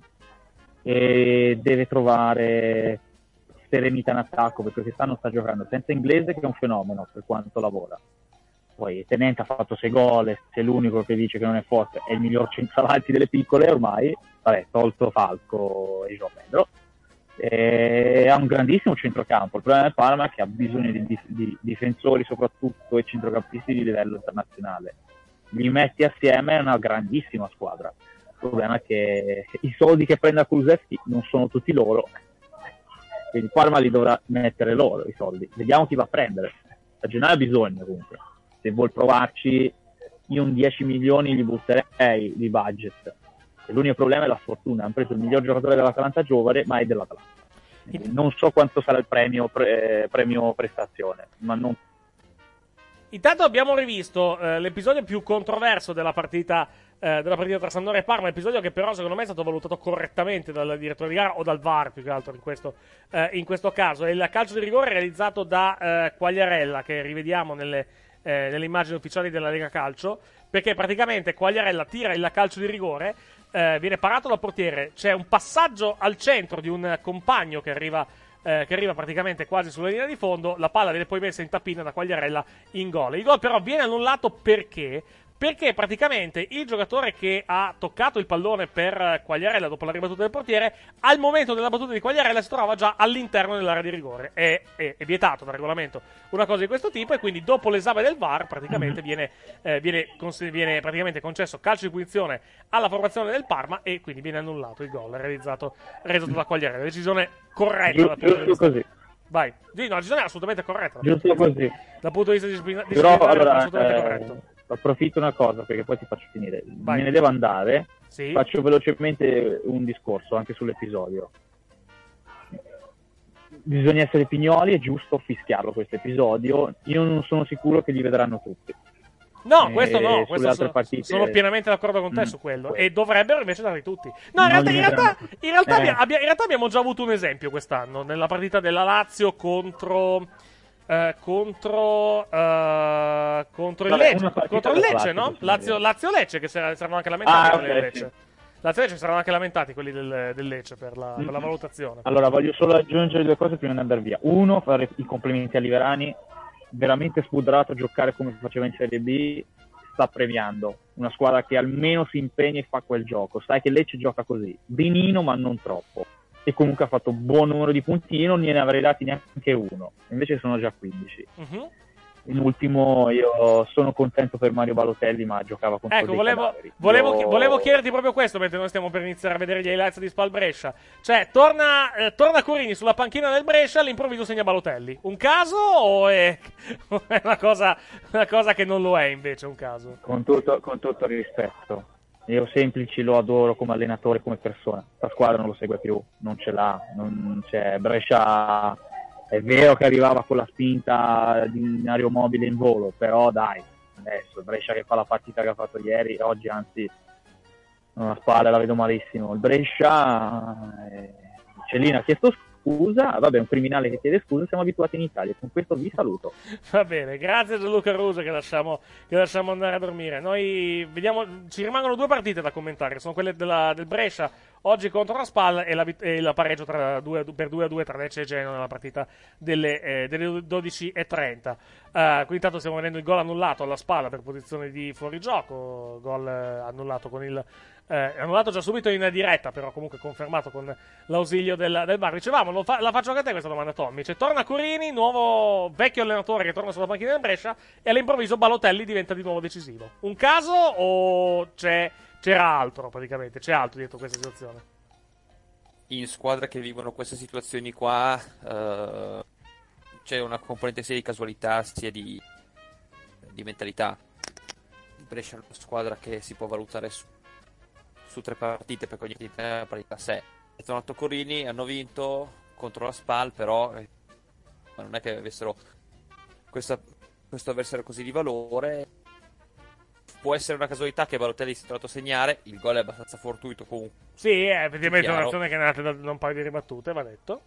E deve trovare serenità in attacco perché quest'anno sta giocando senza Inglese, che è un fenomeno per quanto lavora. Poi Tenente ha fatto sei gol, e se l'unico che dice che non è forte è il miglior centravanti delle piccole ormai, vabbè, tolto Falco e João Pedro. E ha un grandissimo centrocampo. Il problema del Parma è che ha bisogno di, di- di difensori soprattutto e centrocampisti di livello internazionale. Li metti assieme è una grandissima squadra. Il problema è che i soldi che prende a Kulusevski non sono tutti loro, quindi il Parma li dovrà mettere loro i soldi. Vediamo chi va a prendere. A gennaio ha bisogno comunque. Se vuol provarci, io un dieci milioni li butterei di budget. E l'unico problema è la sfortuna. Hanno preso il miglior giocatore dell'Atalanta giovane, ma è dell'Atalanta. Quindi non so quanto sarà il premio, pre- eh, premio prestazione, ma non. Intanto abbiamo rivisto eh, l'episodio più controverso della partita, eh, della partita tra Sampdoria e Parma, episodio che però secondo me è stato valutato correttamente dal direttore di gara o dal V A R più che altro in questo, eh, in questo caso. È il calcio di rigore realizzato da eh, Quagliarella, che rivediamo nelle, eh, nelle immagini ufficiali della Lega Calcio, perché praticamente Quagliarella tira il calcio di rigore, eh, viene parato dal portiere, c'è un passaggio al centro di un compagno che arriva, eh, che arriva praticamente quasi sulla linea di fondo, la palla viene poi messa in tappina da Quagliarella in gol. Il gol però viene annullato perché? Perché praticamente il giocatore che ha toccato il pallone per Quagliarella dopo la ribattuta del portiere, al momento della battuta di Quagliarella si trova già all'interno dell'area di rigore. È, è, è vietato dal regolamento una cosa di questo tipo, e quindi dopo l'esame del V A R praticamente viene, eh, viene, cons- viene praticamente concesso calcio di punizione alla formazione del Parma e quindi viene annullato il gol realizzato, realizzato da Quagliarella. Decisione corretta dal punto di Giusto vista. così. Vai, sì, no, la decisione è assolutamente corretta. Giusto così. Dal punto di vista disciplina- Però disciplinare è allora assolutamente eh, corretto. approfitto una cosa perché poi ti faccio finire. Vai. Me ne devo andare. Sì. Faccio velocemente un discorso anche sull'episodio. Bisogna essere pignoli, è giusto fischiarlo questo episodio. Io non sono sicuro che li vedranno tutti. No, Eh, questo no, sulle questo altre sono, partite- sono pienamente d'accordo con te Mm. su quello. E dovrebbero invece darli tutti. No, in Non realtà, li in realtà, vedranno. in realtà Eh. abbia- abbia- in realtà abbiamo già avuto un esempio quest'anno, nella partita della Lazio contro... eh, contro, eh, contro il Vabbè, Lecce, una partita contro il da Lecce, classico, no? Lazio, Lazio-Lecce, che si saranno anche Ah, lamentati quelli del ok, Lecce. sì. Lazio-Lecce si saranno anche lamentati quelli del, del Lecce per la, per la valutazione. Allora, voglio solo aggiungere due cose prima di andare via. Uno, fare i complimenti a Liverani, veramente spudrato a giocare come faceva in Serie B, sta premiando una squadra che almeno si impegna e fa quel gioco. Sai che Lecce gioca così, benino ma non troppo, e comunque ha fatto un buon numero di punti. Io non gliene avrei dati neanche uno, invece sono già quindici. Uh-huh. In ultimo, io sono contento per Mario Balotelli, ma giocava contro Ecco, dei volevo, cadaveri. volevo, Io- volevo chiederti proprio questo mentre noi stiamo per iniziare a vedere gli highlights di Spal Brescia. Cioè, torna, eh, torna Curini sulla panchina del Brescia, all'improvviso segna Balotelli. Un caso o è, o è una, cosa, una cosa che non lo è invece un caso? Con tutto, con tutto il rispetto, io Semplici lo adoro come allenatore, come persona. La squadra non lo segue più, non ce l'ha, non c'è. Brescia è vero che arrivava con la spinta di aeromobile in volo, però dai, adesso Brescia che fa la partita che ha fatto ieri, oggi anzi una spalla la vedo malissimo. Il Brescia, eh, Cellino ha chiesto scusa, vabbè, un criminale che chiede scusa, siamo abituati in Italia. Con questo vi saluto. Va bene, grazie a Gianluca Ruso che lasciamo, che lasciamo andare a dormire. Noi vediamo, ci rimangono due partite da commentare, sono quelle della, del Brescia oggi contro la Spal e la, vit- e la pareggio tra due, per due a due tra Lecce e Genoa nella partita delle, eh, delle dodici e trenta. Uh, qui intanto stiamo vedendo il gol annullato alla Spal per posizione di fuorigioco, gol eh, annullato con il eh, annullato già subito in diretta, però comunque confermato con l'ausilio del, del V A R. Dicevamo, lo fa- la faccio anche a te questa domanda, Tommy. Cioè, torna Curini, nuovo vecchio allenatore che torna sulla panchina del Brescia, e all'improvviso Balotelli diventa di nuovo decisivo. Un caso o c'è, c'era altro praticamente? C'è altro dietro questa situazione? In squadre che vivono queste situazioni qua eh, c'è una componente sia di casualità sia di, di mentalità. Il Brescia è una squadra che si può valutare su, su tre partite, perché ogni partita è una partita a sé. È tornato Corini, hanno vinto contro la Spal, però eh, ma non è che avessero questa, questo avversario così di valore. Può essere una casualità che Balotelli si è trovato a segnare, il gol è abbastanza fortuito comunque. Sì, è effettivamente Chiaro. un'azione che è nata da da un paio di ribattute, va detto.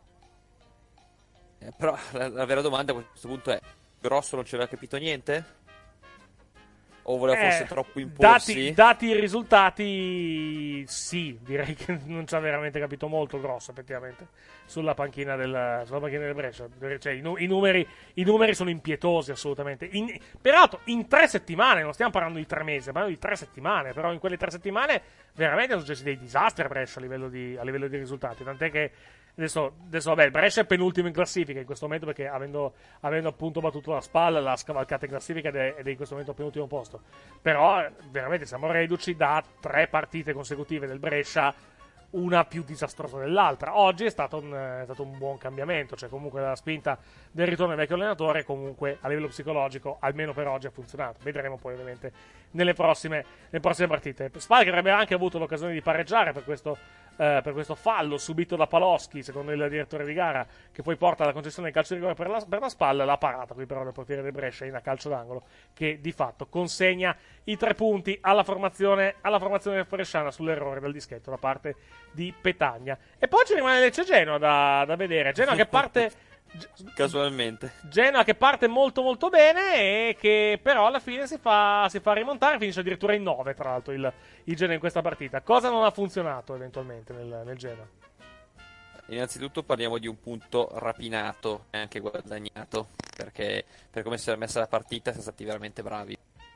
Eh, però la, la vera domanda a questo punto è: Grosso non ci aveva capito niente? O voleva Eh, forse troppo imporsi? Dati, dati i risultati, sì, direi che non ci ha veramente capito molto Grosso, effettivamente, sulla panchina del, sulla panchina del Brescia. Cioè, i, nu- i numeri, i numeri sono impietosi, assolutamente. In, peraltro, in tre settimane, non stiamo parlando di tre mesi, stiamo parlando di tre settimane, però in quelle tre settimane veramente sono successi dei disastri a Brescia a livello di, a livello di risultati, tant'è che Adesso, adesso vabbè, il Brescia è penultimo in classifica in questo momento perché avendo, avendo appunto battuto la Spal, la scavalcata in classifica ed è, ed è in questo momento al penultimo posto. Però veramente siamo reduci da tre partite consecutive del Brescia, una più disastrosa dell'altra. Oggi è stato un, è stato un buon cambiamento, cioè comunque la spinta del ritorno del vecchio allenatore comunque a livello psicologico, almeno per oggi, ha funzionato. Vedremo poi ovviamente nelle prossime, nelle prossime partite. Spal che avrebbe anche avuto l'occasione di pareggiare per questo Eh, per questo fallo subito da Paloschi, secondo il direttore di gara, che poi porta alla concessione del calcio di rigore per la, per la Spal. L'ha parata qui però del portiere del Brescia in a calcio d'angolo, che di fatto consegna i tre punti alla formazione, alla formazione bresciana sull'errore del dischetto da parte di Petagna. E poi ci rimane Lecce Genoa da, da vedere. Genoa che parte Casualmente. Genoa che parte molto molto bene e che però alla fine si fa, si fa rimontare, finisce addirittura in nove tra l'altro il, il Genoa in questa partita. Cosa non ha funzionato eventualmente nel, nel Genoa? Innanzitutto parliamo di un punto rapinato e anche guadagnato, perché per come si è messa la partita siamo stati veramente bravi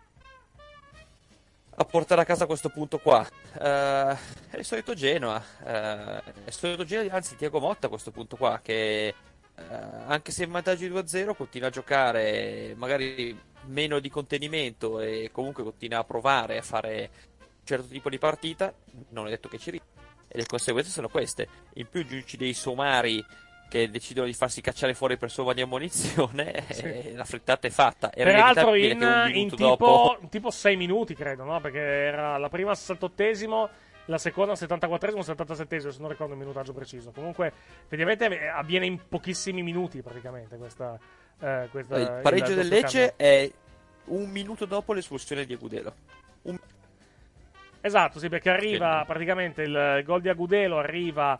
a portare a casa questo punto qua. Uh, è il solito Genoa, uh, è il solito Genoa, anzi Thiago Motta a questo punto qua, che Uh, anche se in vantaggio di due a zero continua a giocare magari meno di contenimento e comunque continua a provare a fare un certo tipo di partita. Non è detto che ci riesca e le conseguenze sono queste. In più giudici dei somari che decidono di farsi cacciare fuori per somma di ammonizione, sì. E la frittata è fatta. Era peraltro in, che un in tipo, dopo... tipo sei minuti credo, no? Perché era la prima al sessantottesimo, la seconda al settantaquattresimo, settantasettesimo, se non ricordo il minutaggio preciso. Comunque, effettivamente avviene in pochissimi minuti praticamente questa, eh, questa il pareggio il, del Lecce è un minuto dopo l'espulsione di Agudelo. Un... Esatto, sì, perché arriva praticamente il, il gol di Agudelo arriva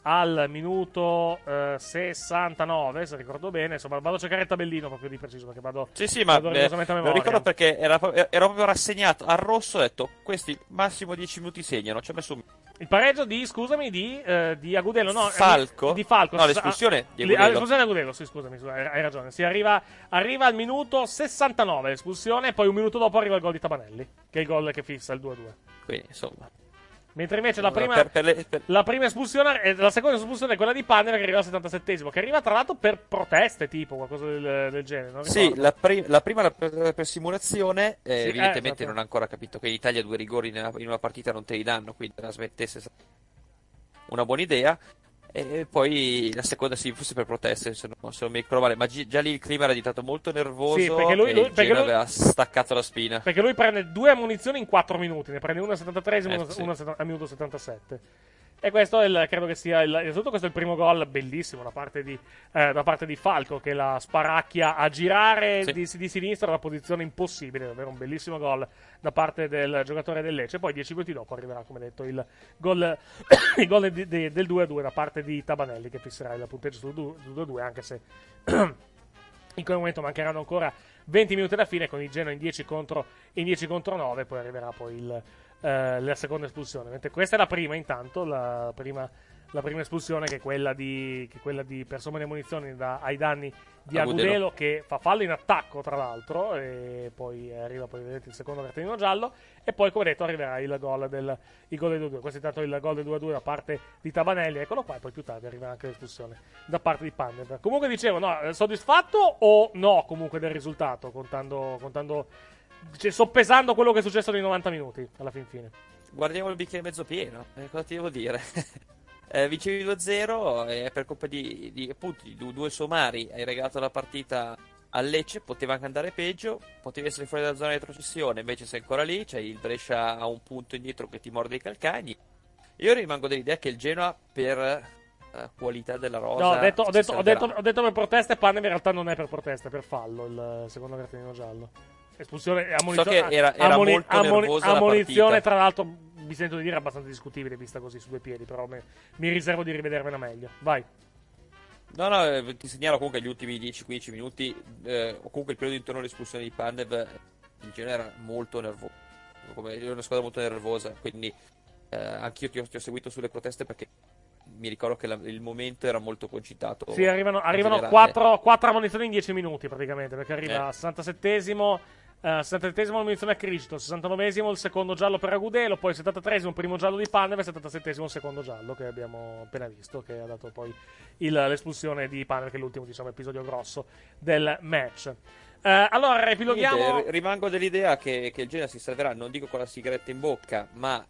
al minuto eh, sessantanove, se ricordo bene. Insomma, vado a cercare il tabellino proprio di preciso, perché vado, Sì, sì, ma vado eh, rigorosamente a me lo memoria. ricordo perché era, ero proprio rassegnato al rosso, ho detto questi massimo dieci minuti segnano, ci ha messo un... Il pareggio di, scusami, di, eh, di Agudelo, no? Falco? eh, Di Falco. No, l'espulsione di Ah, Agudelo. l'espulsione di Agudelo, sì, scusami, scusa, hai, hai ragione. Si arriva, arriva al minuto sessantanove l'espulsione, e poi un minuto dopo arriva il gol di Tabanelli, che è il gol che fissa il due a due. Quindi, insomma... Mentre invece la Allora, prima, per- per le- per- la prima espulsione, eh, la seconda espulsione è quella di Pandev, che arriva al settantasettesimo, che arriva tra l'altro per proteste, tipo, qualcosa del, del genere. Non Sì, ricordo. la, pri- la prima la per, per simulazione, eh, Sì, evidentemente eh, esatto. non ha ancora capito che in Italia due rigori nella- in una partita non te li danno, quindi la smettesse sarebbe una buona idea. E poi la seconda sì, forse per proteste, se non, se non mi ricordo male, ma gi- già lì il clima era diventato molto nervoso, Sì, perché lui- e lui- il perché Genoa lui- aveva staccato la spina. Perché lui prende due ammonizioni in quattro minuti, ne prende una al settantatreesimo e Eh, una, sì. una sett- al minuto settantasette. E questo è il, credo che sia il, innanzitutto questo è il primo gol bellissimo da parte di, eh, da parte di Falco, che la sparacchia a girare Sì. di, di sinistra da una posizione impossibile, davvero un bellissimo gol da parte del giocatore del Lecce. Poi dieci minuti dopo arriverà, come detto, il gol, il gol di- di- del due a due da parte di Tabanelli, che fisserà il punteggio sul due a due, anche se in quel momento mancheranno ancora venti minuti alla fine, con il Genoa in dieci contro, in dieci contro nove. Poi arriverà poi il, eh, la seconda espulsione. Mentre questa è la prima, intanto, la prima, la prima espulsione, che è quella di, che è quella di per somma di munizioni da- ai danni di Agudelo. Agudelo, che fa fallo in attacco, tra l'altro, e poi arriva poi vedete il secondo cartellino giallo, e poi, come detto, arriverà il gol del il gol del due a due. Questo è intanto il gol del due a due da parte di Tabanelli, eccolo qua, e poi più tardi arriverà anche l'espulsione da parte di Pandev. Comunque dicevo, no, eh, soddisfatto o no comunque del risultato, contando, contando cioè, soppesando quello che è successo nei novanta minuti alla fin fine. Guardiamo il bicchiere mezzo pieno, eh, cosa ti devo dire? eh, vincevi due a zero, e per colpa di, di, appunto, di due, due somari hai regalato la partita al Lecce, poteva anche andare peggio, potevi essere fuori dalla zona di retrocessione, invece sei ancora lì, c'hai il Brescia a un punto indietro che ti morde i calcagni. Io rimango dell'idea che il Genoa, per eh, qualità della rosa, No, ho detto, ho, si detto, ho, salverà. detto, ho detto per proteste, Pandev in realtà non è per proteste, è per fallo il secondo cartellino giallo. Espulsione e ammonizione. So che era- era ammoni- molto ammoni- nervosa la ammonizione, partita. tra l'altro, mi sento di dire abbastanza discutibile vista così su due piedi, però me- mi riservo di rivedermela meglio. Vai. No, no, eh, ti segnalo comunque gli ultimi dieci quindici minuti, eh, o comunque il periodo intorno all'espulsione di Pandev, eh, il Genoa era molto nervoso, come era una squadra molto nervosa, quindi eh, anch'io ti ho, ti ho seguito sulle proteste, perché mi ricordo che la- il momento era molto concitato. Sì, arrivano, in arrivano generale. quattro, quattro ammonizioni in dieci minuti praticamente, perché arriva Eh. al sessantasettesimo, eh, sessantasettesimo l'ammonizione a Cristo, sessantanovesimo il secondo giallo per Agudelo, poi il settantatreesimo il primo giallo di Pandev e il settantasettesimo il secondo giallo che abbiamo appena visto, che ha dato poi il- l'espulsione di Pandev, che è l'ultimo, diciamo, episodio grosso del match. Eh, allora, riepiloghiamo. Niente, rimango dell'idea che, che il Genoa si salverà, non dico con la sigaretta in bocca, ma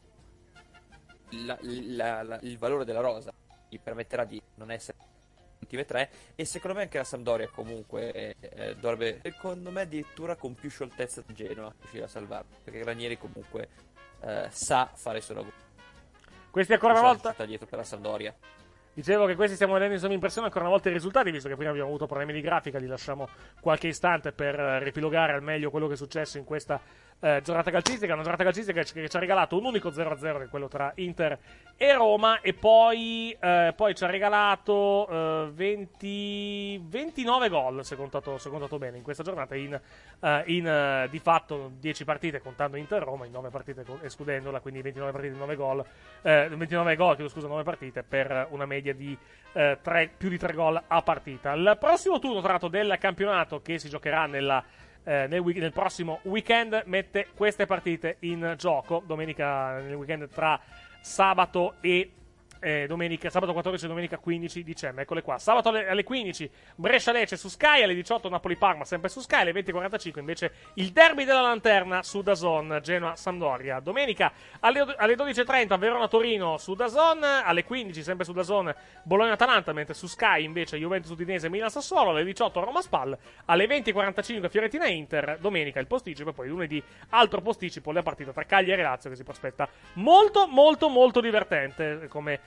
la- la- la- il valore della rosa gli permetterà di non essere le ultime tre, e secondo me anche la Sampdoria comunque eh, eh, dovrebbe, secondo me, addirittura con più scioltezza del Genoa riuscire a salvarlo, perché Ranieri comunque eh, sa fare il suo lavoro. Questi ancora una Non sa volta. sta dietro per la Sampdoria. Dicevo che questi stiamo vedendo insomma in pressione ancora una volta i risultati, visto che prima abbiamo avuto problemi di grafica, li lasciamo qualche istante per eh, riepilogare al meglio quello che è successo in questa eh, giornata calcistica, una giornata calcistica che, che ci ha regalato un unico zero a zero, che è quello tra Inter e Roma, e poi, eh, poi ci ha regalato eh, venti, ventinove gol, se contato, se contato bene, in questa giornata, in, eh, in eh, di fatto dieci partite contando Inter-Roma, in nove partite con- escludendola, quindi ventinove partite, nove gol, eh, ventinove gol, chiedo scusa, nove partite, per una media di eh, tre, più di tre gol a partita. Il prossimo turno, tra l'altro, del campionato, che si giocherà nella Eh, nel, week- nel prossimo weekend, mette queste partite in gioco. Domenica, nel weekend tra sabato e eh, domenica, sabato quattordici e domenica quindici dicembre. Eccole qua. Sabato alle, alle quindici Brescia-Lecce su Sky, alle diciotto Napoli-Parma sempre su Sky, alle venti e quarantacinque invece il derby della lanterna su DAZN, Genoa-Sampdoria. Domenica alle, alle dodici e trenta Verona-Torino su DAZN, alle quindici sempre su DAZN Bologna-Atalanta, mentre su Sky invece Juventus-Udinese e Milan-Sassuolo, alle diciotto Roma-Spal, alle venti e quarantacinque Fiorentina-Inter. Domenica il posticipo, e poi lunedì altro posticipo, la partita tra Cagliari e Lazio, che si prospetta molto molto molto divertente, come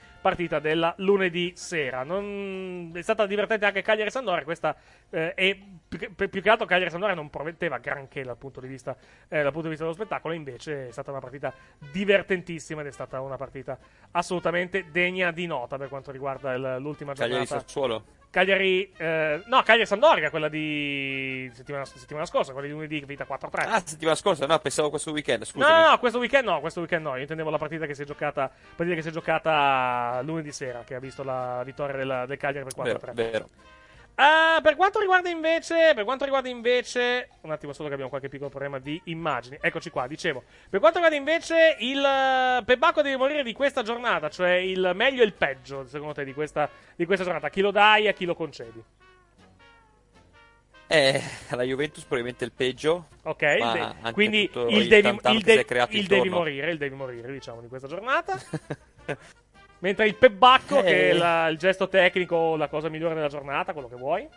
partita della lunedì sera. Non... È stata divertente anche Cagliari-Sampdoria, questa eh, e più, più che altro Cagliari-Sampdoria non prometteva granché dal punto di vista eh, dal punto di vista dello spettacolo, invece è stata una partita divertentissima ed è stata una partita assolutamente degna di nota per quanto riguarda il, l'ultima giornata. Cagliari-Sassuolo. Cagliari, eh, no, Cagliari-Sampdoria, quella di settimana, settimana scorsa, quella di lunedì che vinta quattro a tre. Ah, settimana scorsa, no, pensavo questo weekend, scusa. No, no, no, questo weekend no, questo weekend no, io intendevo la partita che si è giocata, partita che si è giocata lunedì sera, che ha visto la vittoria della, del Cagliari per quattro a tre. Vero, vero. Uh, per quanto riguarda invece, per quanto riguarda invece, un attimo solo che abbiamo qualche piccolo problema di immagini. Eccoci qua, dicevo. Per quanto riguarda invece il uh, Pebbacco deve morire di questa giornata, cioè il meglio e il peggio, secondo te, di questa, di questa giornata. A chi lo dai e a chi lo concedi? Eh, la Juventus probabilmente il peggio. Ok, ma de- anche quindi tutto il, il devi, tam-tam il, che si de- è creato il devi intorno. morire, il devi morire, diciamo, di questa giornata. Mentre il Pebbacco, Eh. che è la- il gesto tecnico, la cosa migliore della giornata, quello che vuoi.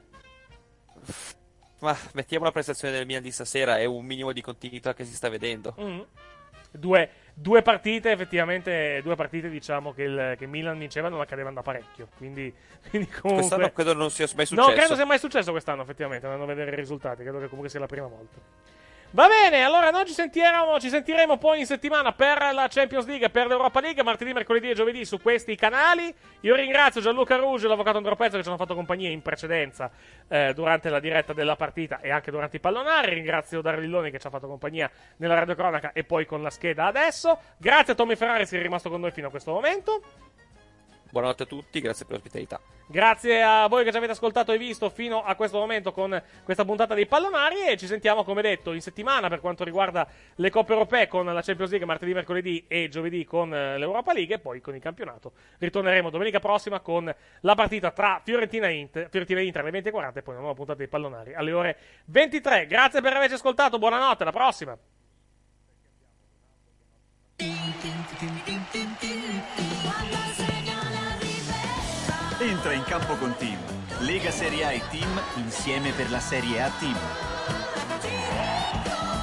Ma mettiamo la prestazione del Milan di stasera e un minimo di continuità che si sta vedendo. Mm. Due, due partite, effettivamente, due partite diciamo che il che Milan vinceva non accadevano da parecchio. Quindi, quindi comunque. Quest'anno credo non sia mai successo. No, credo sia mai successo quest'anno, effettivamente, andando a vedere i risultati. Credo che comunque sia la prima volta. Va bene, allora noi ci sentiremo, ci sentiremo poi in settimana per la Champions League e per l'Europa League, martedì, mercoledì e giovedì su questi canali. Io ringrazio Gianluca Ruggio e l'avvocato Andro Pezzo che ci hanno fatto compagnia in precedenza eh, durante la diretta della partita e anche durante i pallonari. Ringrazio Dario Lilloni che ci ha fatto compagnia nella radiocronaca e poi con la scheda adesso. Grazie a Tommy Ferrari che è rimasto con noi fino a questo momento. Buonanotte a tutti, grazie per l'ospitalità. Grazie a voi che ci avete ascoltato e visto fino a questo momento con questa puntata dei pallonari e ci sentiamo come detto in settimana per quanto riguarda le coppe europee con la Champions League martedì, mercoledì e giovedì con l'Europa League e poi con il campionato. Ritorneremo domenica prossima con la partita tra Fiorentina e Inter, Fiorentina e Inter alle venti e quaranta e poi una nuova puntata dei pallonari alle ore ventitré. Grazie per averci ascoltato, buonanotte, alla prossima. Entra in campo con Team. Lega Serie A e Team insieme per la Serie A Team.